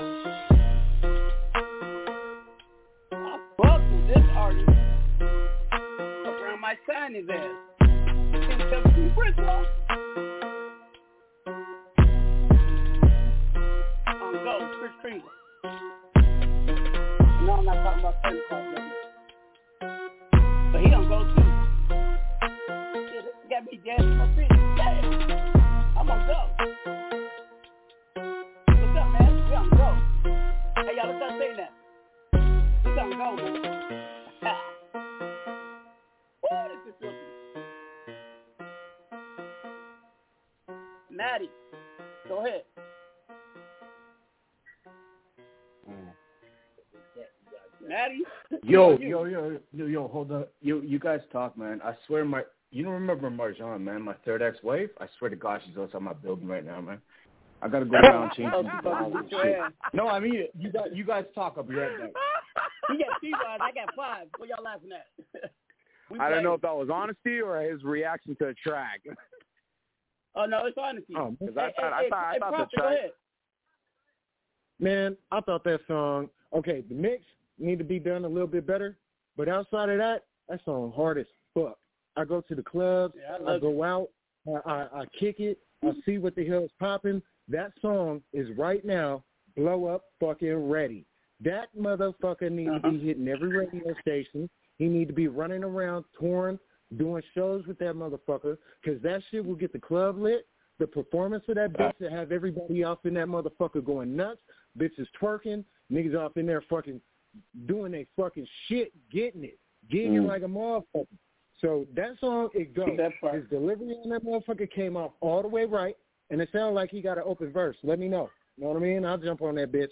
I fuck with this artist. Fuck around my sign his ass. On go, Chris Kringle. No, I'm not talking about Curtis Clark, baby. But he don't go too. Yeah, this got me dancing my feet. Damn. I'm on go. What's up, man? We on go. Hey, y'all, let's start saying that. We on go, man. Woo, this is filthy. Maddie, go ahead. Maddie? Yo, yo, yo, yo, yo, hold on. You you guys talk, man. I swear my you don't remember Marjan, man, my third ex-wife? I swear to God she's outside my building right now, man. I gotta go around changing the shit. No, I mean you got you guys talk, I'll be right back. He got two eyes, I got five. What y'all laughing at? I don't know if that was honesty or his reaction to the track. Oh no, it's honesty. Oh, I thought, hey, I thought, hey, I thought hey, the track. Man, I thought that song. Okay, the mix need to be done a little bit better, but outside of that, that song hard as fuck. I go to the clubs, yeah, I, I go out, I, I, I kick it, I see what the hell's popping. That song is right now blow up fucking ready. That motherfucker needs uh-huh. to be hitting every radio station. He need to be running around touring, doing shows with that motherfucker, because that shit will get the club lit. The performance of that bitch that have everybody off in that motherfucker going nuts. Bitches twerking, niggas off in there fucking doing their fucking shit, getting it, getting mm. it like a motherfucker. So that song, it goes. His delivery on that motherfucker came off all the way right, and it sounded like he got an open verse. Let me know. You know what I mean? I'll jump on that bitch.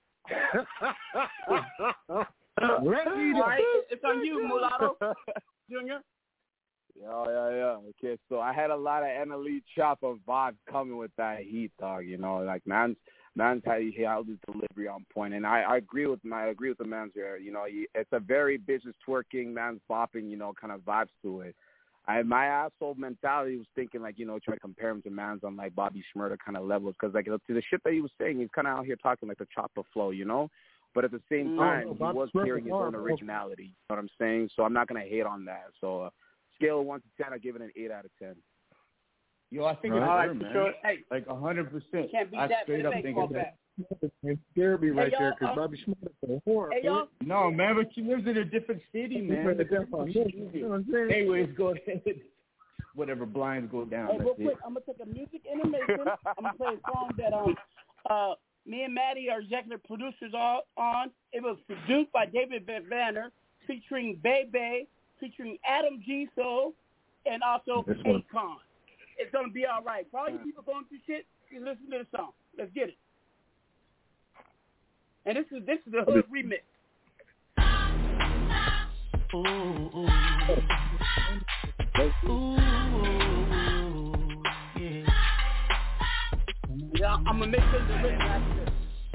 Let me know. All right, it's on you, Mulatto Junior. Yeah, yeah, yeah. Okay, so I had a lot of N L E Chopper vibes coming with that heat, dog. You know, like man's man's had he held his delivery on point, and I, I agree with my I agree with the man's here. You know, he, it's a very bitches twerking, man's bopping, you know, kind of vibes to it. I my asshole mentality was thinking like, you know, trying to compare him to man's on like Bobby Shmurda kind of levels, because like to the shit that he was saying, he's kind of out here talking like the Chopper flow, you know. But at the same time, oh, he was carrying his own originality. You know what I'm saying? So I'm not gonna hate on that. So. Uh, Scale of one to ten, I give it an eight out of ten. Yo, I think right. it's fair, man. Sure. Hey, like a hundred percent. Can't beat I that. straight up think it's that. Scared me right hey, there because uh, Bobby Shmurda is a whore. Hey, y'all. No, man, but she lives in a different city, man. Anyways, go ahead. Whatever blinds go down. Hey, real quick, I'm gonna take a music intermission. I'm gonna play a song that um uh Me and Maddie are executive producers all on. It was produced by David Van Vanner, featuring Bebe, featuring Adam G. Soul, and also Akon. It's going to be all right. For all you people going through shit, you listen to the song. Let's get it. And this is this is the hood remix. Ooh, ooh. Ooh, yeah. Yeah, I'm going to make this the rhythm after this.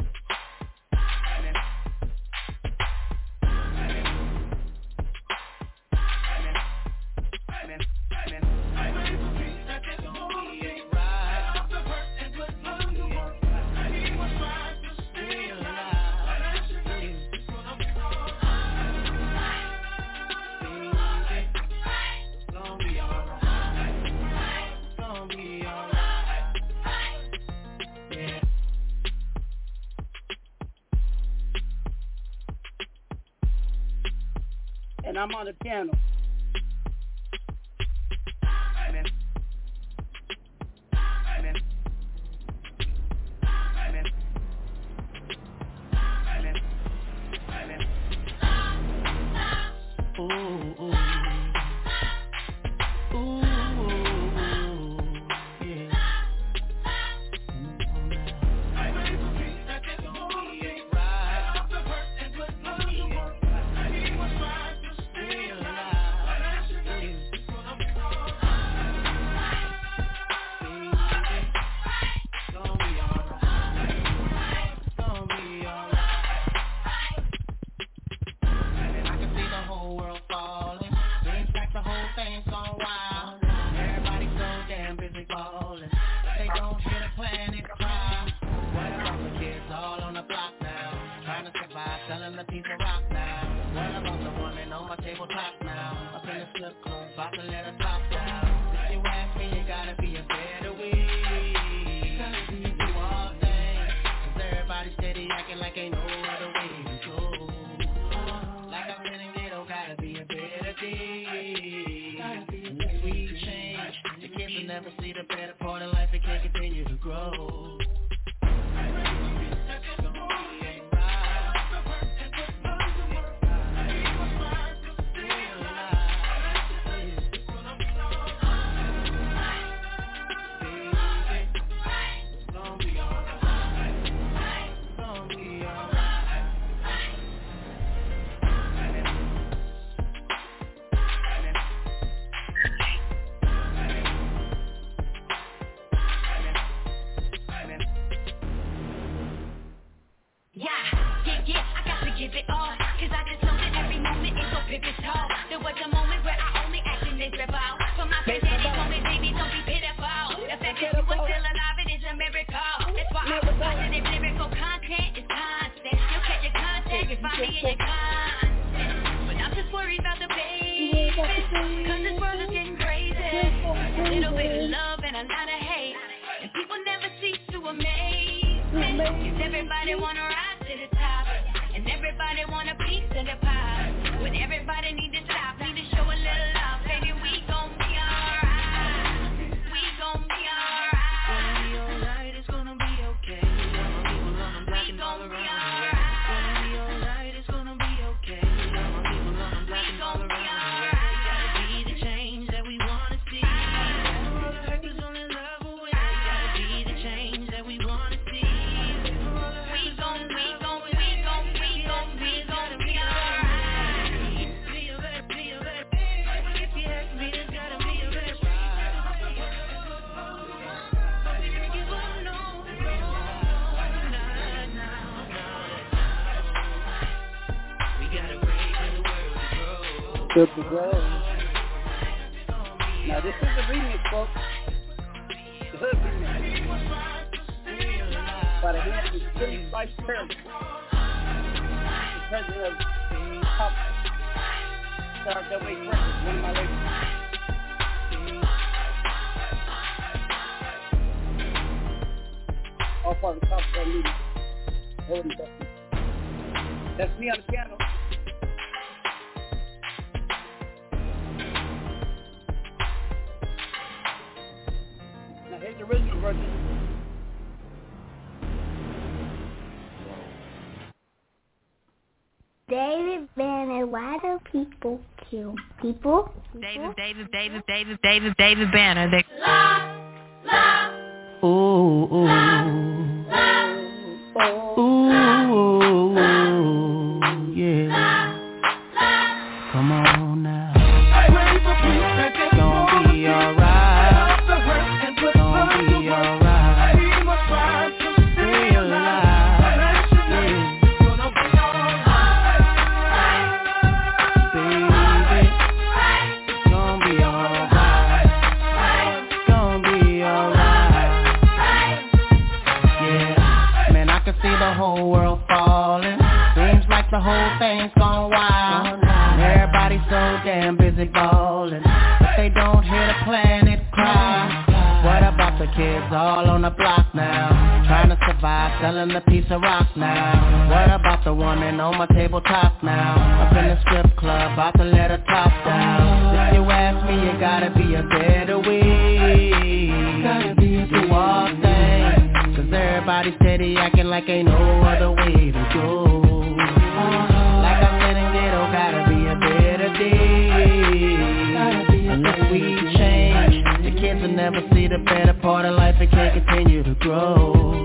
And I'm on the piano. Good to go. Now this is the remix, folks. The hood remix. By the hands of Philly Vice Chairman, the president of Top Star W H Records, one of my labels. All part of the Top Star meeting. Holding that. That's me on the piano. Now here's the original version. David Banner, why do people kill people? David, David, David, David, David, David Banner. They... Ooh, ooh. Ooh, yeah. Come on now. It's gonna be alright. It's gonna be alright. Stay alive. Baby, it's gonna be alright. It's gonna be alright. Yeah, man, I can see the whole world falling. Seems like the whole thing's gone wild. Everybody's so damn busy ballin', but they don't hear the planet cry. What about the kids all on the block now, trying to survive, selling a piece of rock now? What about the woman on my tabletop now, up in the strip club, about to let her top down? If you ask me, it gotta be a better way to all things, cause everybody steady acting like ain't no other way to go. Like I said in ghetto, gotta be a better day. Unless we change, the kids will never see the better part of life and can't continue to grow.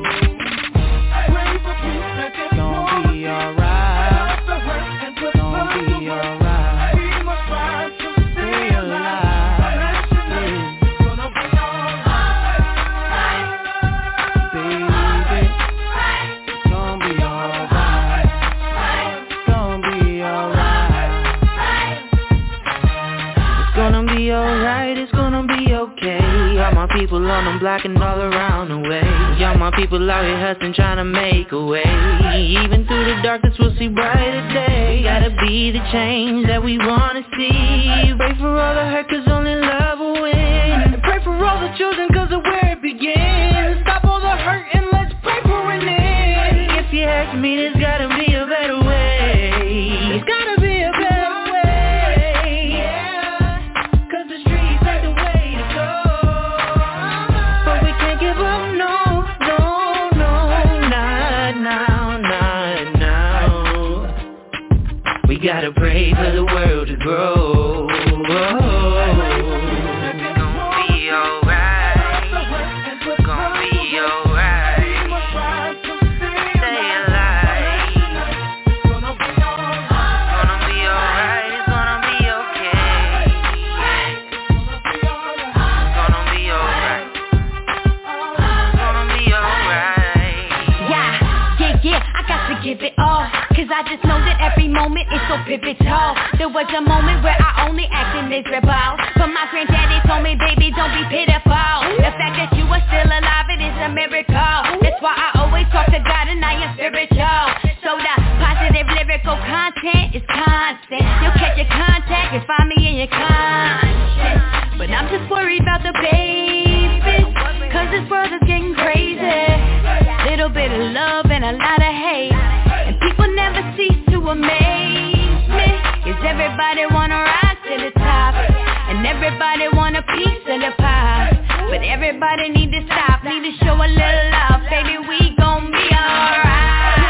It's gonna be alright. It's gonna be alright. Stay alive. Baby, it's gonna be alright. It's gonna be alright. It's gonna be alright, it's gonna be okay. All my people on them block and all around the way. All my people out here hustling, trying to make a way. Even through the darkness we'll see brighter day. Gotta be the change that we wanna see. Pray for all the hurt cause only love will win. And pray for all the children cause of where it begins. Stop all the hurt and let's pray for an end. If you ask me, there's gotta be a better way. There's gotta be a better way. Yeah, cause the streets ain't the way to go. But we can't give up, no, no, no, not now, not now. We gotta pray for the world to grow. Give it all, cause I just know that every moment is so pivotal. There was a moment where I only acted miserable, but my granddaddy told me, baby, don't be pitiful. The fact that you are still alive, it is a miracle. That's why I always talk to God and I am spiritual. So the positive lyrical content is constant. You'll catch your contact and find me in your conscience. But I'm just worried about the babies, cause this world is getting crazy. Little bit of love and a lot of hate, and people never cease to amaze me. Cause everybody wanna rise to the top, and everybody want a piece of the pie. But everybody need to stop, need to show a little love. Baby, we gon' be alright.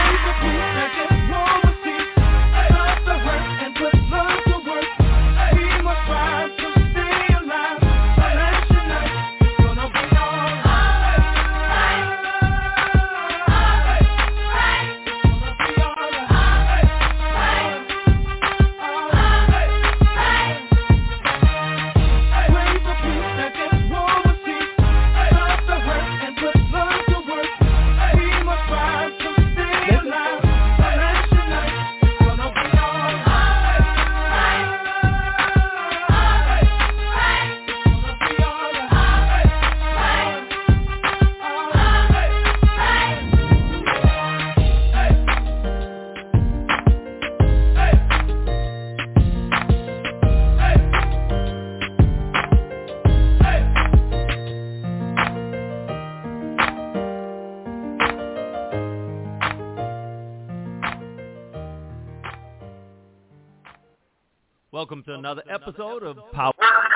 Welcome to another episode of Power.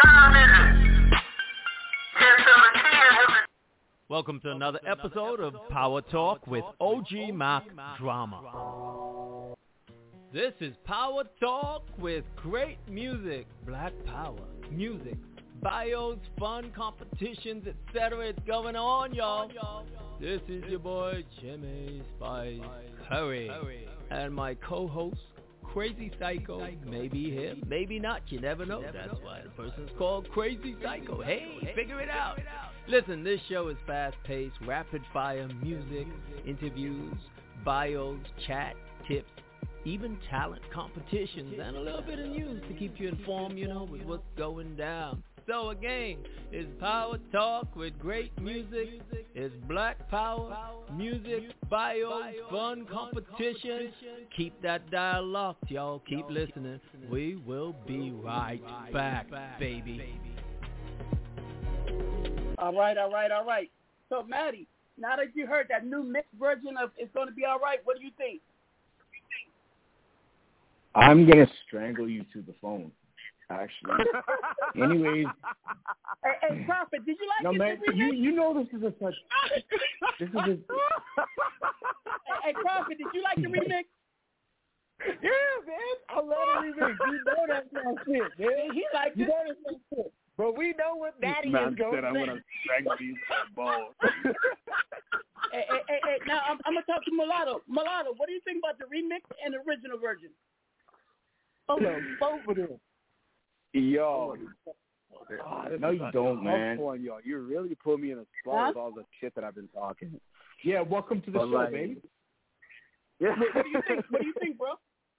Welcome to another episode of Power Talk with O G Mac Drama. This is Power Talk with great music, Black Power, music, bios, fun competitions, et cetera. It's going on, y'all. This is your boy Jimmy Spice Curry, and my co-host, Crazy Psycho. Maybe him, maybe not. You never know. That's why the person's called Crazy Psycho. Hey, figure it out. Listen, this show is fast-paced, rapid-fire music, interviews, bios, chat, tips, even talent competitions, and a little bit of news to keep you informed, you know, with what's going down. So again, it's Power Talk with great music. It's Black Power, music, bios, fun competition. Keep that dial locked, y'all. Keep listening. We will be right back, baby. All right, all right, all right. So, Maddie, now that you heard that new mixed version of It's Gonna Be All Right, what do you think? I'm going to strangle you to the phone, actually. Anyways. Hey, hey, Prophet, did you like no, it? Man, you, you know this is a such... this is a... Hey, hey, Prophet, did you like the remix? Yeah, man. I love the remix. You know that's my shit, man. He liked you it. know that's my shit. But we know what Daddy Man is going said, to I'm going to strangle you to the bone. Hey, hey, hey, hey, now I'm, I'm going to talk to Mulatto. Mulatto, what do you think about the remix and the original version? Oh, both of them. Yo. Oh, no, you don't, man. One, yo. You really put me in a spot huh? with all the shit that I've been talking. Yeah, welcome to the but show, like, baby. Yeah. What, what do you think? What do you think, bro?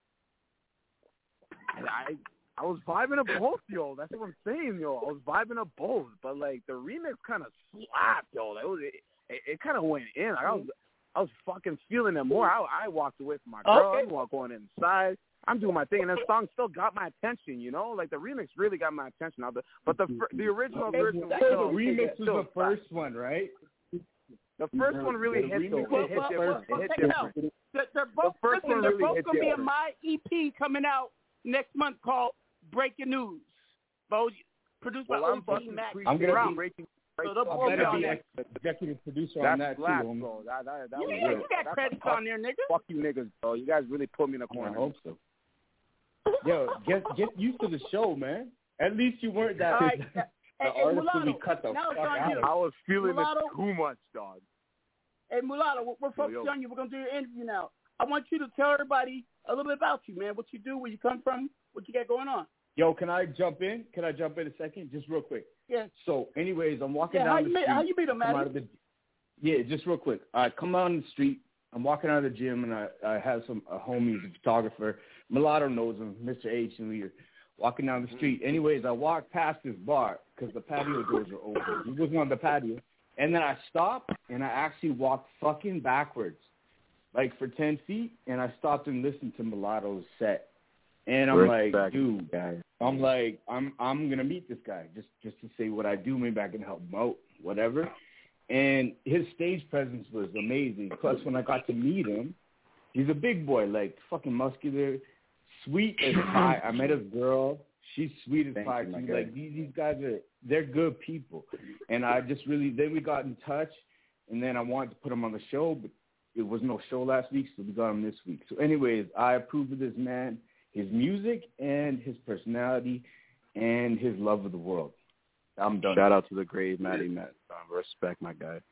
I I was vibing up both, yo. That's what I'm saying, yo. I was vibing up both, but like the remix kind of slapped, yo. It was it, it, it kind of went in. Like, I was I was fucking feeling it more. I I walked away from my girl. Okay. I'm going inside. I'm doing my thing, and that song still got my attention, you know? Like, the remix really got my attention. Now, the, but the the original okay. version... So still, the remix was the first fast. one, right? The first one really hit, though. It hit different. It hit different. They're, they're both, the first listen, one they're really both hit going to be in different. my E P coming out next month called Breaking News. Bo, produced by well, O G Mac. I'm going to be... breaking, So they'll I both better be on be that. executive producer That's on that, black, too. bro. That, that, that You, was yeah, real. you got That's credits fuck, on there, nigga. Fuck you niggas, bro. You guys really put me in a corner. I hope so. Yo, get get used to the show, man. At least you weren't that. All right. the Hey, hey, artist Mulatto, who we cut the now fuck it's on out. you. I was feeling Mulatto. it too much, dog. Hey, Mulatto, we're, we're focusing on you. We're going to do your interview now. I want you to tell everybody a little bit about you, man. What you do, where you come from, what you got going on. Yo, can I jump in? Can I jump in a second? Just real quick. Yeah. So, anyways, I'm walking Yeah, down how the you meet, street. how you meet him, come Maddie? out of the, yeah, just real quick. I come out on the street. I'm walking out of the gym, and I, I have some a homie, a photographer. Mulatto knows him, Mister H, and we are walking down the street. Anyways, I walked past this bar because the patio doors were open. He wasn't on the patio. And then I stopped, and I actually walked fucking backwards, like for ten feet, and I stopped and listened to Mulatto's set. And I'm Respect, like, dude, guy. I'm like, I'm I'm gonna meet this guy just just to say what I do. Maybe I can help him out, whatever. And his stage presence was amazing. Plus, when I got to meet him, he's a big boy, like fucking muscular, sweet as pie. I met a girl. She's sweet as Thank pie. you, my She's guy. like, these these guys are they're good people. And I just really then we got in touch, and then I wanted to put him on the show, but it was no show last week, so we got him this week. So, anyways, I approve of this man, his music and his personality, and his love of the world. I'm done. Shout out to the great Matty Matt. Um, respect, my guy.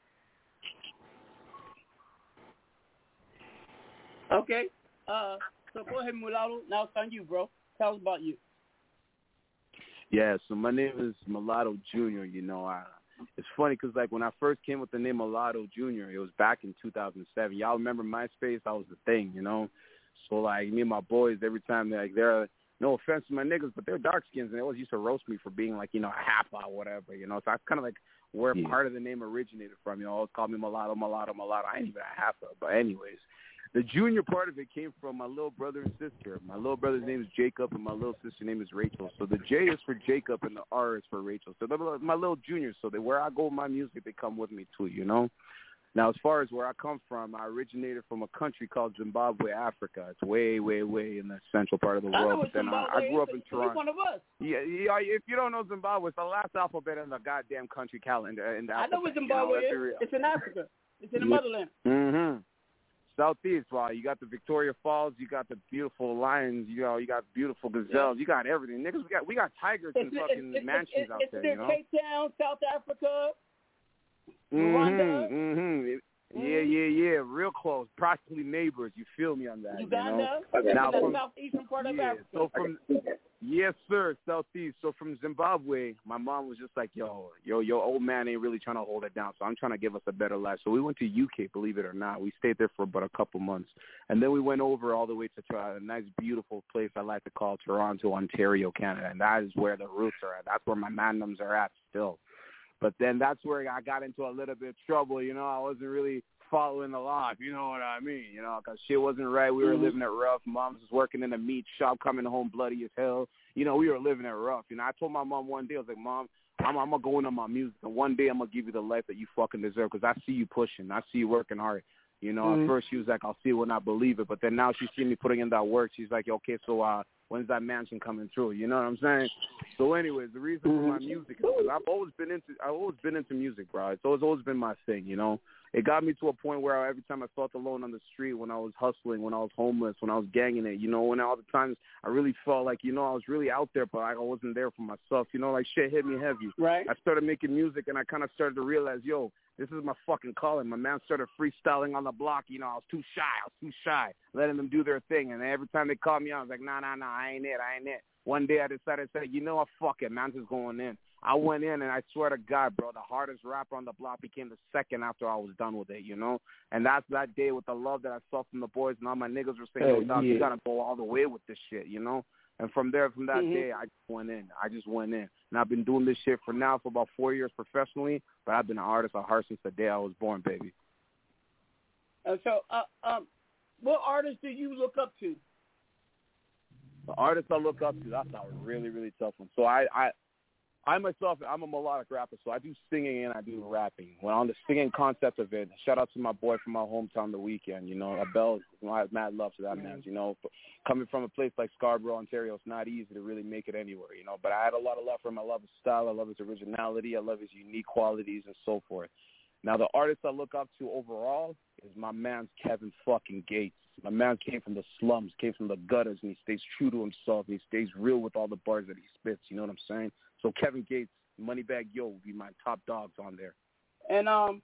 Okay. Uh, so go ahead, Mulatto. Now it's on you, bro. Tell us about you. Yeah, so my name is Mulatto Junior You know, I, it's funny because, like, when I first came with the name Mulatto Junior, it was back in two thousand seven. Y'all remember MySpace? That was the thing, you know? So, like, me and my boys, every time, they're like, they're, no offense to my niggas, but they're dark skins, and they always used to roast me for being, like, you know, a half-out or whatever, you know? So that's kind of, like, where yeah. part of the name originated from. You know, always called me Mulatto, Mulatto, Mulatto. I ain't even a half-out. But anyways, the junior part of it came from my little brother and sister. My little brother's name is Jacob, and my little sister's name is Rachel. So the J is for Jacob, and the R is for Rachel. So they're my little juniors. So they, where I go with my music, they come with me too, you know? Now, as far as where I come from, I originated from a country called Zimbabwe, Africa. It's way, way, way in the central part of the I world. know But then I, I grew up in Toronto. He's one of us. Yeah, yeah, if you don't know Zimbabwe, it's the last alphabet in the goddamn country calendar. In the I know what Zimbabwe you know, is. It's in Africa. It's in the yeah. motherland. Mm-hmm. Southeast, wow, you got the Victoria Falls, you got the beautiful lions, you know, you got beautiful gazelles, you got everything. Niggas, we got we got tigers and fucking it's, mansions it's, out it's there, near you know? Cape Town, South Africa, Rwanda. Mm-hmm, mm-hmm. Yeah, yeah, yeah, real close, practically neighbors. You feel me on that? Uganda, you know? Now the from, southeastern part of yeah, Africa. So from yes, sir, Southeast. So from Zimbabwe, my mom was just like, yo, yo, your old man ain't really trying to hold it down. So I'm trying to give us a better life. So we went to U K, believe it or not. We stayed there for about a couple months, and then we went over all the way to try a nice, beautiful place I like to call Toronto, Ontario, Canada, and that is where the roots are at. That's where my mandoms are at still. But then that's where I got into a little bit of trouble. You know, I wasn't really following the law, if you know what I mean, you know, because shit wasn't right. We were mm-hmm. living it rough. Mom was working in a meat shop, coming home bloody as hell. You know, we were living it rough. You know, I told my mom one day, I was like, Mom, I'm, I'm going to go into my music, and one day I'm going to give you the life that you fucking deserve, because I see you pushing. I see you working hard. You know, mm-hmm. at first she was like, I'll see it when I believe it. But then now she's seen me putting in that work. She's like, okay, so uh, when's that mansion coming through? You know what I'm saying? So anyways, the reason mm-hmm. for my music is because I've always been into I've always been into music, bro. It's always, always been my thing, you know. It got me to a point where every time I felt alone on the street, when I was hustling, when I was homeless, when I was ganging it, you know, when all the times I really felt like, you know, I was really out there, but I wasn't there for myself. You know, like shit hit me heavy. Right. I started making music, and I kind of started to realize, yo, this is my fucking calling. My man started freestyling on the block. You know, I was too shy. I was too shy, letting them do their thing. And every time they called me out, I was like, nah, nah, nah, I ain't it. I ain't it. One day I decided to say, you know what, fuck it, man, just going in. I went in, and I swear to God, bro, the hardest rapper on the block became the second after I was done with it, you know? And that's that day with the love that I saw from the boys, and all my niggas were saying, yo, dog, yeah. you got to go all the way with this shit, you know? And from there, from that mm-hmm. day, I just went in. I just went in. And I've been doing this shit for now for about four years professionally, but I've been an artist at heart since the day I was born, baby. Uh, so, uh, um, what artists do you look up to? The artists I look up to, that's a really, really tough one. So I, I, I myself, I'm a melodic rapper, so I do singing and I do rapping. When on the singing concept of it, shout out to my boy from my hometown, The Weeknd. You know, Abel, you know, I have mad love to that man. You know, coming from a place like Scarborough, Ontario, it's not easy to really make it anywhere. You know, but I had a lot of love for him. I love his style. I love his originality. I love his unique qualities and so forth. Now, the artist I look up to overall is my man's Kevin fucking Gates. My man came from the slums, came from the gutters, and he stays true to himself. He stays real with all the bars that he spits. You know what I'm saying? So Kevin Gates, Moneybagg Yo will be my top dogs on there. And um,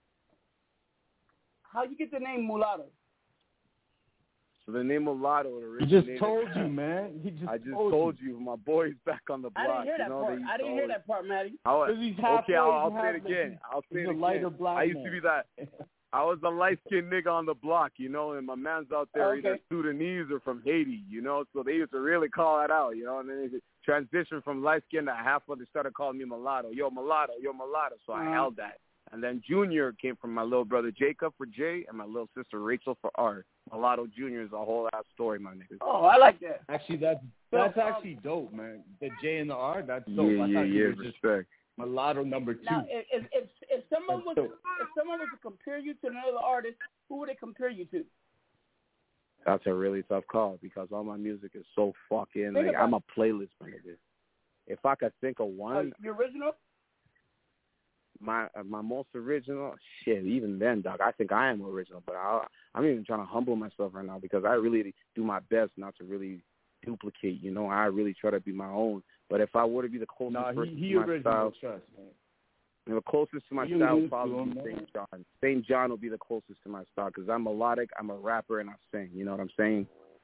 how you get the name Mulatto? So the name Mulatto He just told you, man. He just I just told, told you. you. My boy's back on the block. I didn't hear that you know, part. I didn't hear that part, Matty. Okay, I'll, I'll say it again. I'll say it again. Black I used man. to be that. I was the light-skinned nigga on the block, you know, and my man's out there okay. either Sudanese or from Haiti, you know, so they used to really call that out, you know, and then it transitioned from light-skinned to half of they started calling me mulatto, yo, mulatto, yo, mulatto, so uh-huh. I held that. And then Junior came from my little brother Jacob for J and my little sister Rachel for R. Mulatto Junior is a whole ass story, my niggas. Oh, I like that. Actually, that's that's so, actually um, dope, man. The J and the R, that's dope. Yeah, I yeah, yeah, respect. Mulatto number two. Now, if if if someone was to, if someone was to compare you to another artist, who would they compare you to? That's a really tough call because all my music is so fucking like I'm a playlist nigga. If I could think of one, uh, your original. My uh, my most original shit. Even then, dog, I think I am original, but I I'm even trying to humble myself right now because I really do my best not to really duplicate. You know, I really try to be my own. But if I were to be the closest nah, person he, he to my style, trust, man. the closest to my he style would probably be Saint John. Saint John will be the closest to my style because I'm melodic, I'm a rapper, and I sing. You know what I'm saying?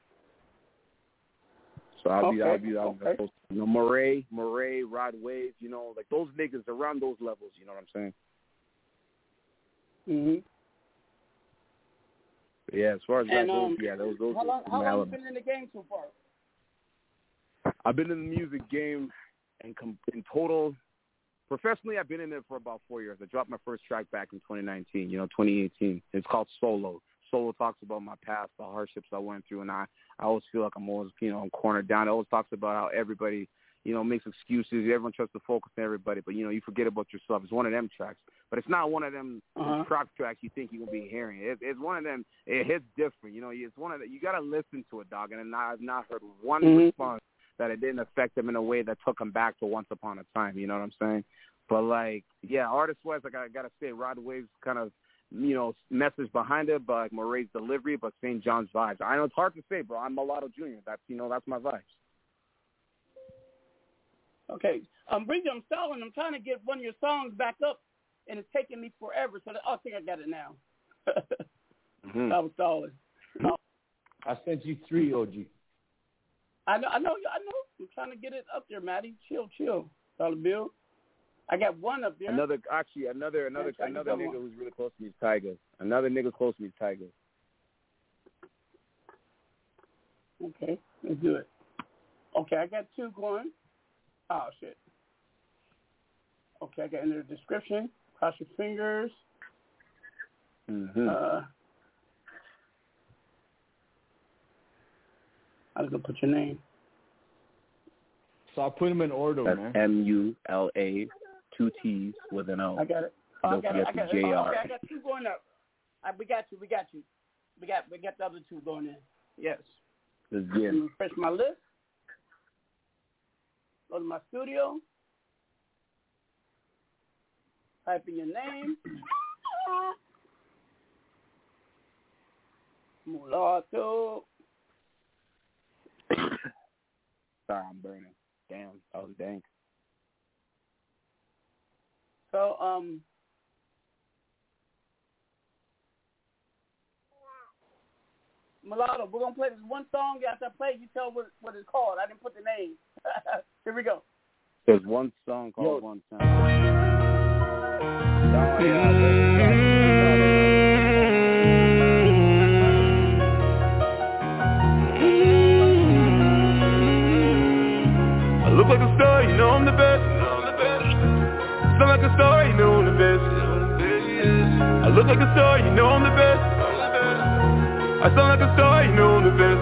So I'll okay. be, I'll be, I'll be okay. the closest. You know, Murray, Murray, Rod Wave. You know, like those niggas around those levels. You know what I'm saying? Mhm. But yeah, as far as and, that goes, um, yeah, those those. How long? How long elements. have you been in the game so far? I've been in the music game, and com- in total, professionally, I've been in it for about four years. I dropped my first track back in twenty nineteen, you know, twenty eighteen. It's called Solo. Solo talks about my past, the hardships I went through, and I, I always feel like I'm always, you know, I'm cornered down. It always talks about how everybody, you know, makes excuses. Everyone tries to focus on everybody, but, you know, you forget about yourself. It's one of them tracks. But it's not one of them uh-huh. prop tracks you think you're going to be hearing. It, it's one of them, it hits different. You know, it's one of the, you got to listen to it, dog. And I've not heard one mm-hmm. response that it didn't affect them in a way that took them back to once upon a time. You know what I'm saying? But, like, yeah, artist-wise, like, I got to say, Rod Wave's kind of you know, message behind it, but like Moray's delivery, but Saint John's vibes. I know it's hard to say, bro. I'm Mulatto Junior That's, you know, that's my vibes. Okay. Um, Bridget, I'm stalling. I'm trying to get one of your songs back up, and it's taking me forever. So that, oh, I think I got it now. mm-hmm. I was stalling. Oh. I sent you three, O G. I know, I know, I know. I'm trying to get it up there, Matty. Chill, chill. Dollar Bill. I got one up there. Another, actually, another, another, another nigga one. who's really close to me is Tiger. Another nigga close to me is Tiger. Okay, let's do it. Okay, I got two going. Oh shit. Okay, I got in the description. Cross your fingers. Mm-hmm. Uh, I was gonna put your name. So I'll put them in order, That's man. M U L A, two T's with an O. I got it. Oh, I got it. I got it. Oh, okay, I got two going up. I, we got you. We got you. We got we got the other two going in. Yes. Let's get it. Refresh my list. Go to my studio. Type in your name. Mulatto. Sorry, I'm burning. Damn, that was dank. So, um, Mulatto, we're going to play this one song. After I play, you tell what, what it's called. I didn't put the name. Here we go. There's one song called Yo. One Time. Oh, yeah. I look like a star, you know I'm the best. Sound like a star, you know I'm the best. I look like a star, you know I'm the best. I sound like a star, you know I'm the best.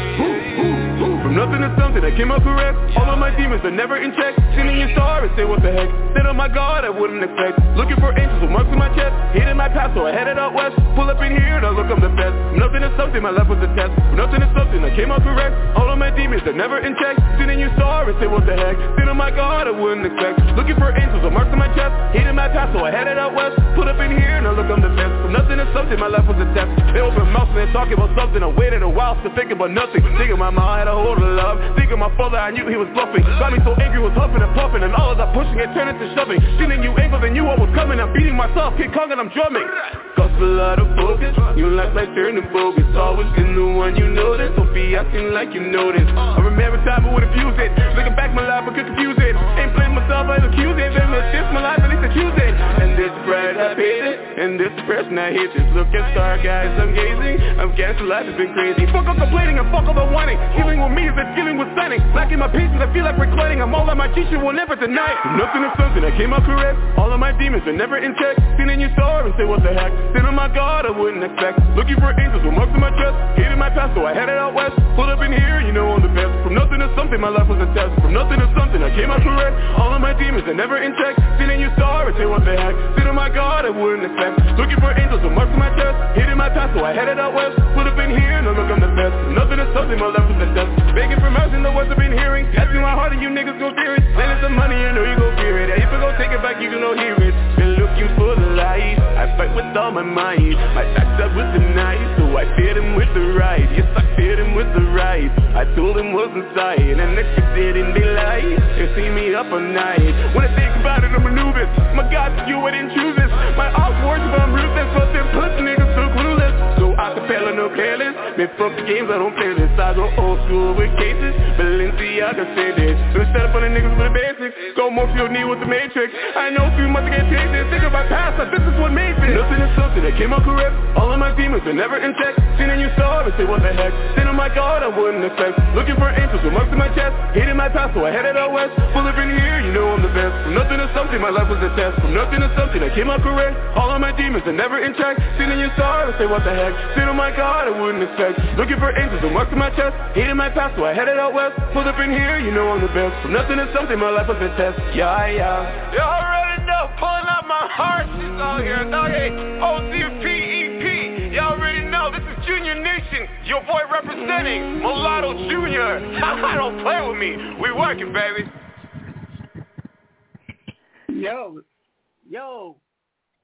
From nothing to something, I came out correct. All of my demons are never in check. Seeing your star and say what the heck. Said, oh my God, I wouldn't expect. Looking for angels with marks in my chest. Hitting my path, so I headed out west. Pull up in here and I look, I'm the best. From nothing to something, my life was a test. From nothing to something, I came out correct. All of my demons are never in check. Seeing your star and say what the heck. Said, oh my God, I wouldn't expect. Looking for angels with marks in my chest. Hitting my path, so I headed out west. Pull up in here and I look, I'm the best. From nothing to something, my life was a test. They open mouth and they're talking about something. I waited a while, still thinking about nothing. Thinking my mind had a hold of love. Thinking my father, I knew he was bluffing. Got me so angry, was huffing and puffing. And all of that pushing it turned into shoving. Seeing you angles and knew I was coming. I'm beating myself, King Kong and I'm drumming. Gospel out of focus. You like like turning bogus. Always been the one you notice. Don't be acting like you know this. I remember time I would abuse it. Looking back my life, I could confuse it. Ain't playing myself, I accuse it. Then let's diss my life, at least accuse it. And this pride I paid it. And this depression I hate this. Look at star guys, I'm gazing. I'm cancer, life has been crazy. Fuck up complaining and fuck all the whining. Dealing with me is a dealing with stunning. Lacking my patience, I feel like reclining. I'm all on my teacher, will never deny it. From nothing to something, I came out correct. All of my demons are never in check. Seen in your star and say what the heck. Said, oh my God, I wouldn't expect. Looking for angels with marks in my chest. Hated my past, so I headed out west. Pulled up in here, you know I'm the best. From nothing to something, my life was a test. From nothing to something, I came out correct. All of my demons are never in check. Seen in your star and say what the heck. Said, oh my God, I wouldn't expect. Looking for angels with marks in my chest. Hated my past, so I headed out west. Pulled up in here, and I look, I'm the best. From nothing to something, my life was a test. Begging for mercy, the words I've been hearing. Asking my heart and you niggas gon' fear it. Spending some money, you know you gon' fear it. And if I gon' take it back, you gon' hear it. Been looking for the light. I fight with all my might. My back's up with the knife, so I feared him with the right. Yes, I feared him with the right. I told him what's inside, and next it didn't daylight. They see me up all night. When I think about it, I'm maneuvers. My God, you I didn't choose this. My off words, but I'm ruthless. But them pussy niggas so clueless. So acapella, no careless. Man, fuck the games, I don't play this. I go old school with cases. Balenciaga say this. So instead of on the niggas with the basics, go more to your knee with the matrix. I know a few months to get tasted. Think about past, like this is what made this. Nothing is something that came out correct. All of my demons are never in check. Seen in your star and say what the heck. Saying, oh my God, I wouldn't expect. Looking for angels with marks in my chest. Hating my past, so I headed out west. Full up in here, you know I'm the best. From nothing to something, my life was a test. From nothing to something, I came out correct. All of my demons are never in check. Seen in your star and say what the heck. Saying, oh my God, I wouldn't expect. Looking for angels with marks in my chest. Hating my past, so I headed out west. Full up in here, you know I'm the best. From nothing to something, my life was a test. Yeah, yeah. You already know, pulling out my heart, she's out here, doggy. O C P E P. Y'all already know, this is Junior Nation. Your boy representing Mulatto Junior Don't play with me. We working, baby. Yo, yo.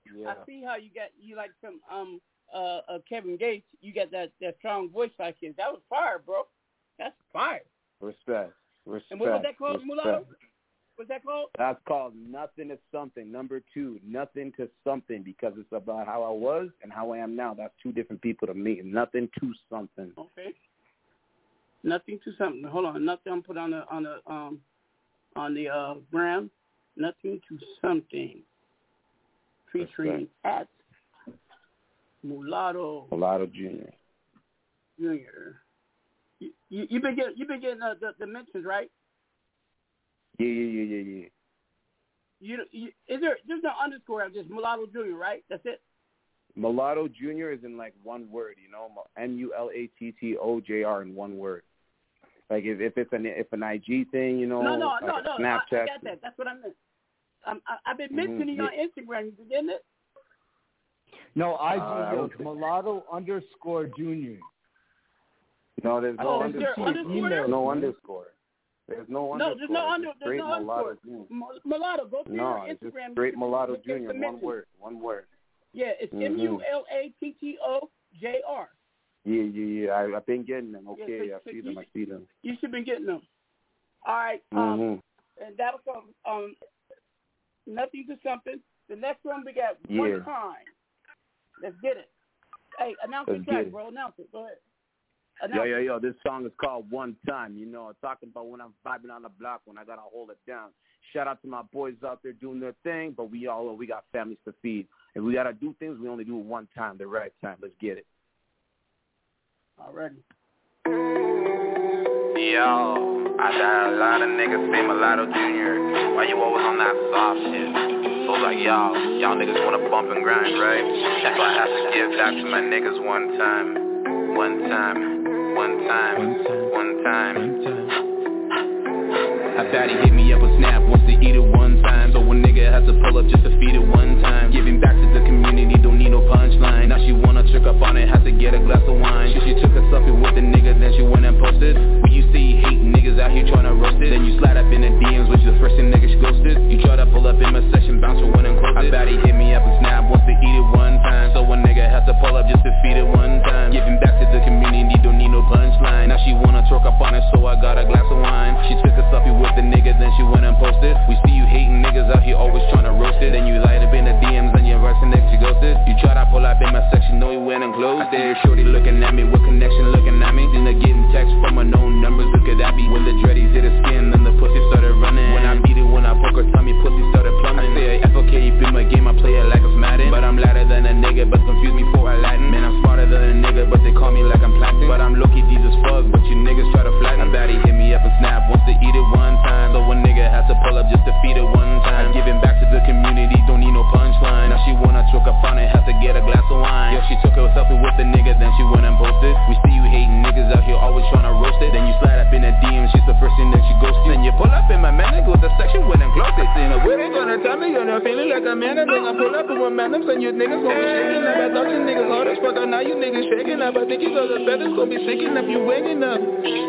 I see how you got you like some um uh, uh Kevin Gates. You got that, that strong voice like his. That was fire, bro. That's fire. Respect. Respect. And what was that called, Respect. Mulatto? What's that called? That's called Nothing to Something. Number two, Nothing to Something, because it's about how I was and how I am now. That's two different people to me. Nothing to Something. Okay. Nothing to Something. Hold on. Nothing. I'm put on the on the um on the uh gram. Nothing to Something. Featuring at Mulatto. Mulatto Junior. Junior. You you, you been getting you been getting uh, the the mentions, right? Yeah, yeah, yeah, yeah, yeah. You, you is there there's no underscore of just Mulatto Junior, right? That's it. Mulatto Junior is in like one word, you know, M U L A T T O J R in one word. Like if if it's an if an I G thing, you know, no, no, like no, no. Snapchat. I, I got that. That's what I meant. Um, I, I've been mentioning mm-hmm. you on Instagram. You getting it? No, I Uh, do okay. Mulatto underscore Junior. No, there's no Oh, is underscore. there underscore there? No underscore. There's no No, underscore. there's no under. It's There's straight no underscore. Mulatto Junior. Mu- Mulatto, go to No, your it's just Instagram. straight You Mulatto look at Junior. the One mentions. word. One word. Yeah, it's Mhm. M U L A T T O J R. Yeah, yeah, yeah. I, I've been getting them. Yeah, Okay, so- I so see you them. I should- see them. You should be getting them. All right. Um, Mm-hmm. and that was um, um, Nothing to Something. The next one we got Yeah. One Time. Let's get it. Hey, announce Let's the track, get it. bro. Announce it. Go ahead. Yo, Announce yo, it. yo, this song is called One Time. You know, talking about when I'm vibing on the block, when I got to hold it down. Shout out to my boys out there doing their thing, but we all, we got families to feed. If we got to do things, we only do it one time, the right time. Let's get it. Already. Yo, I got a lot of niggas say Mulatto Junior. Why you always on that soft shit? So it's like, y'all, y'all niggas wanna bump and grind, right? That's why I have to give back to my niggas one time. One time, one time, one time. I bet he hit me up a snap, wants to eat it one time. So a nigga has to pull up just to feed it one time. Giving back to the community, don't need no punchline. Now she wanna trick up on it, has to get a glass of wine. She, she took a selfie with the nigga, then she went and posted. We used to hate niggas out here tryna roast it. Then you slide up in the D Ms, which is the first thing niggas ghosted. You try to pull up in my section, bouncer went and closed it. I bet he hit me up a snap, wants to eat it one time. So a nigga has to pull up just to feed it one time. Giving back to the community, don't need no punchline. Now she wanna twerk up on it, so I got a glass of wine. She took a selfie with the nigga, then she went and posted. We see you hating niggas out here always tryna roast it. Then you light up in the D Ms and you rush the niggas, you ghosted. You try to pull up in my section, know you went and closed it. Shorty looking at me, with connection looking at me. Then they getting texts from unknown numbers, look at that be. When the dreadies hit her skin, then the pussy started running. When I beat it, when I poke her tummy, pussy started plumbing. I say F O K, you be my game, I play it like it's Madden. But I'm louder than a nigga, but confuse me for a Latin. Man, I'm smarter than a nigga, but they call me like I'm plastic. But I'm low-key deep as fuck, but you niggas try to flatten. I bet he hit me up and snap, wants to eat it one time. So a nigga has to pull up just to feed it one time. Giving back to the community, don't need no punchline. Now she wanna choke up on it, has to get a glass of wine. Yo, she took a selfie with the nigga, then she went and posted. We see you hating niggas out here always tryna roast it. Then you slide up in the D Ms, she's the first thing that she ghosted. Then you pull up in my man, go to the section, went and closed it. Saying, what they gonna tell me? You're not feeling like a man, and then I pull up with my man, and you niggas gon' be shaking up. I thought you niggas hard as fuck, now you niggas shaking up. I think you got the feathers gon' be shaking up, you waking up.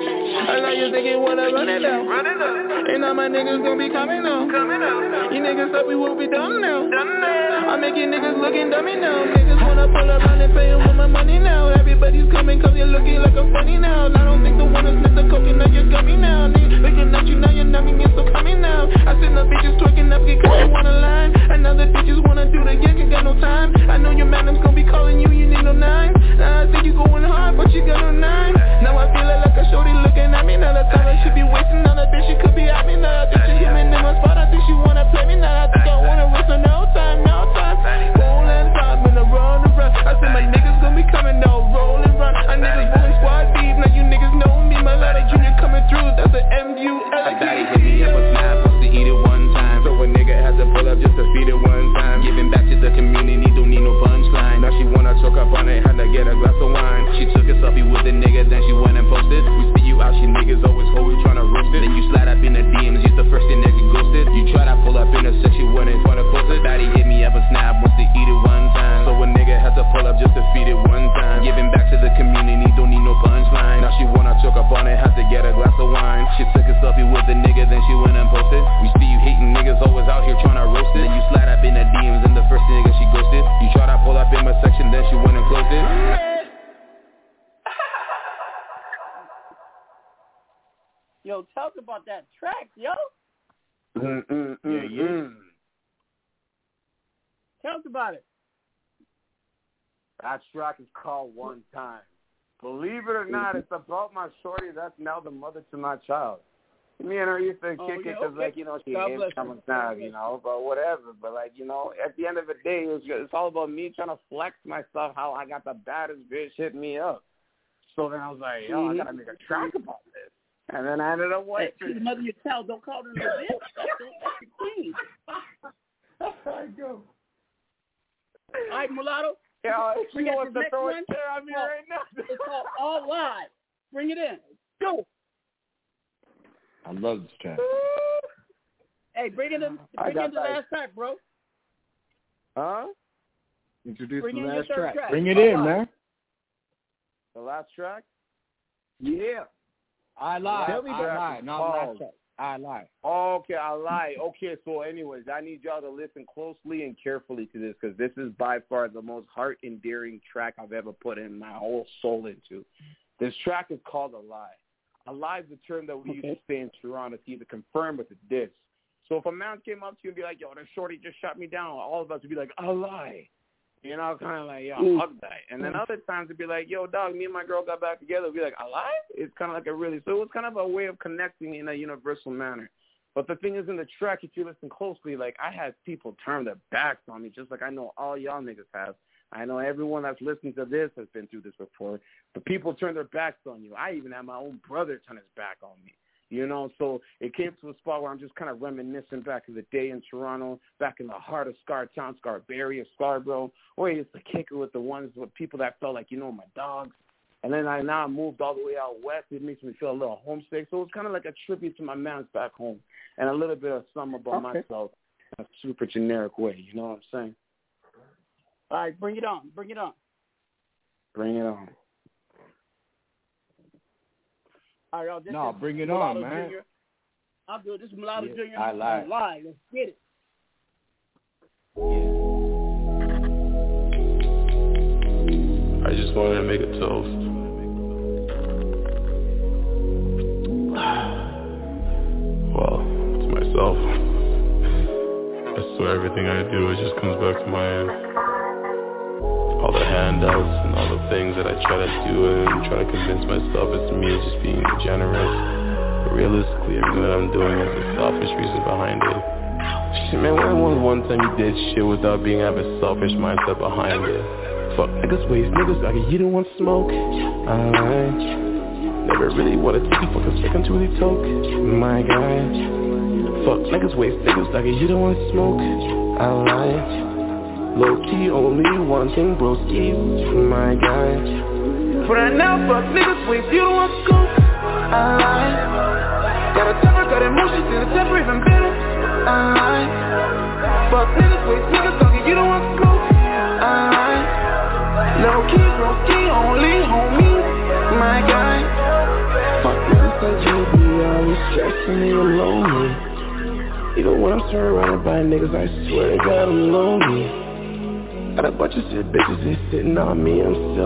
I know you think you wanna run it out. Run it up. And now my niggas gon' be coming out. Coming out. You niggas thought we will be done now. Done now. I make you niggas looking dummy now. Niggas wanna pull around and pay with my money now. Everybody's coming cause you're looking like I'm funny now. I don't think the one is Mister Coke, now you're gummy now. Niggas looking at you now, you're numbing, you're so coming now. I seen the bitches twerking up, get cause you wanna line. And now the bitches wanna do the yank, you got no time. I know your madam's gon' be calling you, you need no nine. Now I think you going hard, but you got no nine. Now I feel like a shorty looking at me. Now the time I should be wasting on a bitch, she could be at me. Now I think she hit me in my spot, I think she wanna play me. Now I think I wanna waste her, no time, no time. Rolling time in the run around. I said my niggas gon' be coming now, roll and run. I niggas rolling squad deep, now you niggas know me. My Mulatto Junior coming through, that's an M U L A T. I bet he hit me up a snap, wants to eat it one time. So a nigga has to pull up just to feed it one time. Giving back to the community, don't need no punchline. Now she wanna choke up on it, had to get a glass of wine. She took a selfie with the nigga, then she went and posted. We see you out, she niggas always always tryna roast it. Then you slide up in the D Ms, you the first thing that you ghosted. You try to pull up in the section, went and wanna close it. Daddy hit me up a snap, wants to eat it one time. So a nigga has to pull up just to feed it one time. Giving back to the community, don't need no punchline. Now she wanna choke up on it, has to get a glass of wine. She took a selfie with the nigga, then she went and posted. We see you hating niggas always out here tryna roast it. Then you slide up in the D Ms, and the first nigga she ghosted. Yo, talk about that track, yo. Mm, mm, mm, yeah, yeah. Tell us about it. That track is called One Time. Believe it or not, it's about my shorty that's now the mother to my child. Me and her used to Oh, kick yeah, it because, okay. like, you know, she God ain't bless coming you. down, you know, but whatever. But, like, you know, at the end of the day, it was just, it's all about me trying to flex myself, how I got the baddest bitch hit me up. So then I was like, yo, Mhm. I got to make a track about this. And then I ended up Hey, waiting. she's the mother of your child. Don't call her no bitch. That's it. That's your queen. That's how I go. All right, Mulatto. Yeah, Bring she out wants the to next throw one. it there on me Oh, right now. It's called All Live. Bring it in. Go. I love this track. Hey, bring it in. I Bring got in the that. last track, bro. Huh? Introduce Bring the in your last third track. track. Bring it All in, right. man. The last track? Yeah. I lied. Tell me I that lied. is Not called- last track. I lied. Okay, I lied. Okay, so anyways, I need y'all to listen closely and carefully to this because this is by far the most heart-endearing track I've ever put in my whole soul into. This track is called A Lie. A lie is the term that we Okay. used to say in Toronto to either confirm or to diss. So if a man came up to you and be like, yo, that shorty just shot me down, all of us would be like, a lie. You know, kind of like, yo, Mm. hug that. And then other times it'd be like, yo, dog, me and my girl got back together. It'd be like, a lie? It's kind of like a really, so it was kind of a way of connecting in a universal manner. But the thing is, in the track, if you listen closely, like, I had people turn their backs on me, just like I know all y'all niggas have. I know everyone that's listening to this has been through this before. But people turn their backs on you. I even had my own brother turn his back on me. You know, so it came to a spot where I'm just kind of reminiscing back in the day in Toronto, back in the heart of Scartown, Scarberry, Scarborough, where I used to kick it with the ones, with people that felt like, you know, my dogs. And then I now moved all the way out west. It makes me feel a little homesick. So it's kind of like a tribute to my mans back home and a little bit of something about Okay. myself in a super generic way. You know what I'm saying? All right, bring it on. Bring it on. Bring it on. All right, y'all. This No, is bring it Mulatto on, man. Junior I'll do it. This is Mulatto Yeah, Junior I lied. Live. Let's get it. I just wanted to make a toast. Well, to myself. I swear everything I do, it just comes back to my end. All the handouts and all the things that I try to do and try to convince myself it's me just being generous. But realistically, everything that I'm doing has a selfish reason behind it. Shit, man, when was one time you did shit without being have a selfish mindset behind it? Fuck niggas waste, niggas like you don't want smoke. I never really wanted to be fucking sick until they talk. My guy. Fuck niggas waste, niggas like you don't want smoke. I lie. Low key, only one thing, broski. My guy. For right now, fuck niggas waste, you don't want smoke. I lie. Got a temper, got emotions, and a temper even better. I lie. Fuck niggas waste, niggas like you don't want smoke. I lie. Low key, broski, only homie. My guy. Fuck niggas like you be always stressing me and lonely. Even when I'm surrounded by niggas, I swear to God I'm lonely. Got a bunch of shit bitches, they sitting on me, I'm still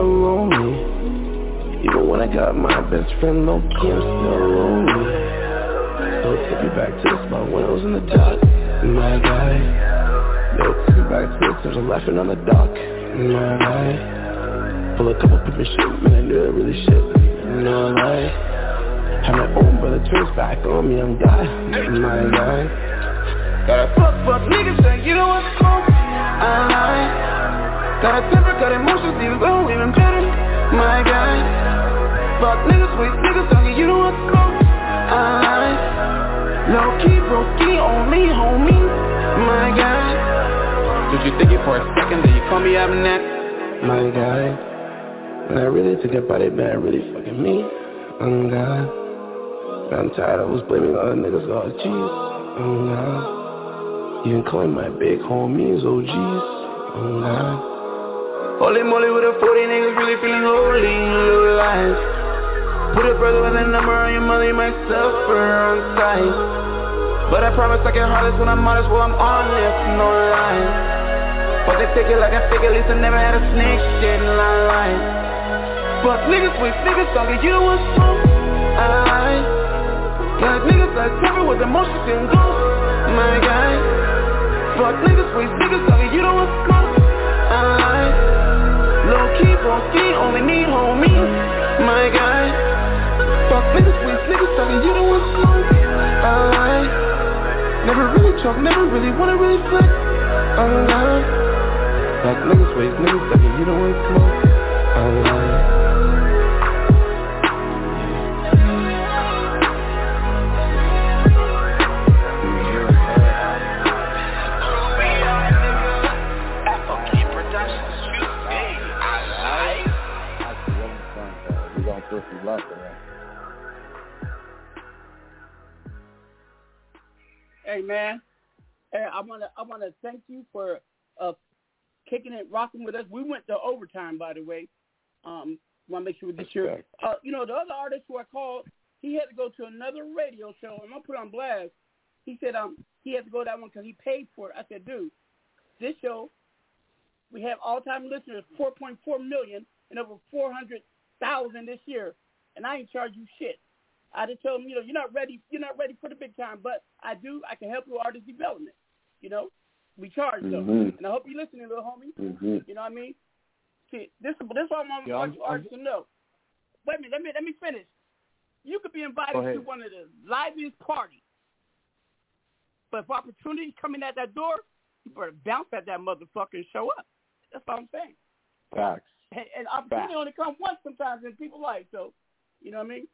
lonely. Even when I got my best friend low key, I'm still lonely. So take me back to the spot when I was in the dock. My guy. Yo, take me back to the times of laughing on the dock. My guy. Pull a couple people shit, man, I knew that really shit. No lie. Have my own brother turns back on me, I'm God. My guy. Got a fuck, fuck niggas saying you don't want smoke. I lie. Got a temper, got emotions, even though even better. My guy. Fuck niggas, waste niggas talking, you don't want smoke. I lie. Low key, broski, only homie. My guy. Did you think it for a second that you call me up next? My guy. When I really think about it, man, really fucking me. Oh God. I'm tired, I was blaming other niggas, oh jeez. Oh God. Even calling my big homies O Gs. Oh God. Holy moly with a forty niggas really feeling holy in little life. Put a brother with a number on your mother, you might suffer on sight. But I promise I can harness when I'm honest, well I'm honest, no lie. But they take it like I fake, at least I never had a snake shit in my life. Fuck niggas with niggas talking, you don't want smoke. I lie. deal with emotions and go. My guy, fuck niggas, waste niggas, talking you don't want smoke. I lied, low key, boss key, only need homies. My guy, fuck niggas, waste niggas, talking you don't want smoke. I lied, never really talk, never really wanna really flex. I lied, fuck niggas, waste niggas, talking you don't want smoke. I lied. Hey man, hey, I wanna I wanna thank you for uh, kicking it, rocking with us. We went to overtime, by the way. Um, want to make sure we get your. Uh, you know, the other artist who I called, he had to go to another radio show. I'm gonna put on blast. He said um he had to go to that one because he paid for it. I said, dude, this show, we have all-time listeners, four point four million, and over four hundred thousand this year, and I ain't charge you shit. I just told him, you know, you're not ready. You're not ready for the big time, but I do. I can help you with artist development. You know, we charge though, mm-hmm. and I hope you're listening, little homie. Mm-hmm. You know what I mean? See, this this is what I want yeah, artists I'm, to know. Wait a minute. Let me let me finish. You could be invited to one of the liveliest parties, but if opportunity coming at that door, you better bounce at that motherfucker and show up. That's all I'm saying. Facts. And, and opportunity Facts. only come once sometimes in people's life, so you know what I mean.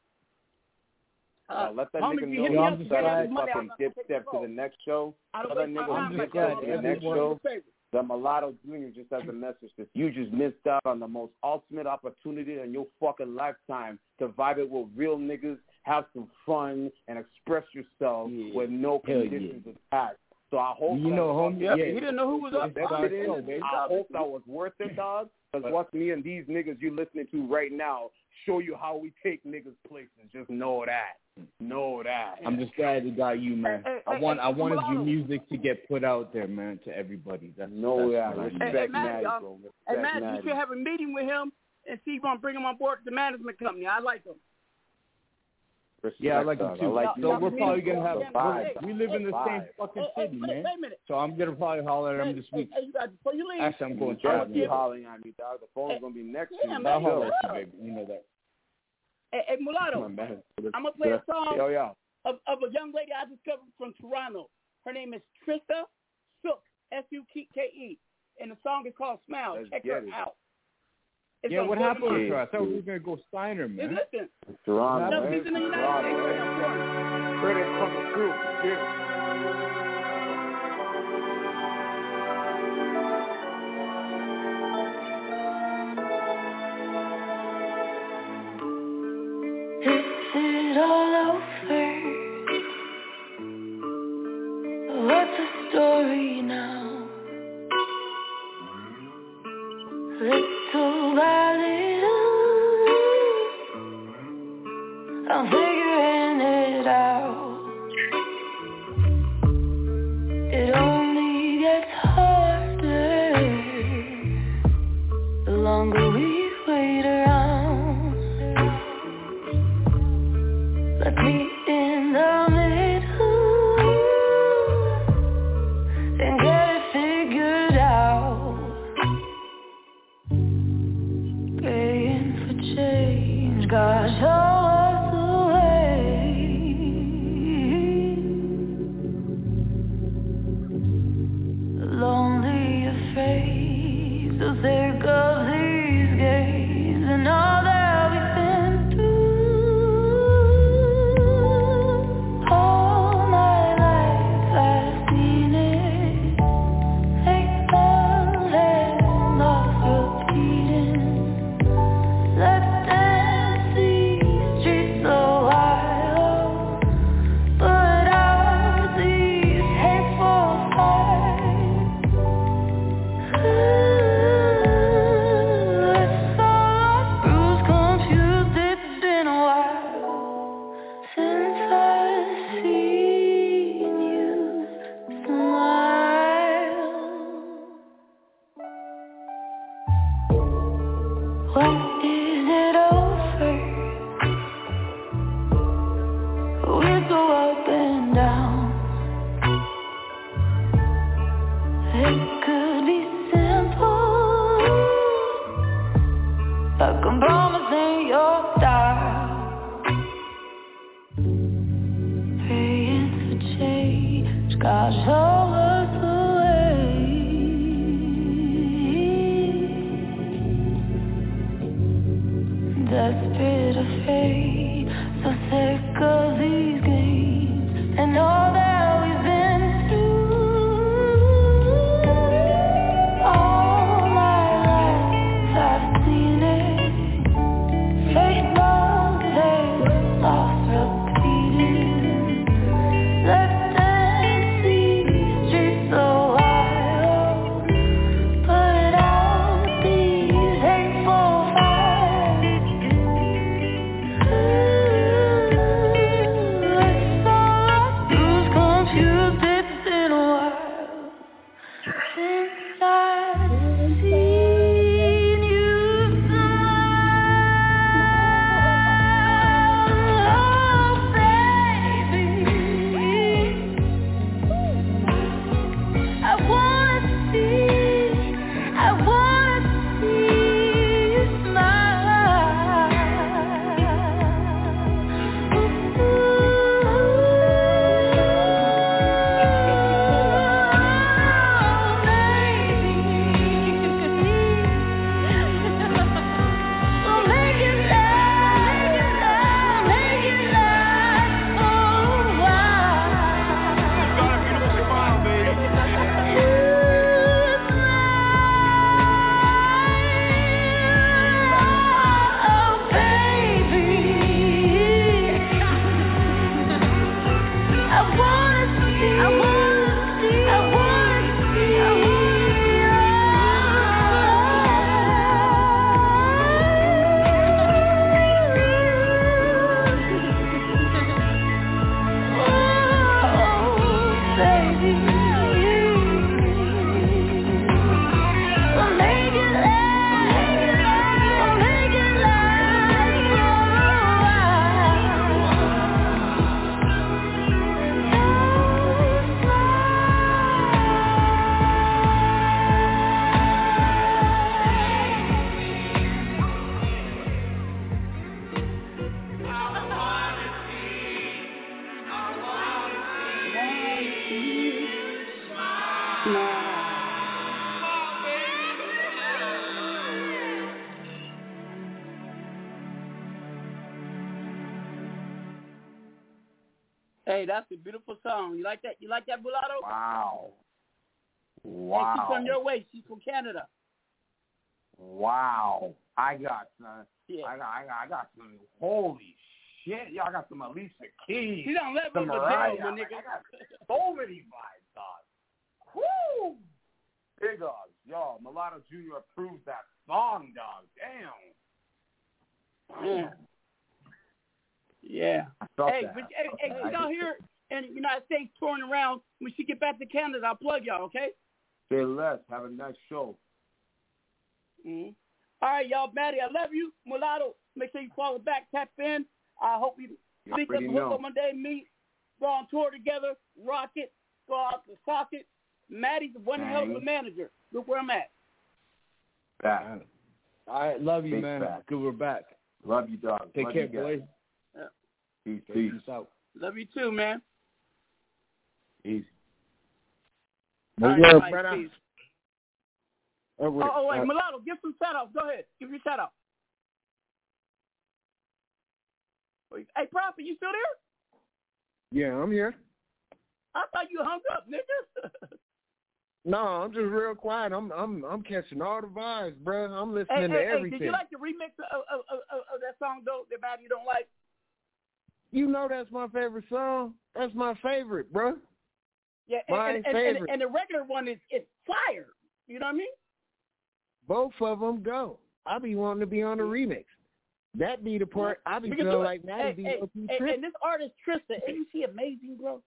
Uh, let that nigga know yo, I'm just glad fucking dip step to the next show. Let that nigga dip step to the next show. The Mulatto Junior just has a message that you just missed out on the most ultimate opportunity in your fucking lifetime to vibe it with real niggas, have some fun, and express yourself yeah. with no conditions yeah. attached. So I hope you know, homie. Yeah, he didn't know who was up. I hope that was worth it, dog. Because what me and these niggas you listening to right now show you how we take niggas places. Just know that. Know that. I'm just glad it got you, man. Hey, hey, I want, hey, I wanted Mulatto. Your music to get put out there, man, to everybody. That's no, yeah. Respect, hey, Maddie, bro. Respect, hey, Maddie, you should have a meeting with him and see if you want to bring him on board to the management company. I like him. Respect, yeah, I like him too. Like so we're probably gonna have. Hey, we live in the hey, same fucking hey, city, hey, man. Wait a minute. So I'm gonna probably holler at him this week. Hey, you got, before you leave, actually, I'm going to Don't keep hollering at me, dog. The phone's hey, gonna be next yeah, to you. I'll holler at you, baby. You know that. Hey, hey Mulatto, on, I'm gonna play a song Yo, yo. Of, of a young lady I discovered from Toronto. Her name is Trista Sook, S U K E, and the song is called Smile. Let's Check her it. out. It's yeah, what happened with her? I thought we were gonna go sign her, man. Hey, listen, Toronto, no, man. she's in the United States. Credit coming through. Yeah. Is it all over? What's the story now? Little by little, I'm figuring it out. It only gets harder the longer we wait around. Let me in the middle and get it figured out. Praying for change, God show us the way. Lonely, afraid, so sick of these games and all that we've been through. God show us the way. Desperate of fate, so sick of these games and all that we've been through. All my life I've seen it, fate mountains lost repeating, left empty streets so wild, put out these hateful fires. Let's all lose confused bits in a while. Since I've seen you smile, oh baby, I wanna see, I wanna see you smile. So make it last, make it last for a while. Oh baby, I wanna see, I wanna see, I wanna see, I wanna oh baby, so make it last, so make it last for a Hey, that's a beautiful song. You like that? You like that, Mulatto? Wow. Hey, Wow. she's from your way. She's from Canada. Wow. I got some. Yeah. I got, I got, I got some. Holy shit. Y'all got some Alicia Keys. She done left some over Mariah. jail, my nigga. I got so many vibes, dog. Woo! Big dogs. Yo, Mulatto Junior approved that song, dog. Damn. Yeah. Yeah. I felt Hey, that. but, hey, I hey, felt you that. out here in the United States touring around. When she get back to Canada, I'll plug y'all, okay? Say less. Have a nice show. Mm-hmm. All right, y'all. Maddie, I love you. Mulatto, make sure you follow back, tap in. I hope you You speak up already and hook know. up one day, meet, go on tour together, rock it, go out the socket. Maddie's one hell of a Dang. manager. Look where I'm at. Back. All right, love you, Big man. fact. Good, we're back. Love you, dog. Take Love care, you guys. boys. Yeah. Peace, Okay, peace. peace out. Love you too, man. Peace. All Much right, love, bye. brother. Peace. Oh, wait. Oh, oh, wait, Uh, Mulatto, give some shout-outs. Go ahead. Give your shout-out. Hey, Prophet, you still there? yeah, I'm here. I thought you hung up, nigga. No, I'm just real quiet. I'm I'm I'm catching all the vibes, bro. I'm listening hey, to hey, everything. hey, did you like the remix of, of, of, of that song, though, that Maddie don't like? You know that's my favorite song. That's my favorite, bro. Yeah, and, My and, and, favorite. and, and the regular one is, is fire. You know what I mean? Both of them go. I be wanting to be on the remix. That be the part I be We can do feeling it. like Maddie Hey, be hey, low-key hey, tripping. and this artist, Trista, isn't she amazing, bro?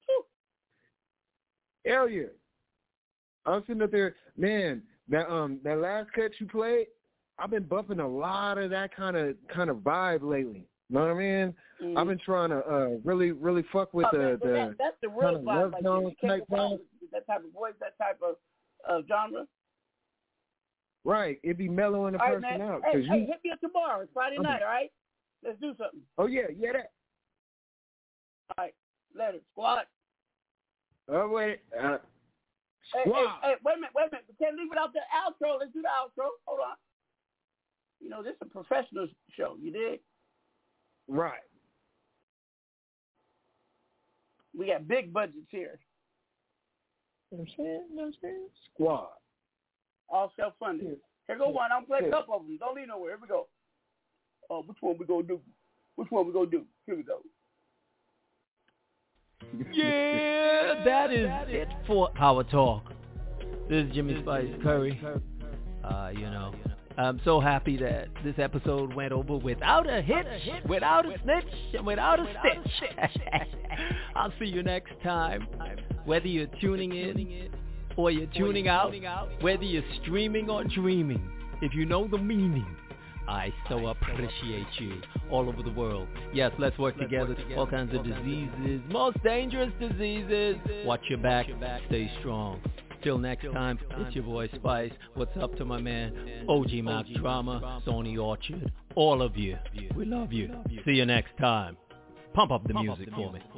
Hell yeah. I was sitting up there, man, that um that last cut you played, I've been bumping a lot of that kind of kind of vibe lately. You know what I mean? Mm. I've been trying to uh really, really fuck with Oh, the, man, the that, that's the real kind of vibe. love Like, song you can't type go wrong vibe. with that type of voice, that type of uh, genre. Right. It'd be mellowing the All right, person man. out. Hey, 'cause hey, you, hit me up tomorrow. It's Friday Okay. night, all right? Let's do something. oh, yeah, yeah, that. All right. Later, squad. Oh, wait. Uh, hey, hey, hey, wait a minute, wait a minute. We can't leave it out the outro. Let's do the outro. Hold on. You know, this is a professional show. You dig? Right. We got big budgets here. You know what I'm saying? You know what I'm saying? Squad. All self-funded. Here go one. I'll play a couple of them. Don't leave nowhere. Here we go. Oh, which one we gonna do? Which one we gonna do? Here we go. Yeah, that is it for Power Talk. This is Jimmy Spice Curry. Uh, you know, I'm so happy that this episode went over without a hitch, without a snitch, and without a stitch. I'll see you next time. Whether you're tuning in or you're tuning out, whether you're streaming or dreaming, if you know the meaning, I so appreciate you all over the world. Yes, let's work together. All kinds of diseases, most dangerous diseases. Watch your back, stay strong. Till next time, it's your boy Spice. What's up to my man, O G Mac Drama, Sony Orchard, all of you. We love you. See you next time. Pump up the music for me.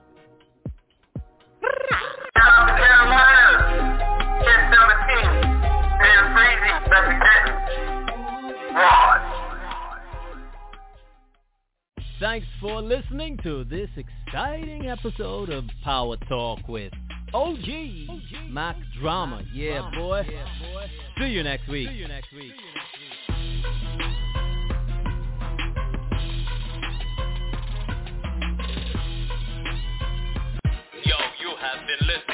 Thanks for listening to this exciting episode of Power Talk with O G Mac Drama. Yeah, boy. See you next week. Yo, you have been listening